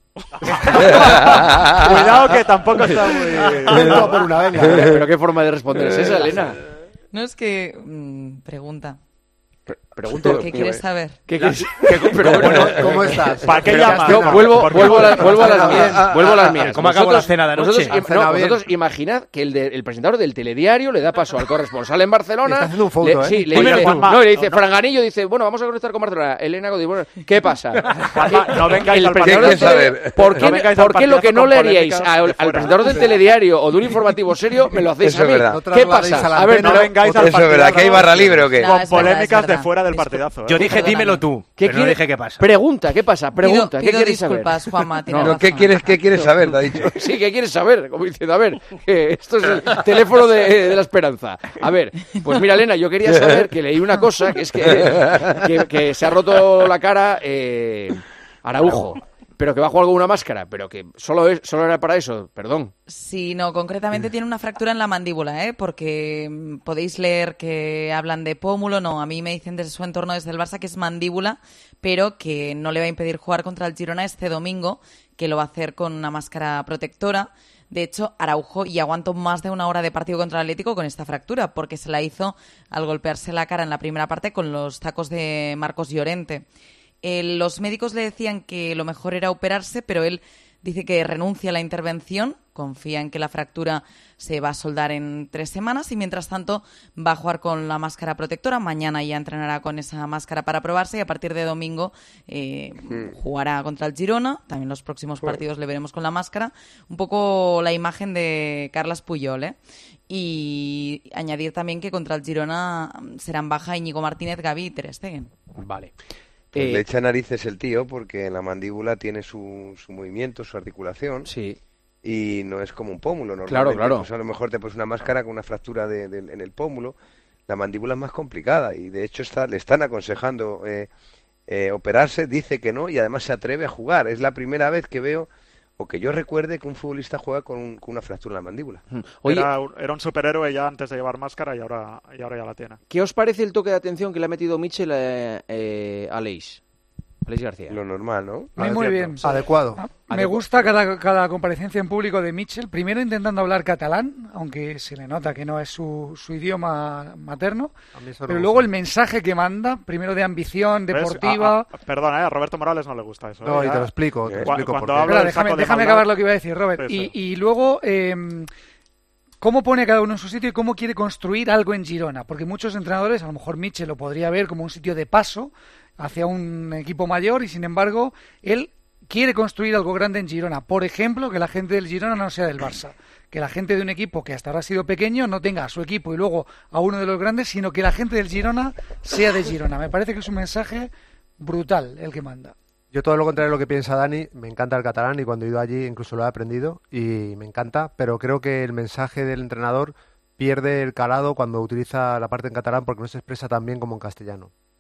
Speaker 6: Cuidado que tampoco está muy...
Speaker 7: por una venga.
Speaker 1: Pero qué forma de responder es esa, Elena.
Speaker 14: No, es que... pregunta.
Speaker 1: Pregunto,
Speaker 14: ¿Qué quieres saber?
Speaker 1: ¿Qué quieres? Pero bueno,
Speaker 7: ¿cómo estás?
Speaker 6: ¿Para qué llamas?
Speaker 1: Yo vuelvo a las mías.
Speaker 9: ¿Cómo acabó la cena de anoche?
Speaker 1: Vosotros imaginad que el presentador del telediario le da paso al corresponsal en Barcelona.
Speaker 7: Está haciendo un foto,
Speaker 1: Sí, le dice, Franganillo dice, bueno, vamos a conectar con Barcelona. Elena Godí, bueno, ¿qué pasa?
Speaker 6: Juanma, no vengáis al
Speaker 1: presentador. ¿Por qué lo que no le haríais al presentador del telediario o de un informativo serio me lo hacéis a mí? ¿Qué pasa?
Speaker 6: A ver, no vengáis al partidazo.
Speaker 8: Eso es verdad, que hay barra libre o qué.
Speaker 6: Con polémicas de fuera del partidazo.
Speaker 9: Yo dije, dímelo tú, pero no dije qué pasa.
Speaker 1: Pregunta, ¿qué pasa? Pregunta, ¿qué
Speaker 14: pido
Speaker 1: queréis saber?
Speaker 14: disculpas, Juanma,
Speaker 8: ¿Qué quieres saber? Te ha dicho.
Speaker 1: Sí, ¿qué quieres saber? Como diciendo, a ver, esto es el teléfono de la esperanza. A ver, pues mira, Elena, yo quería saber que leí una cosa, que es que se ha roto la cara Araujo. Pero que va a jugar con una máscara, pero que solo era para eso, perdón.
Speaker 14: Sí, no, concretamente tiene una fractura en la mandíbula, porque podéis leer que hablan de pómulo, no, a mí me dicen desde su entorno, desde el Barça, que es mandíbula, pero que no le va a impedir jugar contra el Girona este domingo, que lo va a hacer con una máscara protectora. De hecho, Araujo ya aguantó más de una hora de partido contra el Atlético con esta fractura, porque se la hizo al golpearse la cara en la primera parte con los tacos de Marcos Llorente. Los médicos le decían que lo mejor era operarse, pero él dice que renuncia a la intervención, confía en que la fractura se va a soldar en 3 semanas y mientras tanto va a jugar con la máscara protectora. Mañana ya entrenará con esa máscara para probarse y a partir de domingo jugará contra el Girona. También los próximos partidos le veremos con la máscara. Un poco la imagen de Carles Puyol, Y añadir también que contra el Girona serán baja Íñigo Martínez, Gavi y Ter Stegen.
Speaker 1: Vale.
Speaker 8: Le echa narices el tío porque en la mandíbula tiene su movimiento, su articulación.
Speaker 1: Sí.
Speaker 8: Y no es como un pómulo normalmente.
Speaker 1: Claro.
Speaker 8: Pues a lo mejor te pones una máscara con una fractura en el pómulo. La mandíbula es más complicada y de hecho le están aconsejando operarse. Dice que no y además se atreve a jugar. Es la primera vez que veo o que yo recuerde que un futbolista juega con una fractura en la mandíbula.
Speaker 6: Oye, era un superhéroe ya antes de llevar máscara y ahora ya la tiene.
Speaker 1: ¿Qué os parece el toque de atención que le ha metido Mitchell a Aleix García?
Speaker 8: Lo normal, ¿no?
Speaker 15: Muy bien.
Speaker 7: Adecuado.
Speaker 15: Me gusta cada comparecencia en público de Mitchell, primero intentando hablar catalán, aunque se le nota que no es su idioma materno, pero luego el mensaje que manda, primero de ambición deportiva...
Speaker 6: Perdona, a Roberto Morales no le gusta eso.
Speaker 7: No, y te lo explico.
Speaker 15: Déjame acabar lo que iba a decir, Robert. Sí. Y luego... ¿Cómo pone a cada uno en su sitio y cómo quiere construir algo en Girona? Porque muchos entrenadores, a lo mejor Mitchell lo podría ver como un sitio de paso hacia un equipo mayor y sin embargo él quiere construir algo grande en Girona. Por ejemplo, que la gente del Girona no sea del Barça, que la gente de un equipo que hasta ahora ha sido pequeño no tenga a su equipo y luego a uno de los grandes, sino que la gente del Girona sea de Girona. Me parece que es un mensaje brutal el que manda.
Speaker 7: Yo todo lo contrario de lo que piensa Dani, me encanta el catalán y cuando he ido allí incluso lo he aprendido y me encanta, pero creo que el mensaje del entrenador pierde el calado cuando utiliza la parte en catalán porque no se expresa tan bien como en castellano.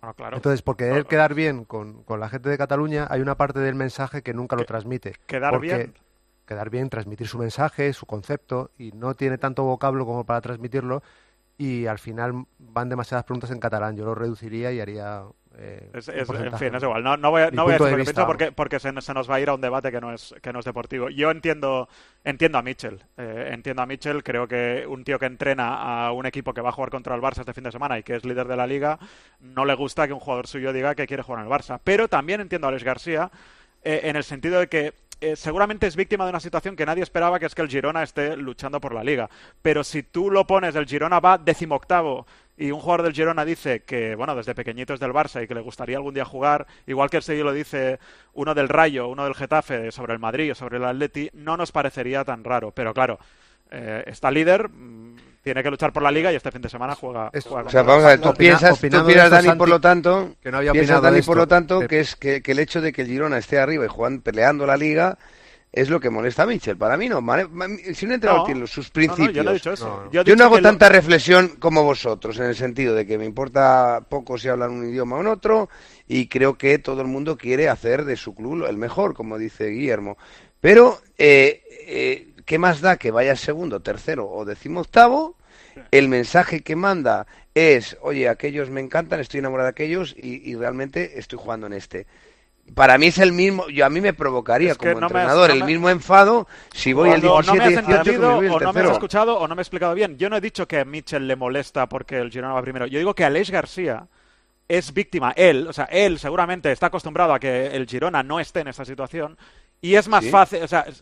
Speaker 6: Claro.
Speaker 7: Entonces, por querer quedar bien con la gente de Cataluña, hay una parte del mensaje que nunca lo transmite.
Speaker 6: Quedar bien,
Speaker 7: transmitir su mensaje, su concepto, y no tiene tanto vocablo como para transmitirlo, y al final van demasiadas preguntas en catalán. Yo lo reduciría y haría...
Speaker 6: en fin, es igual. No voy a decir lo que pienso porque se nos va a ir a un debate que no es deportivo. Yo entiendo a Mitchell. Creo que un tío que entrena a un equipo que va a jugar contra el Barça este fin de semana y que es líder de la Liga, no le gusta que un jugador suyo diga que quiere jugar en el Barça. Pero también entiendo a Alex García en el sentido de que seguramente es víctima de una situación que nadie esperaba, que es que el Girona esté luchando por la Liga. Pero si tú lo pones, el Girona va 18º y un jugador del Girona dice que, bueno, desde pequeñito es del Barça y que le gustaría algún día jugar, igual que el seguido lo dice uno del Rayo, uno del Getafe sobre el Madrid o sobre el Atleti, no nos parecería tan raro. Pero claro, está líder, tiene que luchar por la Liga y este fin de semana juega.
Speaker 8: O sea, vamos a ver, tú piensas, Dani, por lo tanto, que no había opinado Dani, por lo tanto, que es que el hecho de que el Girona esté arriba y jugando, peleando la Liga, es lo que molesta a Mitchell. Para mí no. Si un entrenador tiene sus principios...
Speaker 6: yo no he dicho eso.
Speaker 8: Yo no hago tanta reflexión como vosotros, en el sentido de que me importa poco si hablan un idioma o en otro, y creo que todo el mundo quiere hacer de su club el mejor, como dice Guillermo. Pero, ¿qué más da que vaya segundo, tercero o 18º? El mensaje que manda es, oye, aquellos me encantan, estoy enamorado de aquellos y realmente estoy jugando en este. Para mí es el mismo, a mí me provocaría como entrenador el mismo enfado si voy el 17-18 que me voy el tercero.
Speaker 6: O no me has escuchado o no me he explicado bien. Yo no he dicho que a Mitchell le molesta porque el Girona va primero. Yo digo que Aleix García es víctima. Él seguramente está acostumbrado a que el Girona no esté en esta situación. Y es más fácil,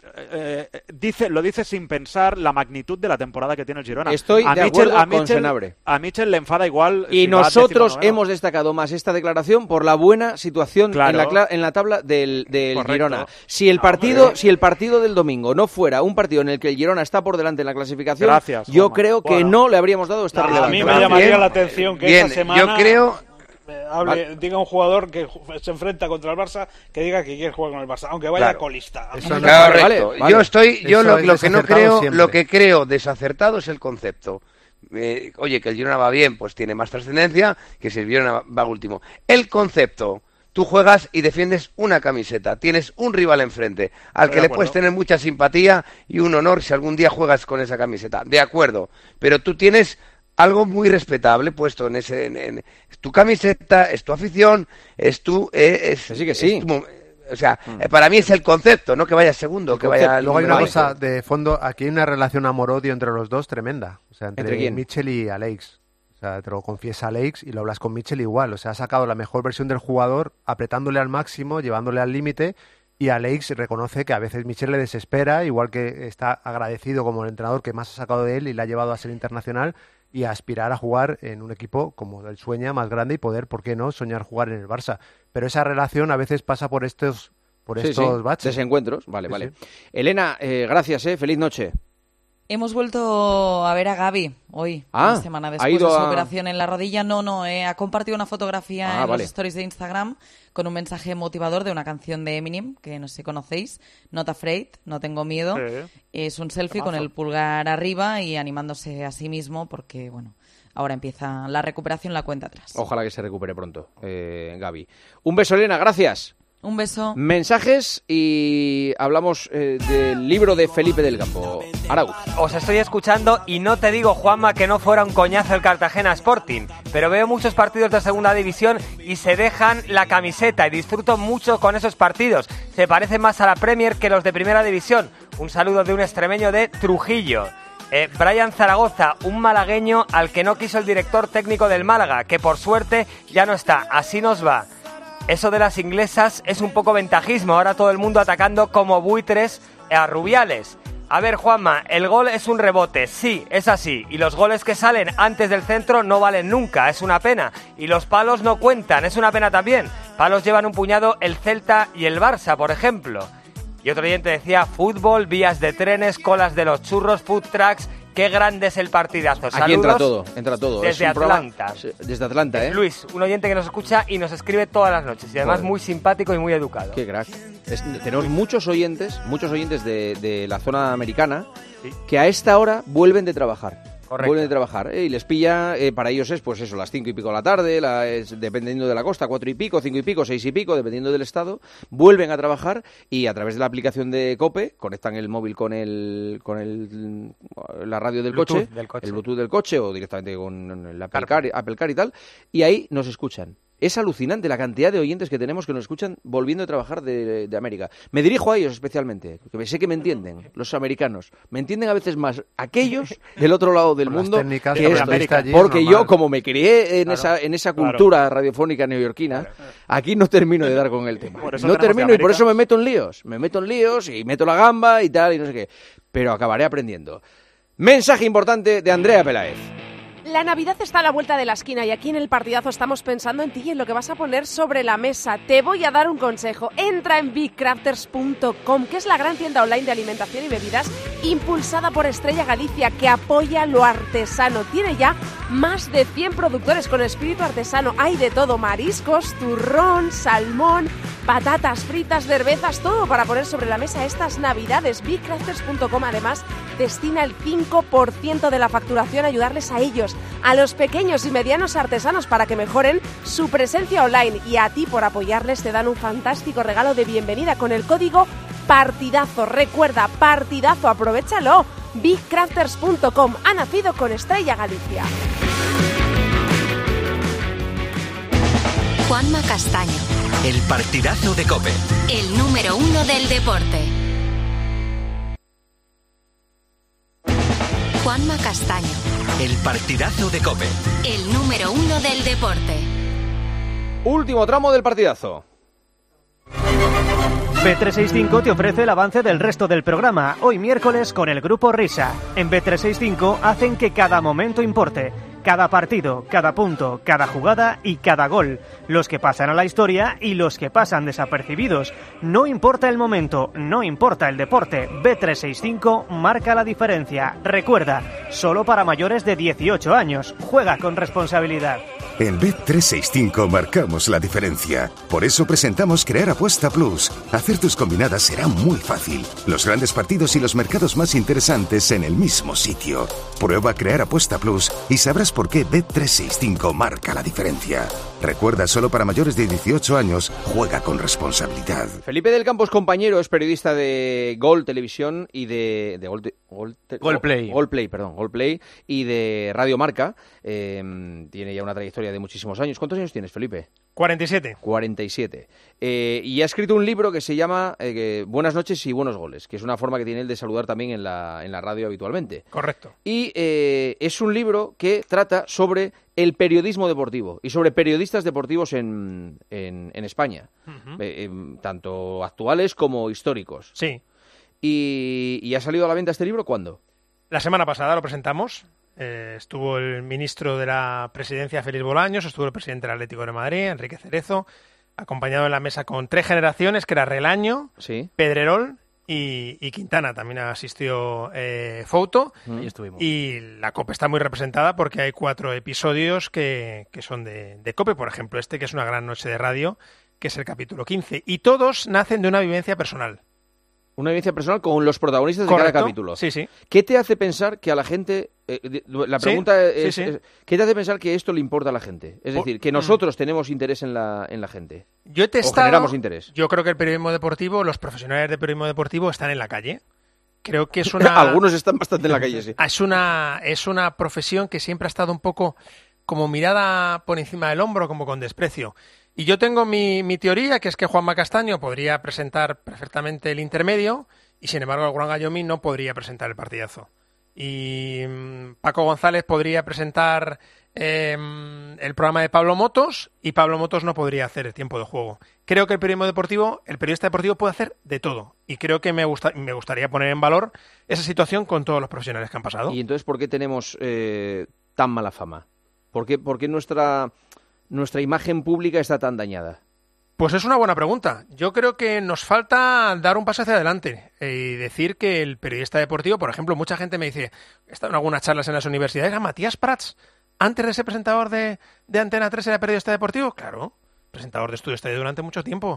Speaker 6: lo dice sin pensar la magnitud de la temporada que tiene el Girona.
Speaker 1: Estoy de acuerdo con Senabre.
Speaker 6: A Mitchell le enfada igual.
Speaker 1: Y nosotros hemos destacado más esta declaración por la buena situación en la tabla del Girona. Si el partido del domingo no fuera un partido en el que el Girona está por delante en la clasificación, yo creo que no le habríamos dado esta relevancia.
Speaker 4: A mí me llamaría la atención que esta semana...
Speaker 8: Yo creo...
Speaker 4: diga un jugador que se enfrenta contra el Barça que diga que quiere jugar con el Barça, aunque vaya colista.
Speaker 8: Correcto. Lo que creo desacertado es el concepto. Oye, que el Girona va bien, pues tiene más trascendencia que si el Girona va último. El concepto: tú juegas y defiendes una camiseta, tienes un rival enfrente al que le puedes tener mucha simpatía y un honor si algún día juegas con esa camiseta. De acuerdo, pero tú tienes algo muy respetable puesto en ese, es tu camiseta, es tu afición, es tu... para mí es el concepto, no que vaya segundo, que vaya...
Speaker 7: Luego hay una cosa de fondo, aquí hay una relación amor-odio entre los dos tremenda, o sea, entre Mitchell y Aleix. O sea, te lo confiesa Aleix y lo hablas con Mitchell igual, o sea, ha sacado la mejor versión del jugador apretándole al máximo, llevándole al límite, y Aleix reconoce que a veces Mitchell le desespera, igual que está agradecido como el entrenador que más ha sacado de él y le ha llevado a ser internacional y a aspirar a jugar en un equipo como el sueña, más grande, y poder, ¿por qué no?, soñar jugar en el Barça. Pero esa relación a veces pasa por estos baches.
Speaker 1: Desencuentros, vale. Elena, gracias, feliz noche.
Speaker 14: Hemos vuelto a ver a Gavi hoy, una semana después de su operación en la rodilla. Ha compartido una fotografía en los stories de Instagram con un mensaje motivador de una canción de Eminem, que no sé si conocéis, Not Afraid, no tengo miedo. Sí. Es un selfie con el pulgar arriba y animándose a sí mismo porque, bueno, ahora empieza la recuperación, la cuenta atrás.
Speaker 1: Ojalá que se recupere pronto, Gavi. Un beso, Elena, gracias.
Speaker 14: Un beso.
Speaker 1: Mensajes y hablamos del libro de Felipe del Campo. Arauz.
Speaker 28: Os estoy escuchando y no te digo, Juanma, que no fuera un coñazo el Cartagena Sporting, pero veo muchos partidos de segunda división y se dejan la camiseta y disfruto mucho con esos partidos. Se parecen más a la Premier que los de primera división. Un saludo de un extremeño de Trujillo. Brian Zaragoza, un malagueño al que no quiso el director técnico del Málaga, que por suerte ya no está. Así nos va. Eso de las inglesas es un poco ventajismo, ahora todo el mundo atacando como buitres a Rubiales. A ver, Juanma, el gol es un rebote, sí, es así, y los goles que salen antes del centro no valen nunca, es una pena, y los palos no cuentan, es una pena también. Palos llevan un puñado el Celta y el Barça, por ejemplo. Y otro oyente decía, fútbol, vías de trenes, colas de los churros, food trucks... Qué grande es el partidazo. Saludos.
Speaker 1: Aquí entra todo.
Speaker 28: Desde Atlanta.
Speaker 1: Desde Atlanta,
Speaker 28: Luis, un oyente que nos escucha y nos escribe todas las noches. Y además muy simpático y muy educado.
Speaker 1: Qué crack. Tenemos muchos oyentes de la zona americana que a esta hora vuelven de trabajar.
Speaker 28: Correcto.
Speaker 1: Vuelven a trabajar, y les pilla, para ellos es pues eso, las 5 y pico de la tarde, dependiendo de la costa, 4 y pico, 5 y pico, 6 y pico, dependiendo del estado, vuelven a trabajar y a través de la aplicación de COPE conectan el móvil con la radio del coche, el Bluetooth del coche o directamente con el Apple Car y tal, y ahí nos escuchan. Es alucinante la cantidad de oyentes que tenemos que nos escuchan volviendo a trabajar de América. Me dirijo a ellos especialmente, porque sé que me entienden, los americanos. Me entienden a veces más aquellos del otro lado del mundo que estos. Porque yo, como me crié en esa cultura radiofónica neoyorquina, aquí no termino de dar con el tema. No termino y por eso me meto en líos. Me meto en líos y meto la gamba y tal y no sé qué. Pero acabaré aprendiendo. Mensaje importante de Andrea Peláez.
Speaker 17: La Navidad está a la vuelta de la esquina y aquí en el Partidazo estamos pensando en ti y en lo que vas a poner sobre la mesa. Te voy a dar un consejo. Entra en bigcrafters.com, que es la gran tienda online de alimentación y bebidas impulsada por Estrella Galicia, que apoya lo artesano. Tiene ya más de 100 productores con espíritu artesano. Hay de todo: mariscos, turrón, salmón, patatas fritas, cervezas, todo para poner sobre la mesa estas Navidades. bigcrafters.com además destina el 5% de la facturación a ayudarles a ellos, a los pequeños y medianos artesanos, para que mejoren su presencia online, y a ti, por apoyarles, te dan un fantástico regalo de bienvenida con el código Partidazo. Recuerda, Partidazo, aprovéchalo. bigcrafters.com ha nacido con Estrella Galicia.
Speaker 2: Juanma Castaño.
Speaker 3: El Partidazo de COPE.
Speaker 2: El número 1 del deporte. Juanma Castaño.
Speaker 3: El Partidazo de COPE.
Speaker 2: El número 1 del deporte.
Speaker 1: Último tramo del partidazo.
Speaker 16: Bet365 te ofrece el avance del resto del programa, hoy miércoles con el Grupo Risa. En Bet365 hacen que cada momento importe. Cada partido, cada punto, cada jugada y cada gol. Los que pasan a la historia y los que pasan desapercibidos. No importa el momento, no importa el deporte. Bet365 marca la diferencia. Recuerda, solo para mayores de 18 años. Juega con responsabilidad.
Speaker 25: En Bet365 marcamos la diferencia. Por eso presentamos Crear Apuesta Plus. Hacer tus combinadas será muy fácil. Los grandes partidos y los mercados más interesantes en el mismo sitio. Prueba Crear Apuesta Plus y sabrás por qué Bet365 marca la diferencia. Recuerda, solo para mayores de 18 años, juega con responsabilidad.
Speaker 1: Felipe del Campo es compañero, es periodista de Gol Televisión y de Golplay y de Radio Marca. Tiene ya una trayectoria de muchísimos años. ¿Cuántos años tienes, Felipe?
Speaker 10: 47.
Speaker 1: 47. Y ha escrito un libro que se llama Buenas noches y buenos goles, que es una forma que tiene él de saludar también en la radio habitualmente.
Speaker 10: Correcto.
Speaker 1: Y es un libro que trata sobre el periodismo deportivo y sobre periodistas deportivos en España, tanto actuales como históricos.
Speaker 10: Sí.
Speaker 1: ¿Y ha salido a la venta este libro cuándo?
Speaker 10: La semana pasada lo presentamos. Estuvo el ministro de la Presidencia, Félix Bolaños, estuvo el presidente del Atlético de Madrid, Enrique Cerezo, acompañado en la mesa con 3 generaciones, que era Relaño,
Speaker 1: sí,
Speaker 10: Pedrerol y Quintana. También asistió Fouto.
Speaker 16: Ahí estuvimos.
Speaker 10: Y la COPE está muy representada porque hay 4 episodios que son de COPE. Por ejemplo, este, que es una gran noche de radio, que es el capítulo 15. Y todos nacen de una vivencia personal.
Speaker 1: Una vivencia personal con los protagonistas de cada capítulo.
Speaker 10: Sí, sí.
Speaker 1: ¿Qué te hace pensar que a la gente... la pregunta es, ¿qué te hace pensar que esto le importa a la gente? Es decir, que nosotros tenemos interés en la gente.
Speaker 10: Yo he testado...
Speaker 1: ¿O generamos interés?
Speaker 10: Yo creo que el periodismo deportivo, los profesionales de periodismo deportivo están en la calle. Creo que es una...
Speaker 1: Algunos están bastante en la calle, sí.
Speaker 10: Es una profesión que siempre ha estado un poco como mirada por encima del hombro, como con desprecio. Y yo tengo mi teoría, que es que Juanma Castaño podría presentar perfectamente el intermedio y, sin embargo, el Gran Gallomín no podría presentar el partidazo. Y Paco González podría presentar el programa de Pablo Motos y Pablo Motos no podría hacer el tiempo de juego. Creo que el periodista deportivo puede hacer de todo. Y creo que me gustaría poner en valor esa situación con todos los profesionales que han pasado.
Speaker 1: ¿Y entonces por qué tenemos tan mala fama? ¿Por qué nuestra imagen pública está tan dañada?
Speaker 10: Pues es una buena pregunta. Yo creo que nos falta dar un paso hacia adelante y decir que el periodista deportivo, por ejemplo, mucha gente me dice, he estado en algunas charlas en las universidades, a Matías Prats, antes de ser presentador de Antena 3 era periodista deportivo. Claro, presentador de Estudio Estadio durante mucho tiempo.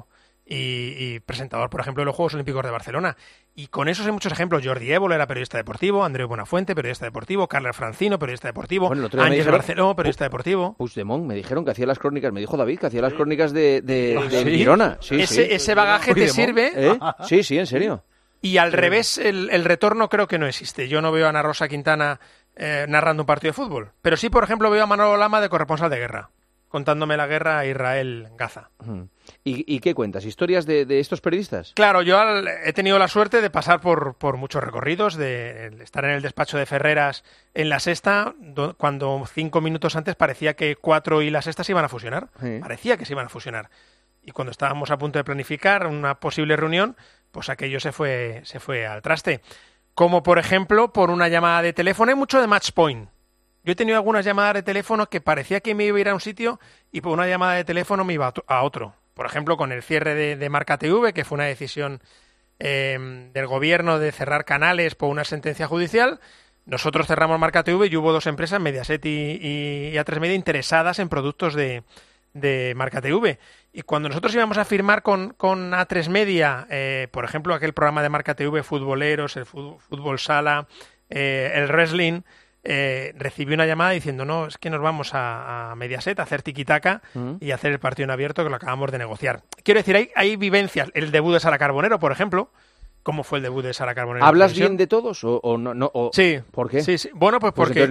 Speaker 10: y presentador, por ejemplo, de los Juegos Olímpicos de Barcelona. Y con esos hay muchos ejemplos. Jordi Évole era periodista deportivo, Andreu Buenafuente, periodista deportivo, Carles Francino, periodista deportivo, Ángel Barceló, periodista deportivo.
Speaker 1: Puigdemont, me dijeron que hacía las crónicas, me dijo David que hacía las crónicas de Girona. Sí,
Speaker 10: ese bagaje te sirve.
Speaker 1: Sí, en serio.
Speaker 10: Y al revés, el retorno creo que no existe. Yo no veo a Ana Rosa Quintana narrando un partido de fútbol. Pero sí, por ejemplo, veo a Manolo Lama de corresponsal de guerra, contándome la guerra a Israel-Gaza.
Speaker 1: ¿Y qué cuentas? ¿Historias de estos periodistas?
Speaker 10: Claro, yo he tenido la suerte de pasar por muchos recorridos, de estar en el despacho de Ferreras en La Sexta, cuando 5 minutos antes parecía que 4 y La Sexta se iban a fusionar. Sí. Parecía que se iban a fusionar. Y cuando estábamos a punto de planificar una posible reunión, pues aquello se fue al traste. Como, por ejemplo, por una llamada de teléfono. Hay mucho de match point. Yo he tenido algunas llamadas de teléfono que parecía que me iba a ir a un sitio y por una llamada de teléfono me iba a otro. Por ejemplo, con el cierre de Marca TV, que fue una decisión del gobierno de cerrar canales por una sentencia judicial. Nosotros cerramos Marca TV y hubo 2 empresas, Mediaset y A3 Media, interesadas en productos de Marca TV. Y cuando nosotros íbamos a firmar con A3 Media, por ejemplo, aquel programa de Marca TV, Futboleros, el Fútbol Sala, el Wrestling, recibí una llamada diciendo, no, es que nos vamos a Mediaset a hacer tiquitaca y hacer el partido en abierto, que lo acabamos de negociar. Quiero decir, hay vivencias. El debut de Sara Carbonero, por ejemplo. ¿Cómo fue el debut de Sara Carbonero?
Speaker 1: ¿Hablas bien de todos o no?
Speaker 10: Sí.
Speaker 1: ¿Por qué?
Speaker 10: Sí. Bueno, pues porque...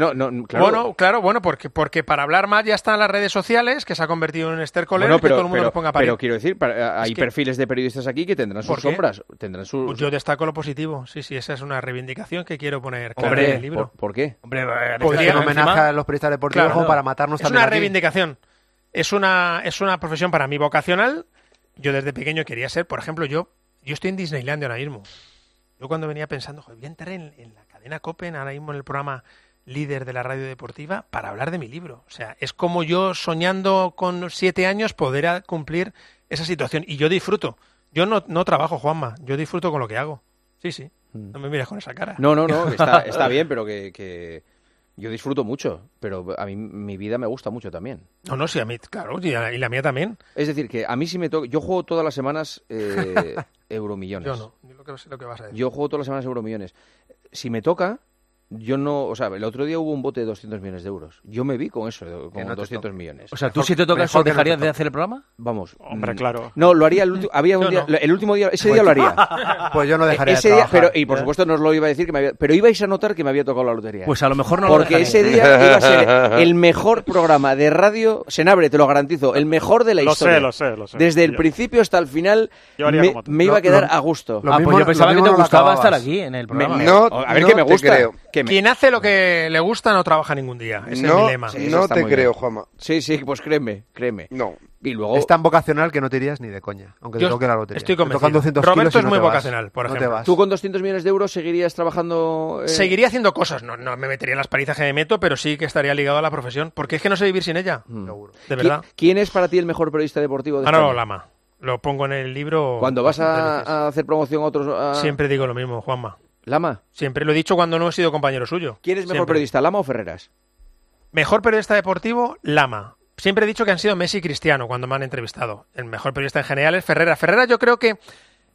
Speaker 10: porque para hablar más ya están las redes sociales, que se ha convertido en un estercolero y que todo el mundo nos ponga a parir.
Speaker 1: Pero quiero decir, hay perfiles de periodistas aquí que tendrán sus sombras.
Speaker 10: Pues yo destaco lo positivo. Sí, esa es una reivindicación que quiero poner en el libro.
Speaker 1: ¿Por qué?
Speaker 7: Hombre, podría un homenaje a los periodistas deportivos como para matarnos también.
Speaker 10: Es una reivindicación. Es una profesión para mí vocacional. Yo desde pequeño quería ser, por ejemplo, yo estoy en Disneylandia ahora mismo. Yo cuando venía pensando, voy a entrar en la cadena COPE, ahora mismo en el programa líder de la radio deportiva, para hablar de mi libro. O sea, es como yo soñando con 7 años poder cumplir esa situación. Y yo disfruto. Yo no trabajo, Juanma. Yo disfruto con lo que hago. Sí. No me mires con esa cara.
Speaker 1: No, está bien, pero que yo disfruto mucho, pero a mí mi vida me gusta mucho también.
Speaker 10: No, sí, a mí, claro, y la mía también.
Speaker 1: Es decir, que a mí sí me toca... Yo juego todas las semanas Euromillones.
Speaker 10: Yo no, yo creo que sé lo que vas a decir.
Speaker 1: Yo juego todas las semanas Euromillones. Si me toca, yo no... O sea, el otro día hubo un bote de 200 millones de euros. Yo me vi con eso, con 200 millones.
Speaker 9: O sea, ¿tú si te toca eso dejarías de hacer el programa?
Speaker 1: Vamos.
Speaker 10: Hombre, claro.
Speaker 1: No, lo haría el último... Había un día, el último día... Ese día lo haría.
Speaker 7: Pues yo no dejaría
Speaker 1: ese día, y por supuesto no os lo iba a decir, pero ibais a notar que me había tocado la lotería.
Speaker 9: Pues a lo mejor no
Speaker 1: porque lo ese día iba a ser el mejor programa de radio, Senabre, te lo garantizo, el mejor de la historia.
Speaker 10: Lo sé.
Speaker 1: Desde el principio hasta el final me iba a quedar a gusto.
Speaker 9: Pues yo pensaba que te gustaba estar aquí en el programa.
Speaker 1: A ver, que me gusta.
Speaker 10: Quien hace lo que le gusta no trabaja ningún día. Ese es mi lema.
Speaker 8: No te creo, Juanma.
Speaker 1: Sí, pues créeme.
Speaker 8: No.
Speaker 1: Y luego...
Speaker 7: Es tan vocacional que no te irías ni de coña, aunque te toque la lotería.
Speaker 10: Estoy convencido. Roberto es muy vocacional, por ejemplo.
Speaker 1: ¿Tú con 200 millones de euros seguirías trabajando...?
Speaker 10: Seguiría haciendo cosas. No me metería en las palizas que me meto, pero sí que estaría ligado a la profesión. Porque es que no sé vivir sin ella. Seguro. De verdad.
Speaker 1: ¿Quién es para ti el mejor periodista deportivo de España?
Speaker 10: Manolo Lama. Lo pongo en el libro...
Speaker 1: Cuando vas a hacer promoción a otros...
Speaker 10: Siempre digo lo mismo, Juanma.
Speaker 1: ¿Lama?
Speaker 10: Siempre lo he dicho cuando no he sido compañero suyo.
Speaker 1: ¿Quién es mejor periodista, Lama o Ferreras?
Speaker 10: Mejor periodista deportivo, Lama. Siempre he dicho que han sido Messi y Cristiano cuando me han entrevistado. El mejor periodista en general es Ferreras. Ferreras yo creo que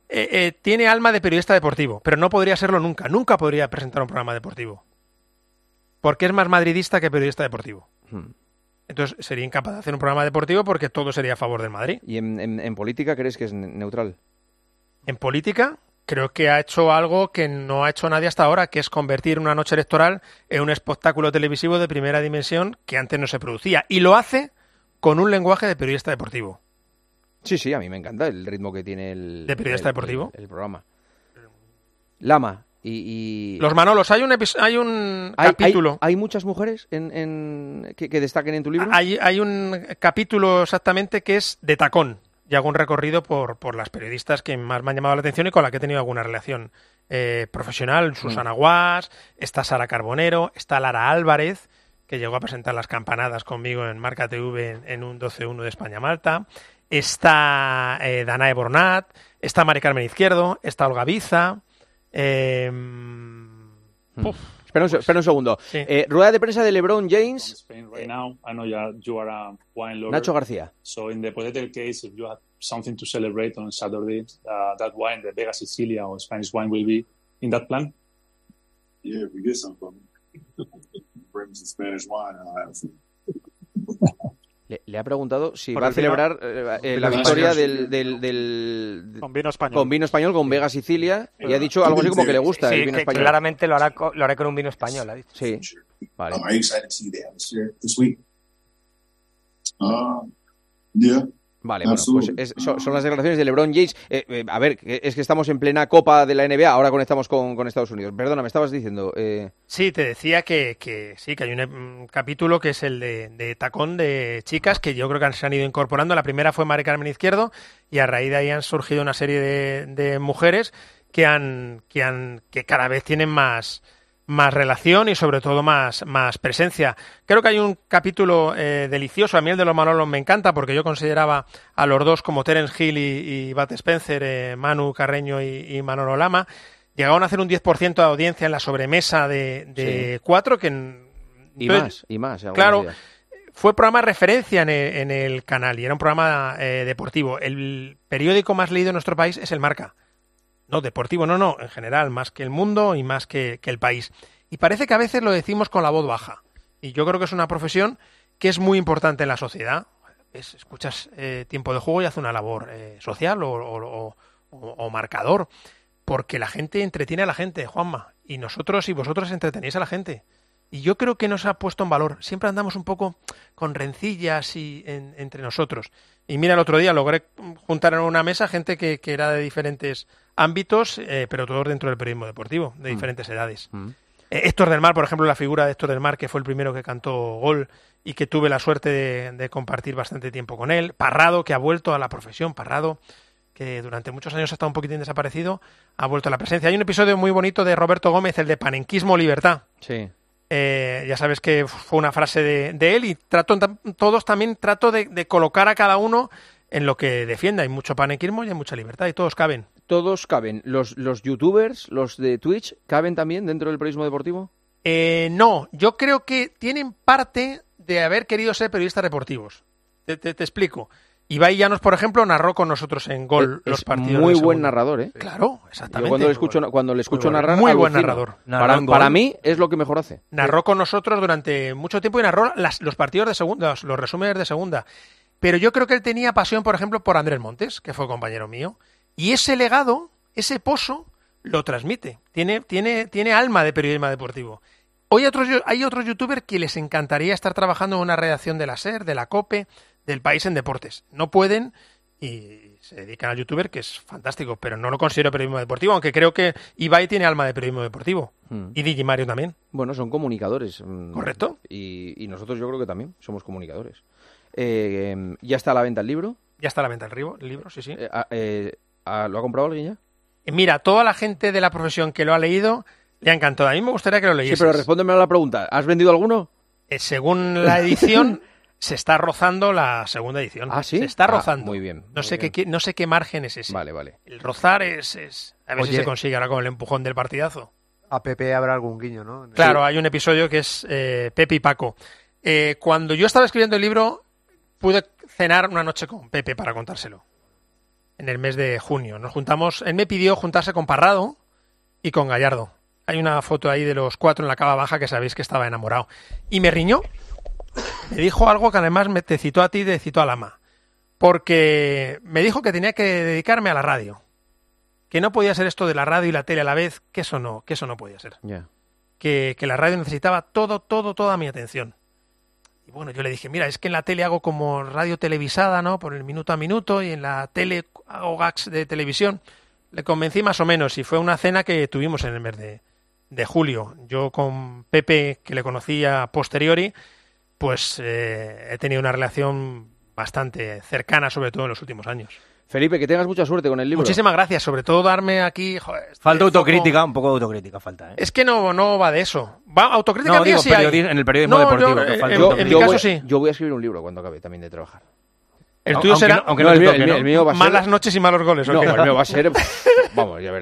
Speaker 10: tiene alma de periodista deportivo, pero no podría serlo nunca. Nunca podría presentar un programa deportivo. Porque es más madridista que periodista deportivo. Entonces sería incapaz de hacer un programa deportivo porque todo sería a favor del Madrid.
Speaker 1: ¿Y en política crees que es neutral?
Speaker 10: En política... Creo que ha hecho algo que no ha hecho nadie hasta ahora, que es convertir una noche electoral en un espectáculo televisivo de primera dimensión que antes no se producía. Y lo hace con un lenguaje de periodista deportivo.
Speaker 1: Sí, a mí me encanta el ritmo que tiene
Speaker 10: ¿De periodista deportivo?
Speaker 1: El programa. Lama y...
Speaker 10: Los Manolos, hay un capítulo...
Speaker 1: ¿Hay muchas mujeres que destaquen en tu libro?
Speaker 10: Hay un capítulo exactamente que es de tacón. Y hago un recorrido por las periodistas que más me han llamado la atención y con las que he tenido alguna relación profesional. Susana Guas, está Sara Carbonero, está Lara Álvarez, que llegó a presentar las campanadas conmigo en Marca TV en un 12-1 de España-Malta. Está Danae Bornat, está Mari Carmen Izquierdo, está Olga Biza.
Speaker 1: Espera un segundo. Sí. Rueda de prensa de LeBron James. Nacho García.
Speaker 18: something to celebrate on Saturday. That wine, the Vega Sicilia or Spanish wine, will be in that plan?
Speaker 19: Yeah, if we get some from bring me some Spanish wine, I'll have some.
Speaker 1: Le ha preguntado si va a celebrar la victoria del
Speaker 6: con vino
Speaker 1: español, con Vega Sicilia, y ha dicho algo así como que le gusta el vino español.
Speaker 28: Claramente lo hará con un vino español, ha dicho.
Speaker 1: Sí, vale.
Speaker 19: Are you excited to see the atmosphere this week? Yeah.
Speaker 1: Vale, bueno, pues son las declaraciones de LeBron James. A ver, es que estamos en plena Copa de la NBA, ahora conectamos con Estados Unidos. Perdona, me estabas diciendo...
Speaker 10: Sí, te decía que sí, que hay un capítulo que es el de tacón de chicas, que yo creo que se han ido incorporando. La primera fue Mari Carmen Izquierdo, y a raíz de ahí han surgido una serie de mujeres que cada vez tienen más relación y sobre todo más presencia. Creo que hay un capítulo delicioso. A mí el de los Manolos me encanta, porque yo consideraba a los dos como Terence Hill y Bat Spencer, Manu Carreño y Manolo Lama. Llegaron a hacer un 10% de audiencia en la sobremesa de 4, que...
Speaker 1: Y más.
Speaker 10: Claro, fue programa de referencia en el canal, y era un programa deportivo. El periódico más leído en nuestro país es El Marca. No, deportivo, no, en general, más que El Mundo y más que El País. Y parece que a veces lo decimos con la voz baja. Y yo creo que es una profesión que es muy importante en la sociedad. Escuchas Tiempo de Juego y hace una labor social o marcador, porque la gente entretiene a la gente, Juanma, y nosotros y vosotros entretenéis a la gente. Y yo creo que nos ha puesto en valor. Siempre andamos un poco con rencillas entre nosotros. Y mira, el otro día logré juntar en una mesa gente que era de diferentes ámbitos, pero todos dentro del periodismo deportivo, de diferentes edades. Héctor del Mar, por ejemplo, la figura de Héctor del Mar, que fue el primero que cantó Gol y que tuve la suerte de compartir bastante tiempo con él. Parrado, que ha vuelto a la profesión. Parrado, que durante muchos años ha estado un poquitín desaparecido, ha vuelto a la presencia. Hay un episodio muy bonito de Roberto Gómez, el de Panenquismo Libertad.
Speaker 1: Sí.
Speaker 10: Ya sabes que fue una frase de él, y trato de colocar a cada uno en lo que defiende. Hay mucho panenquismo y hay mucha libertad, y todos caben.
Speaker 1: ¿Todos caben? ¿Los youtubers, los de Twitch, caben también dentro del periodismo deportivo?
Speaker 10: No, yo creo que tienen parte de haber querido ser periodistas deportivos. Te explico. Ibai Llanos, por ejemplo, narró con nosotros en Gol los partidos.
Speaker 1: Muy buen narrador, ¿eh?
Speaker 10: Claro, exactamente.
Speaker 1: Yo cuando le escucho narrar,
Speaker 10: muy buen narrador.
Speaker 1: Para mí es lo que mejor hace.
Speaker 10: Narró con nosotros durante mucho tiempo y narró los partidos de segunda, los resúmenes de segunda. Pero yo creo que él tenía pasión, por ejemplo, por Andrés Montes, que fue compañero mío. Y ese legado, ese pozo, lo transmite. Tiene alma de periodismo deportivo. Hoy hay otros youtubers que les encantaría estar trabajando en una redacción de la SER, de la COPE, del País en deportes. No pueden y se dedican al youtuber, que es fantástico, pero no lo considero periodismo deportivo, aunque creo que Ibai tiene alma de periodismo deportivo. Y Digimario también.
Speaker 1: Bueno, son comunicadores.
Speaker 10: ¿Correcto?
Speaker 1: Y nosotros yo creo que también somos comunicadores. ¿Ya está a la venta el libro?
Speaker 10: Ya está a la venta el libro, sí.
Speaker 1: ¿Lo ha comprado alguien ya?
Speaker 10: Mira, toda la gente de la profesión que lo ha leído le ha encantado. A mí me gustaría que lo leyese.
Speaker 1: Sí, pero respóndeme a la pregunta. ¿Has vendido alguno?
Speaker 10: Según la edición... Se está rozando la segunda edición.
Speaker 1: ¿Ah, sí?
Speaker 10: Se está rozando.
Speaker 1: Muy bien.
Speaker 10: No sé qué margen es ese.
Speaker 1: Vale.
Speaker 10: El rozar es... A ver si se consigue ahora con el empujón del partidazo.
Speaker 7: A Pepe habrá algún guiño, ¿no?
Speaker 10: Claro, hay un episodio que es Pepe y Paco. Cuando yo estaba escribiendo el libro, pude cenar una noche con Pepe para contárselo. En el mes de junio. Nos juntamos... Él me pidió juntarse con Parrado y con Gallardo. Hay una foto ahí de los 4 en la cava baja que sabéis que estaba enamorado. Y me riñó. Me dijo algo que además te citó a ti y te citó a Lama. Porque me dijo que tenía que dedicarme a la radio. Que no podía ser esto de la radio y la tele a la vez, que eso no podía ser.
Speaker 1: Yeah.
Speaker 10: Que la radio necesitaba toda mi atención. Y bueno, yo le dije, mira, es que en la tele hago como radio televisada, ¿no? Por el minuto a minuto, y en la tele hago gags de televisión. Le convencí más o menos, y fue una cena que tuvimos en el mes de julio. Yo con Pepe, que le conocía a posteriori, pues he tenido una relación bastante cercana, sobre todo en los últimos años.
Speaker 1: Felipe, que tengas mucha suerte con el libro.
Speaker 10: Muchísimas gracias, sobre todo darme aquí... Joder,
Speaker 9: falta autocrítica, un poco de autocrítica falta.
Speaker 10: Es que no va de eso. Autocrítica
Speaker 9: no, digo,
Speaker 10: sí hay.
Speaker 9: En el periodismo deportivo.
Speaker 10: En mi caso sí.
Speaker 1: Yo voy a escribir un libro cuando acabe también de trabajar.
Speaker 10: El tuyo será...
Speaker 1: Aunque no, el mío va a ser...
Speaker 10: Malas noches y malos goles.
Speaker 1: No, el mío va a ser... Vamos, ya verás.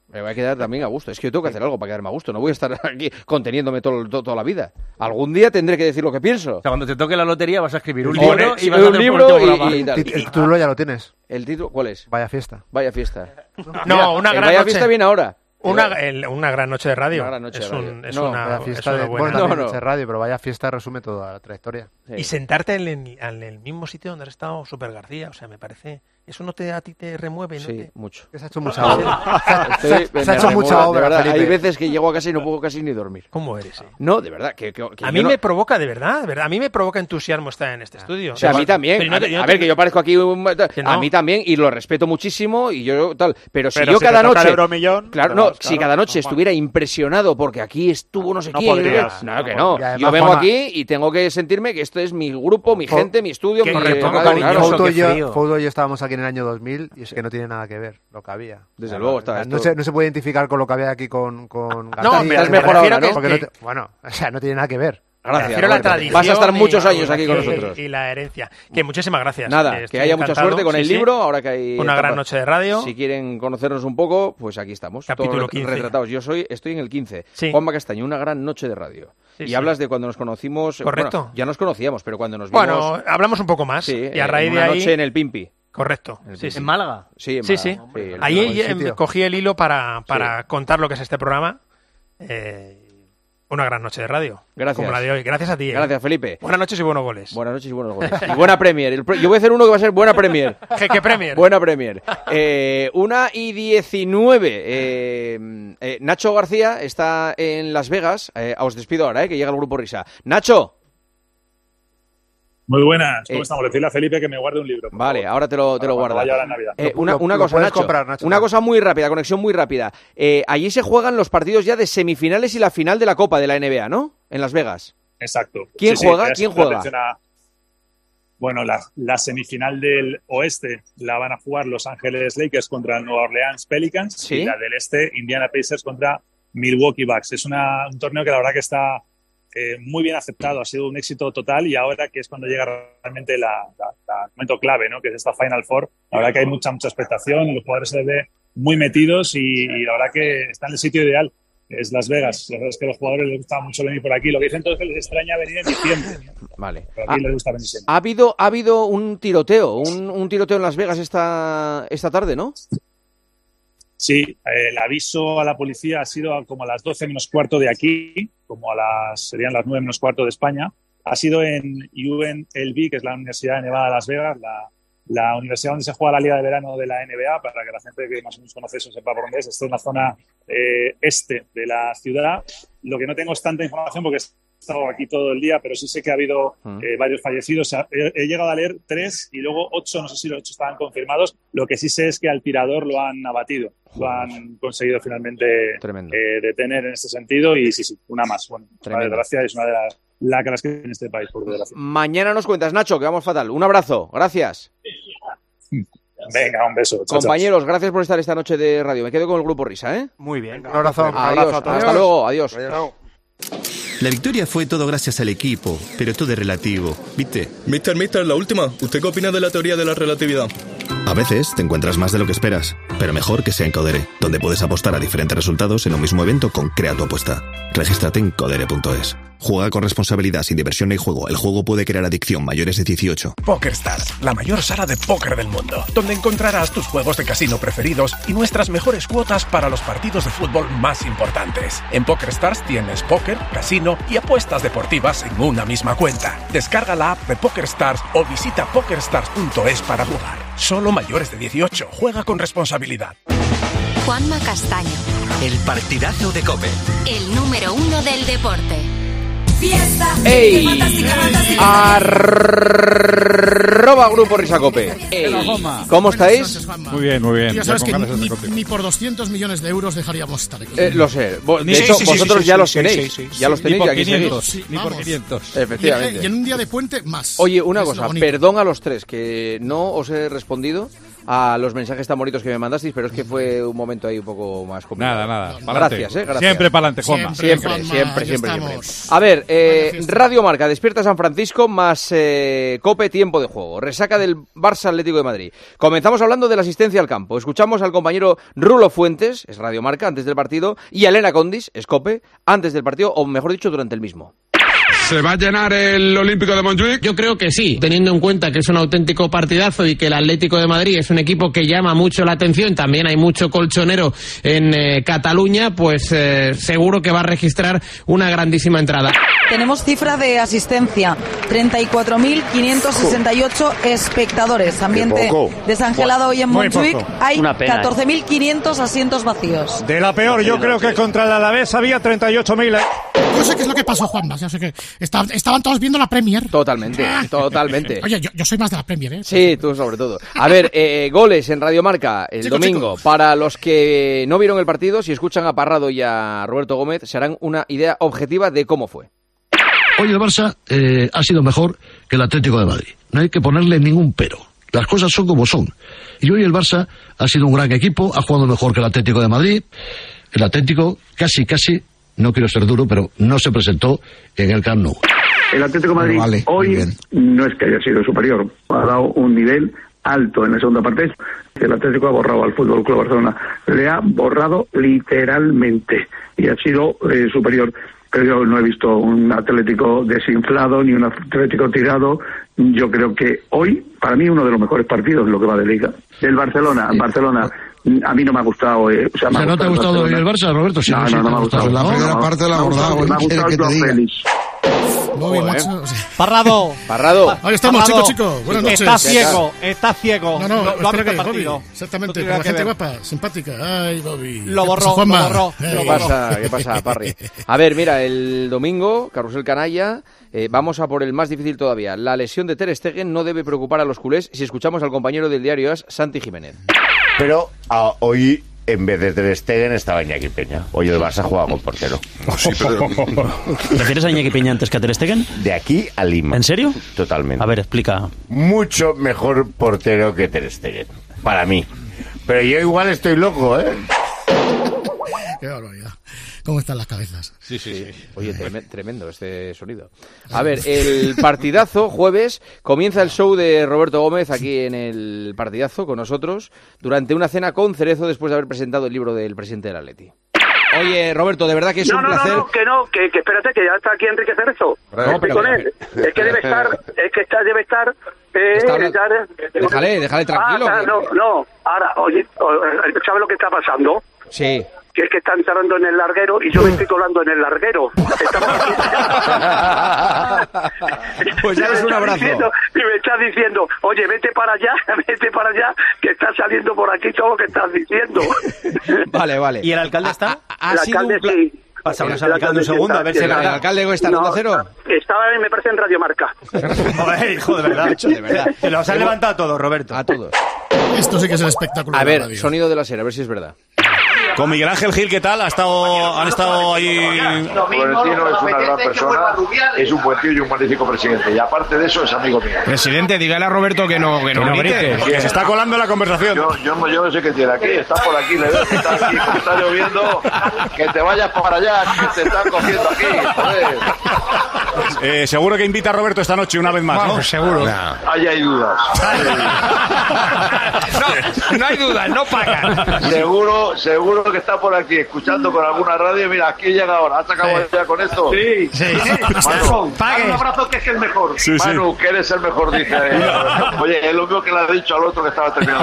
Speaker 1: Me voy a quedar también a gusto. Es que yo tengo que hacer algo para quedarme a gusto. No voy a estar aquí conteniéndome toda la vida. Algún día tendré que decir lo que pienso.
Speaker 9: O sea, cuando te toque la lotería vas a escribir un
Speaker 1: libro
Speaker 9: y vas a hacer
Speaker 7: el título ya lo tienes.
Speaker 1: ¿El título cuál es?
Speaker 7: Vaya fiesta.
Speaker 1: Vaya fiesta.
Speaker 10: No, una gran
Speaker 1: Vaya
Speaker 10: noche.
Speaker 1: Fiesta viene ahora.
Speaker 10: Una gran noche de radio.
Speaker 1: Una gran noche de radio.
Speaker 10: Es
Speaker 1: No,
Speaker 10: una
Speaker 7: Vaya fiesta
Speaker 10: buena.
Speaker 7: bueno, noche de radio, pero vaya fiesta resume toda la trayectoria.
Speaker 10: Sí. Y sentarte en el mismo sitio donde has estado Super García, o sea, me parece... ¿Eso a ti te remueve? ¿no?
Speaker 1: Sí, mucho.
Speaker 7: Se ha hecho mucha obra. Se ha hecho mucha obra,
Speaker 1: verdad,
Speaker 7: Felipe.
Speaker 1: hay veces que llego a casa y no puedo casi ni dormir.
Speaker 10: ¿Cómo eres?
Speaker 1: No, de verdad. Que
Speaker 10: a mí me provoca, de verdad. A mí me provoca entusiasmo estar en este estudio.
Speaker 1: O sea, a mí también. A ver, que yo parezco aquí... A mí también, y lo respeto muchísimo, y yo tal. Pero si yo cada noche... Claro, no, si cada noche estuviera impresionado porque aquí estuvo no sé quién... No, que no. Yo vengo aquí y tengo que sentirme que esto es mi grupo, mi gente, mi estudio...
Speaker 7: Fouto y yo estábamos aquí en el año 2000 y es que no tiene nada que ver lo que había.
Speaker 1: Desde luego está
Speaker 7: no se puede identificar con lo que había aquí con
Speaker 1: no, me has mejor ahora, ¿no?
Speaker 7: Bueno, o sea, no tiene nada que ver.
Speaker 1: Gracias.
Speaker 10: La tradición
Speaker 1: vas a estar muchos años aquí con nosotros.
Speaker 10: Y la herencia. Que muchísimas gracias.
Speaker 1: Nada, que haya mucha suerte con el libro, ahora que hay...
Speaker 10: Una gran noche de radio.
Speaker 1: Si quieren conocernos un poco, pues aquí estamos.
Speaker 10: Capítulo
Speaker 1: todos
Speaker 10: 15.
Speaker 1: Retratados. Estoy en el 15.
Speaker 10: Sí.
Speaker 1: Juanma Castaño, una gran noche de radio. Y hablas de cuando nos conocimos...
Speaker 10: Correcto.
Speaker 1: Bueno, ya nos conocíamos, pero cuando nos vimos...
Speaker 10: Bueno, hablamos un poco más.
Speaker 1: Sí,
Speaker 10: y a raíz de ahí...
Speaker 1: Una noche en el Pimpi.
Speaker 10: Correcto.
Speaker 9: ¿En Málaga?
Speaker 1: Sí, en Málaga.
Speaker 10: Sí. Ahí cogí el hilo para contar lo que es este programa. Una gran noche de radio.
Speaker 1: Gracias.
Speaker 10: Como la de hoy. Gracias a ti.
Speaker 1: Gracias, Felipe.
Speaker 10: Buenas noches y buenos goles.
Speaker 1: Buenas noches y buenos goles. Y buena Premier. Yo voy a hacer uno que va a ser buena Premier.
Speaker 10: ¿Qué Premier?
Speaker 1: Buena Premier. 1:19. Nacho García está en Las Vegas. Os despido ahora, que llega el Grupo Risa. Nacho.
Speaker 18: Muy buenas, ¿cómo estamos? Decirle a Felipe que me guarde un libro.
Speaker 1: Vale, ahora te lo guardo. Una cosa, Nacho,
Speaker 7: comprar,
Speaker 1: una cosa muy rápida, conexión muy rápida. Allí se juegan los partidos ya de semifinales y la final de la Copa de la NBA, ¿no? En Las Vegas.
Speaker 18: Exacto.
Speaker 1: ¿Quién juega? ¿Quién juega?
Speaker 18: Bueno, la semifinal del oeste la van a jugar Los Ángeles Lakers contra el Nueva Orleans Pelicans.
Speaker 1: ¿Sí?
Speaker 18: Y la del este, Indiana Pacers contra Milwaukee Bucks. Es un torneo que la verdad que está muy bien aceptado, ha sido un éxito total y ahora que es cuando llega realmente el momento clave, ¿no? Que es esta Final Four, la verdad que hay mucha expectación, los jugadores se les ve muy metidos y la verdad que está en el sitio ideal, es Las Vegas. La verdad es que a los jugadores les gusta mucho venir por aquí, lo que dicen todos es que les extraña venir en diciembre.
Speaker 1: Vale.
Speaker 18: Pero aquí les gusta venir siempre.
Speaker 1: Ha habido un tiroteo, un tiroteo en Las Vegas esta tarde, ¿no?
Speaker 18: Sí, el aviso a la policía ha sido como a las 12 menos cuarto de aquí, serían las 9 menos cuarto de España. Ha sido en UNLV, que es la Universidad de Nevada de Las Vegas, la universidad donde se juega la Liga de Verano de la NBA, para que la gente que más o menos conoce eso sepa por dónde es. Esto es en la zona este de la ciudad. Lo que no tengo es tanta información porque he estado aquí todo el día, pero sí sé que ha habido varios fallecidos. He llegado a leer 3 y luego 8, no sé si los 8 estaban confirmados. Lo que sí sé es que al tirador lo han abatido. Lo han conseguido finalmente detener en este sentido y sí, una más. Bueno, la desgracia es una de las lacras que hay en este país, por desgracia.
Speaker 1: Mañana nos cuentas, Nacho, que vamos fatal. Un abrazo, gracias.
Speaker 18: Venga, un beso.
Speaker 1: Compañeros, gracias por estar esta noche de radio. Me quedo con el Grupo Risa, ¿eh?
Speaker 9: Muy bien.
Speaker 7: Un abrazo.
Speaker 1: Adiós, hasta luego, adiós.
Speaker 11: La victoria fue todo gracias al equipo, pero todo es relativo, ¿viste?
Speaker 20: Mister, la última. ¿Usted qué opina de la teoría de la relatividad?
Speaker 11: A veces te encuentras más de lo que esperas, pero mejor que sea en Codere, donde puedes apostar a diferentes resultados en un mismo evento con Crea tu apuesta. Regístrate en codere.es. Juega con responsabilidad, sin diversión ni juego. El juego puede crear adicción. Mayores de 18.
Speaker 21: PokerStars, la mayor sala de póker del mundo, donde encontrarás tus juegos de casino preferidos y nuestras mejores cuotas para los partidos de fútbol más importantes. En PokerStars tienes póker, casino y apuestas deportivas en una misma cuenta. Descarga la app de PokerStars o visita pokerstars.es para jugar. Solo mayores de 18. Juega con responsabilidad.
Speaker 2: Juanma Castaño.
Speaker 3: El partidazo de COPE.
Speaker 2: El número 1 del deporte.
Speaker 22: Fiesta.
Speaker 1: ¡Ey!
Speaker 22: Fantástica.
Speaker 1: @, Grupo Risa Cope. ¿Cómo estáis?
Speaker 23: Muy bien, muy bien.
Speaker 22: Ya sabes que ni por 200 millones de euros dejaríamos estar aquí.
Speaker 1: Lo sé. De hecho, vosotros ya los tenéis. Ya los tenéis y aquí
Speaker 23: 500,
Speaker 1: seguís.
Speaker 23: ni por 500.
Speaker 1: Efectivamente.
Speaker 22: Y en un día de puente, más.
Speaker 1: Oye, una cosa, perdón a los tres, que no os he respondido a los mensajes tan bonitos que me mandasteis, pero es que fue un momento ahí un poco más complicado.
Speaker 5: Nada.
Speaker 1: Gracias, gracias.
Speaker 5: Siempre para adelante, Juanma.
Speaker 1: Siempre. A ver, Radio Marca, Despierta San Francisco más COPE, tiempo de juego. Resaca del Barça Atlético de Madrid. Comenzamos hablando de la asistencia al campo. Escuchamos al compañero Rulo Fuentes, es Radio Marca, antes del partido, y a Elena Condis, es COPE, antes del partido, o mejor dicho, durante el mismo.
Speaker 12: ¿Se va a llenar el Olímpico de Montjuic?
Speaker 13: Yo creo que sí, teniendo en cuenta que es un auténtico partidazo y que el Atlético de Madrid es un equipo que llama mucho la atención, también hay mucho colchonero en Cataluña, pues seguro que va a registrar una grandísima entrada.
Speaker 14: Tenemos cifra de asistencia, 34.568 espectadores. Ambiente desangelado hoy en Montjuic. Hay 14.500 asientos vacíos.
Speaker 10: De la peor, yo creo que contra el Alavés había 38.000.
Speaker 22: Yo sé qué es lo que pasó, Juanma. Yo sé que estaban todos viendo la Premier.
Speaker 1: Totalmente.
Speaker 22: Oye, yo soy más de la Premier, ¿eh?
Speaker 1: Sí, tú sobre todo. A ver, goles en Radio Marca el domingo. Para los que no vieron el partido, si escuchan a Parrado y a Roberto Gómez, se harán una idea objetiva de cómo fue.
Speaker 15: Hoy el Barça ha sido mejor que el Atlético de Madrid. No hay que ponerle ningún pero. Las cosas son como son. Y hoy el Barça ha sido un gran equipo, ha jugado mejor que el Atlético de Madrid. El Atlético casi, no quiero ser duro, pero no se presentó en el Camp Nou.
Speaker 23: El Atlético de Madrid hoy no es que haya sido superior, ha dado un nivel alto en la segunda parte. El Atlético ha borrado al Fútbol Club Barcelona, le ha borrado literalmente y ha sido superior. Pero yo no he visto un Atlético desinflado ni un Atlético tirado. Yo creo que hoy, para mí, uno de los mejores partidos en lo que va de Liga. El Barcelona, a mí no me ha gustado. O sea,
Speaker 15: ¿no te ha gustado hoy el Barça, Roberto? Sí,
Speaker 23: no me ha gustado.
Speaker 15: La primera parte la abordado.
Speaker 23: Me ha gustado Joao Félix.
Speaker 22: Muy bien, macho.
Speaker 10: Parrado.
Speaker 22: Ahí estamos, chicos. Buenas noches.
Speaker 10: Está ciego.
Speaker 22: No espera que Bobby. Exactamente, la gente guapa, simpática. Ay, Bobby.
Speaker 10: Lo borró.
Speaker 1: ¿Qué pasa, Parry? A ver, mira, el domingo, Carrusel Canalla, vamos a por el más difícil todavía. La lesión de Ter Stegen no debe preocupar a los culés si escuchamos al compañero del diario AS, Santi Jiménez.
Speaker 24: Pero hoy, en vez de Ter Stegen, estaba Iñaki Peña. Hoy el Barça juega con portero.
Speaker 26: Sí, pero... ¿Refieres a Iñaki Peña antes que a Ter Stegen?
Speaker 24: De aquí a Lima.
Speaker 26: ¿En serio?
Speaker 24: Totalmente.
Speaker 26: A ver, explica.
Speaker 24: Mucho mejor portero que Ter Stegen, para mí. Pero yo igual estoy loco, ¿eh?
Speaker 22: Qué barbaridad. ¿Cómo están las cabezas?
Speaker 1: Sí. Oye, tremendo este sonido. A ver, el partidazo, jueves, comienza el show de Roberto Gómez aquí en el partidazo con nosotros, durante una cena con Cerezo después de haber presentado el libro del presidente del Atleti. Oye, Roberto, de verdad que es un placer.
Speaker 23: Que espérate, que ya está aquí Enrique Cerezo. Estoy con él. Es que debe estar.
Speaker 1: Déjale tranquilo.
Speaker 23: Ahora, oye, ¿sabes lo que está pasando?
Speaker 1: Sí.
Speaker 23: Que es que están cerrando en el larguero y yo me estoy colando en el larguero.
Speaker 1: Pues ya es un abrazo.
Speaker 23: Y me estás diciendo, oye, vete para allá, que está saliendo por aquí todo lo que estás diciendo.
Speaker 1: Vale.
Speaker 10: ¿Y el alcalde está?
Speaker 23: El alcalde sí.
Speaker 10: Pasamos al alcalde un segundo, a ver si el
Speaker 1: alcalde está en Onda Cero.
Speaker 23: Estaba, me parece, en Radio Marca.
Speaker 10: Joder, hijo, de verdad. Se los han levantado a todos, Roberto.
Speaker 1: A todos.
Speaker 22: Esto sí que es el espectáculo.
Speaker 1: A ver, sonido de la serie, a ver si es verdad.
Speaker 5: Con Miguel Ángel Gil, ¿qué tal? Han estado ahí.
Speaker 23: Florentino es una gran persona, es un buen tío y un magnífico presidente. Y aparte de eso, es amigo mío.
Speaker 10: Presidente, dígale a Roberto que no grite.
Speaker 5: Que se está colando en la conversación.
Speaker 23: Yo no sé qué tiene aquí, está por aquí, le veo que está aquí, que está lloviendo. Que te vayas para allá, que te están cogiendo aquí, joder.
Speaker 5: Seguro que invita a Roberto esta noche una vez más, ¿no?
Speaker 10: Pues seguro.
Speaker 23: Ahí hay dudas.
Speaker 10: No hay dudas, no pagan.
Speaker 23: Seguro que está por aquí, escuchando con alguna radio. Mira, aquí llega ahora. ¿Has acabado ya con esto? Sí. Manu, dale un abrazo, que es el mejor. Manu, que eres el mejor, dice. Oye, es lo mismo que le ha dicho al otro que estaba terminando.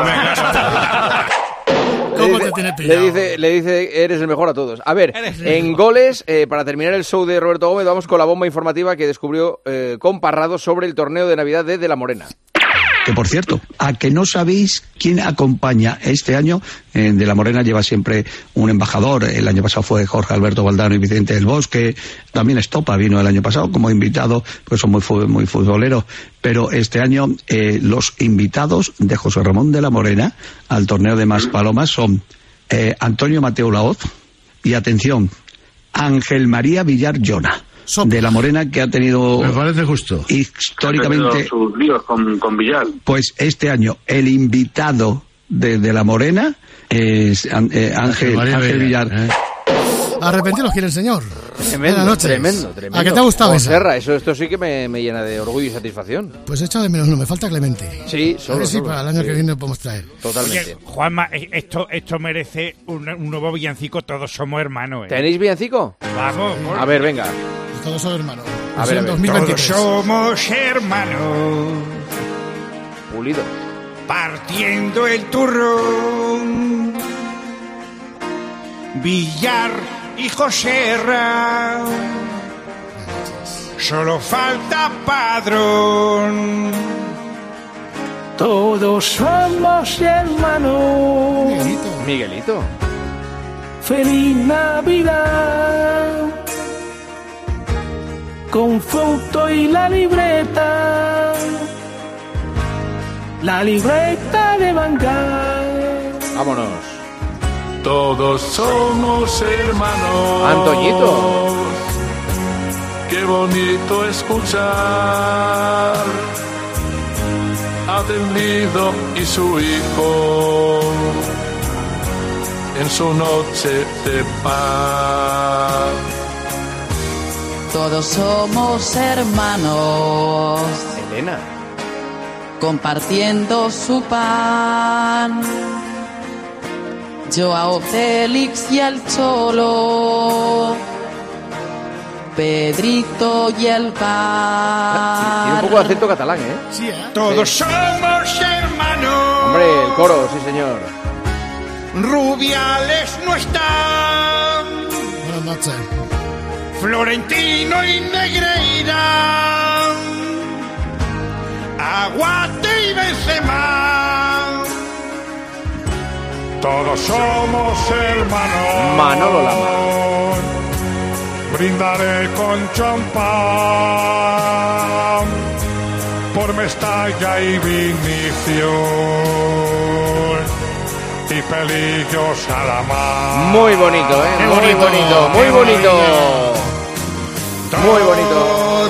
Speaker 1: Le dice, eres el mejor a todos. A ver, en goles, para terminar el show de Roberto Gómez, vamos con la bomba informativa que descubrió con Parrado sobre el torneo de Navidad de La Morena.
Speaker 15: Que por cierto, ¿a que no sabéis quién acompaña este año? De La Morena lleva siempre un embajador. El año pasado fue Jorge Alberto Valdano y Vicente del Bosque. También Estopa vino el año pasado como invitado, pues son muy futboleros. Pero este año los invitados de José Ramón de La Morena al torneo de Maspalomas son Antonio Mateo Laoz y, atención, Ángel María Villar Llona. De La Morena, que ha tenido, me parece justo,
Speaker 23: históricamente
Speaker 15: sus líos con Villar. Pues este año el invitado de La Morena es Ángel Villar.
Speaker 22: Arrepentidos quiere el señor.
Speaker 1: Tremendo.
Speaker 22: ¿A qué te ha gustado eso?
Speaker 1: Esto sí que me llena de orgullo y satisfacción.
Speaker 22: Pues echa de menos, no, me falta Clemente.
Speaker 1: Sí,
Speaker 22: solo. Sí, para el año que viene lo podemos traer.
Speaker 1: Totalmente.
Speaker 4: Oye, Juanma, esto merece un nuevo villancico, Todos somos hermanos.
Speaker 1: ¿Tenéis villancico?
Speaker 4: Vamos.
Speaker 1: A ver, venga.
Speaker 22: Todos somos hermanos.
Speaker 1: A ver.
Speaker 22: 2023.
Speaker 4: Todos somos hermanos.
Speaker 1: Pulido.
Speaker 4: Partiendo el turrón. Villar y Joserra, solo falta padrón.
Speaker 6: Todos somos hermanos.
Speaker 1: Miguelito.
Speaker 6: Feliz Navidad. Con fruto y la libreta. La libreta de Bangal.
Speaker 1: Vámonos.
Speaker 19: Todos somos hermanos.
Speaker 1: Antoñito.
Speaker 19: Qué bonito escuchar. Atendido y su hijo en su noche de paz.
Speaker 8: Todos somos hermanos.
Speaker 1: Elena.
Speaker 8: Compartiendo su pan. Joao Félix y el Cholo, Pedrito y el Car.
Speaker 1: Tiene un poco de acento catalán, ¿eh?
Speaker 22: Sí,
Speaker 4: Todos somos hermanos.
Speaker 1: Hombre, el coro, sí señor.
Speaker 4: Rubiales no están.
Speaker 22: Buenas noches.
Speaker 4: Florentino y Negreira. Aguate y Benzema. Todos somos hermanos.
Speaker 1: Manolo Lama.
Speaker 4: Brindaré con champán por Mestalla y Vinicio y Pelillos a la mar.
Speaker 1: Muy bonito, ¿eh? Muy bonito. Muy bonito.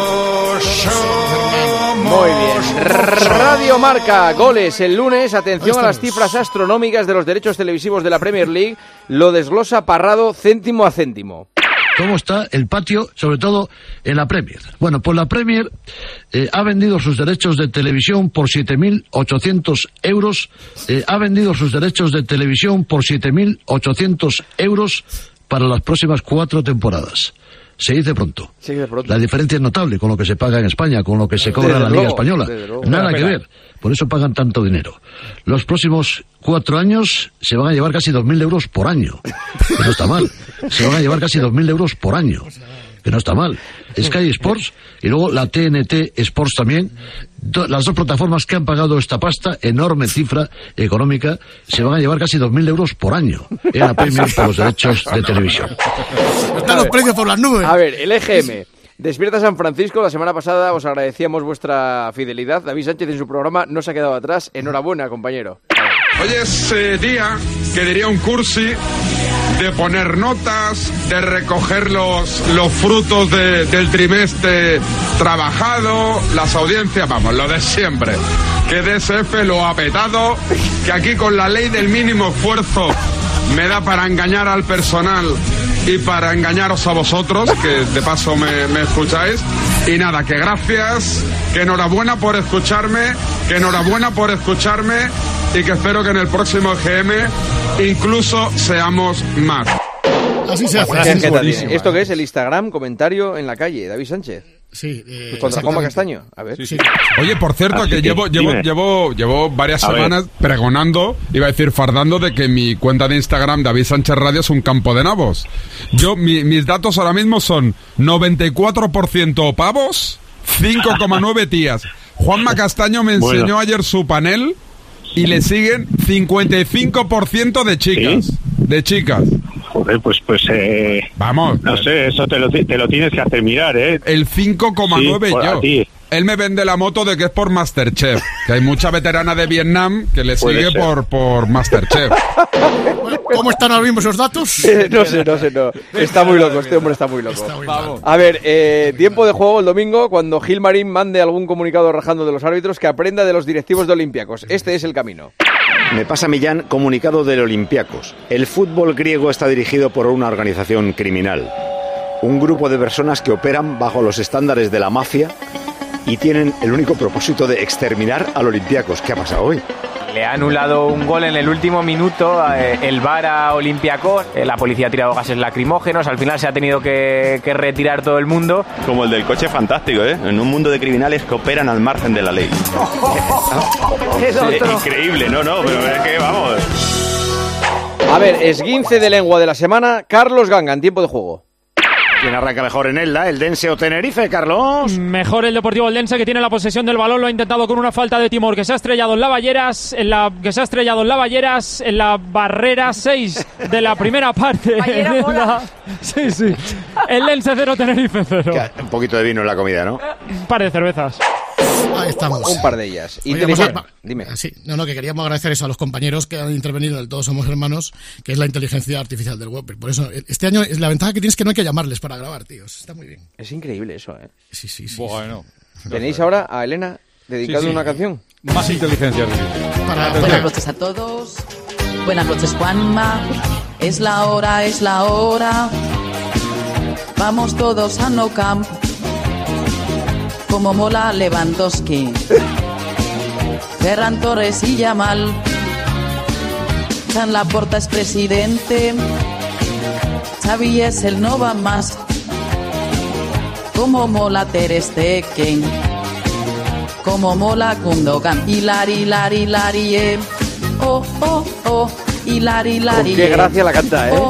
Speaker 1: Muy bien. Radio Marca, goles el lunes. Atención a las cifras astronómicas de los derechos televisivos de la Premier League. Lo desglosa Parrado céntimo a céntimo.
Speaker 16: ¿Cómo está el patio, sobre todo en la Premier? Bueno, pues la Premier ha vendido sus derechos de televisión por 7.800 euros. Ha vendido sus derechos de televisión por 7.800 euros para las próximas 4 temporadas. Se dice pronto. La diferencia es notable con lo que se paga en España, con lo que se cobra en la Liga Española. Nada que ver. Por eso pagan tanto dinero. Los próximos 4 años se van a llevar casi 2.000 euros por año. Que no está mal. Se van a llevar casi 2.000 euros por año. Que no está mal. Sky Sports y luego la TNT Sports también. Las dos plataformas que han pagado esta pasta, enorme cifra económica, se van a llevar casi 2.000 euros por año en la Premier por los derechos de televisión.
Speaker 22: Están los precios por las nubes.
Speaker 1: A ver, el EGM. Despierta San Francisco, la semana pasada os agradecíamos vuestra fidelidad. David Sánchez en su programa no se ha quedado atrás. Enhorabuena, compañero.
Speaker 12: Hoy es día, que diría un cursi, de poner notas, de recoger los frutos del trimestre trabajado, las audiencias, vamos, lo de siempre. Que DSF lo ha petado, que aquí con la ley del mínimo esfuerzo me da para engañar al personal y para engañaros a vosotros, que de paso me escucháis. Y nada, que gracias, que enhorabuena por escucharme, y que espero que en el próximo EGM incluso seamos más.
Speaker 22: Así se hace.
Speaker 1: ¿Esto qué es? El Instagram, comentario en la calle, David Sánchez.
Speaker 22: Sí.
Speaker 1: Contra Juanma Castaño. A ver.
Speaker 22: Sí.
Speaker 12: Oye, por cierto, que llevo varias semanas pregonando, iba a decir fardando, de que mi cuenta de Instagram, David Sánchez Radio, es un campo de nabos. Mis datos ahora mismo son 94% pavos, 5,9 tías. Juanma Castaño me enseñó ayer su panel y le siguen 55% de chicas.
Speaker 17: ¿Sí?
Speaker 12: De chicas.
Speaker 17: Joder, pues
Speaker 12: vamos.
Speaker 17: No sé, eso te lo tienes que hacer mirar, ¿eh?
Speaker 12: El 5,9
Speaker 17: sí,
Speaker 12: yo.
Speaker 17: Ti.
Speaker 12: Él me vende la moto de que es por Masterchef, que hay mucha veterana de Vietnam que le sigue por Masterchef.
Speaker 22: ¿Cómo están ahora mismo esos datos?
Speaker 1: No sé. Está muy loco, este hombre está muy loco. A ver, tiempo de juego el domingo, cuando Gilmarín mande algún comunicado rajando de los árbitros, que aprenda de los directivos de Olympiacos. Este es el camino.
Speaker 7: Me pasa, Millán, comunicado del Olympiacos. El fútbol griego está dirigido por una organización criminal. Un grupo de personas que operan bajo los estándares de la mafia y tienen el único propósito de exterminar al Olympiacos. ¿Qué ha pasado hoy?
Speaker 9: Le ha anulado un gol en el último minuto, el VAR a Olympiacos, la policía ha tirado gases lacrimógenos, al final se ha tenido que retirar todo el mundo.
Speaker 11: Como el del coche fantástico, ¿eh? En un mundo de criminales que operan al margen de la ley. Increíble, no, pero es que vamos.
Speaker 1: A ver, esguince de lengua de la semana, Carlos Ganga, en tiempo de juego.
Speaker 7: ¿Quién arranca mejor en Elda? ¿El Dense o Tenerife, Carlos?
Speaker 18: Mejor el Deportivo Eldense, que tiene la posesión del balón. Lo ha intentado con una falta de timor que se ha estrellado en la barrera 6 de la primera parte. Sí. El Eldense 0, Tenerife 0.
Speaker 7: Un poquito de vino en la comida, ¿no?
Speaker 18: Un par de cervezas.
Speaker 22: Ahí estamos.
Speaker 1: Un par de ellas.
Speaker 22: Dime. Sí, que queríamos agradecer eso a los compañeros que han intervenido en el Todos Somos Hermanos, que es la inteligencia artificial del web. Por eso, este año, la ventaja que tienes es que no hay que llamarles para grabar, tíos. Está muy bien.
Speaker 1: Es increíble eso, ¿eh?
Speaker 22: Sí.
Speaker 1: Bueno. ¿Tenéis ahora a Elena dedicado una canción?
Speaker 20: Más inteligencia.
Speaker 8: Buenas noches a todos. Buenas noches, Juanma. Es la hora. Vamos todos a Nou Camp. Como mola Lewandowski, Ferran Torres y Yamal. Can Laporta es presidente, Xavi es el no va más. Como mola Ter Stegen, como mola Gundogan. Hilari, oh, hilari,
Speaker 1: Con qué gracia la canta, ¿eh?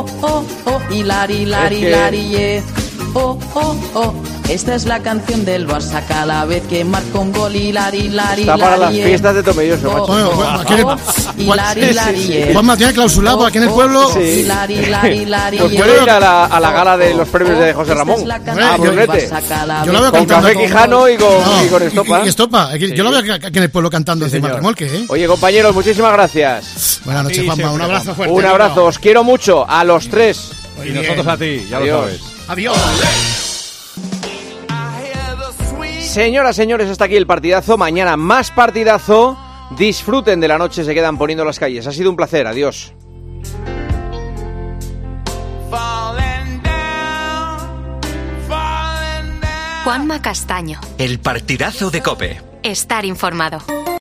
Speaker 8: Hilari, oh. Esta es la canción del Barça cada vez que marca un gol. Hilari.
Speaker 1: Está para las fiestas de Tomelloso, macho.
Speaker 22: Juanma tiene clausulado aquí en el pueblo.
Speaker 1: Sí.
Speaker 8: Hilari.
Speaker 1: Pues puede ir a la gala de los premios de José Ramón. A Brunete.
Speaker 22: Yo la veo
Speaker 1: con
Speaker 22: cantando
Speaker 1: Café Quijano y con Estopa.
Speaker 22: Y Estopa. Yo la veo aquí en el pueblo cantando encima del remolque, ¿eh?
Speaker 1: Oye, compañeros, muchísimas gracias.
Speaker 22: Buenas noches, Juanma. Un abrazo fuerte.
Speaker 1: Un abrazo. Os quiero mucho a los tres.
Speaker 20: Y nosotros a ti, ya lo sabes.
Speaker 22: Adiós.
Speaker 1: Señoras, señores, hasta aquí el partidazo. Mañana más partidazo. Disfruten de la noche, se quedan poniendo las calles. Ha sido un placer, adiós.
Speaker 2: Juanma Castaño.
Speaker 3: El partidazo de COPE.
Speaker 2: Estar informado.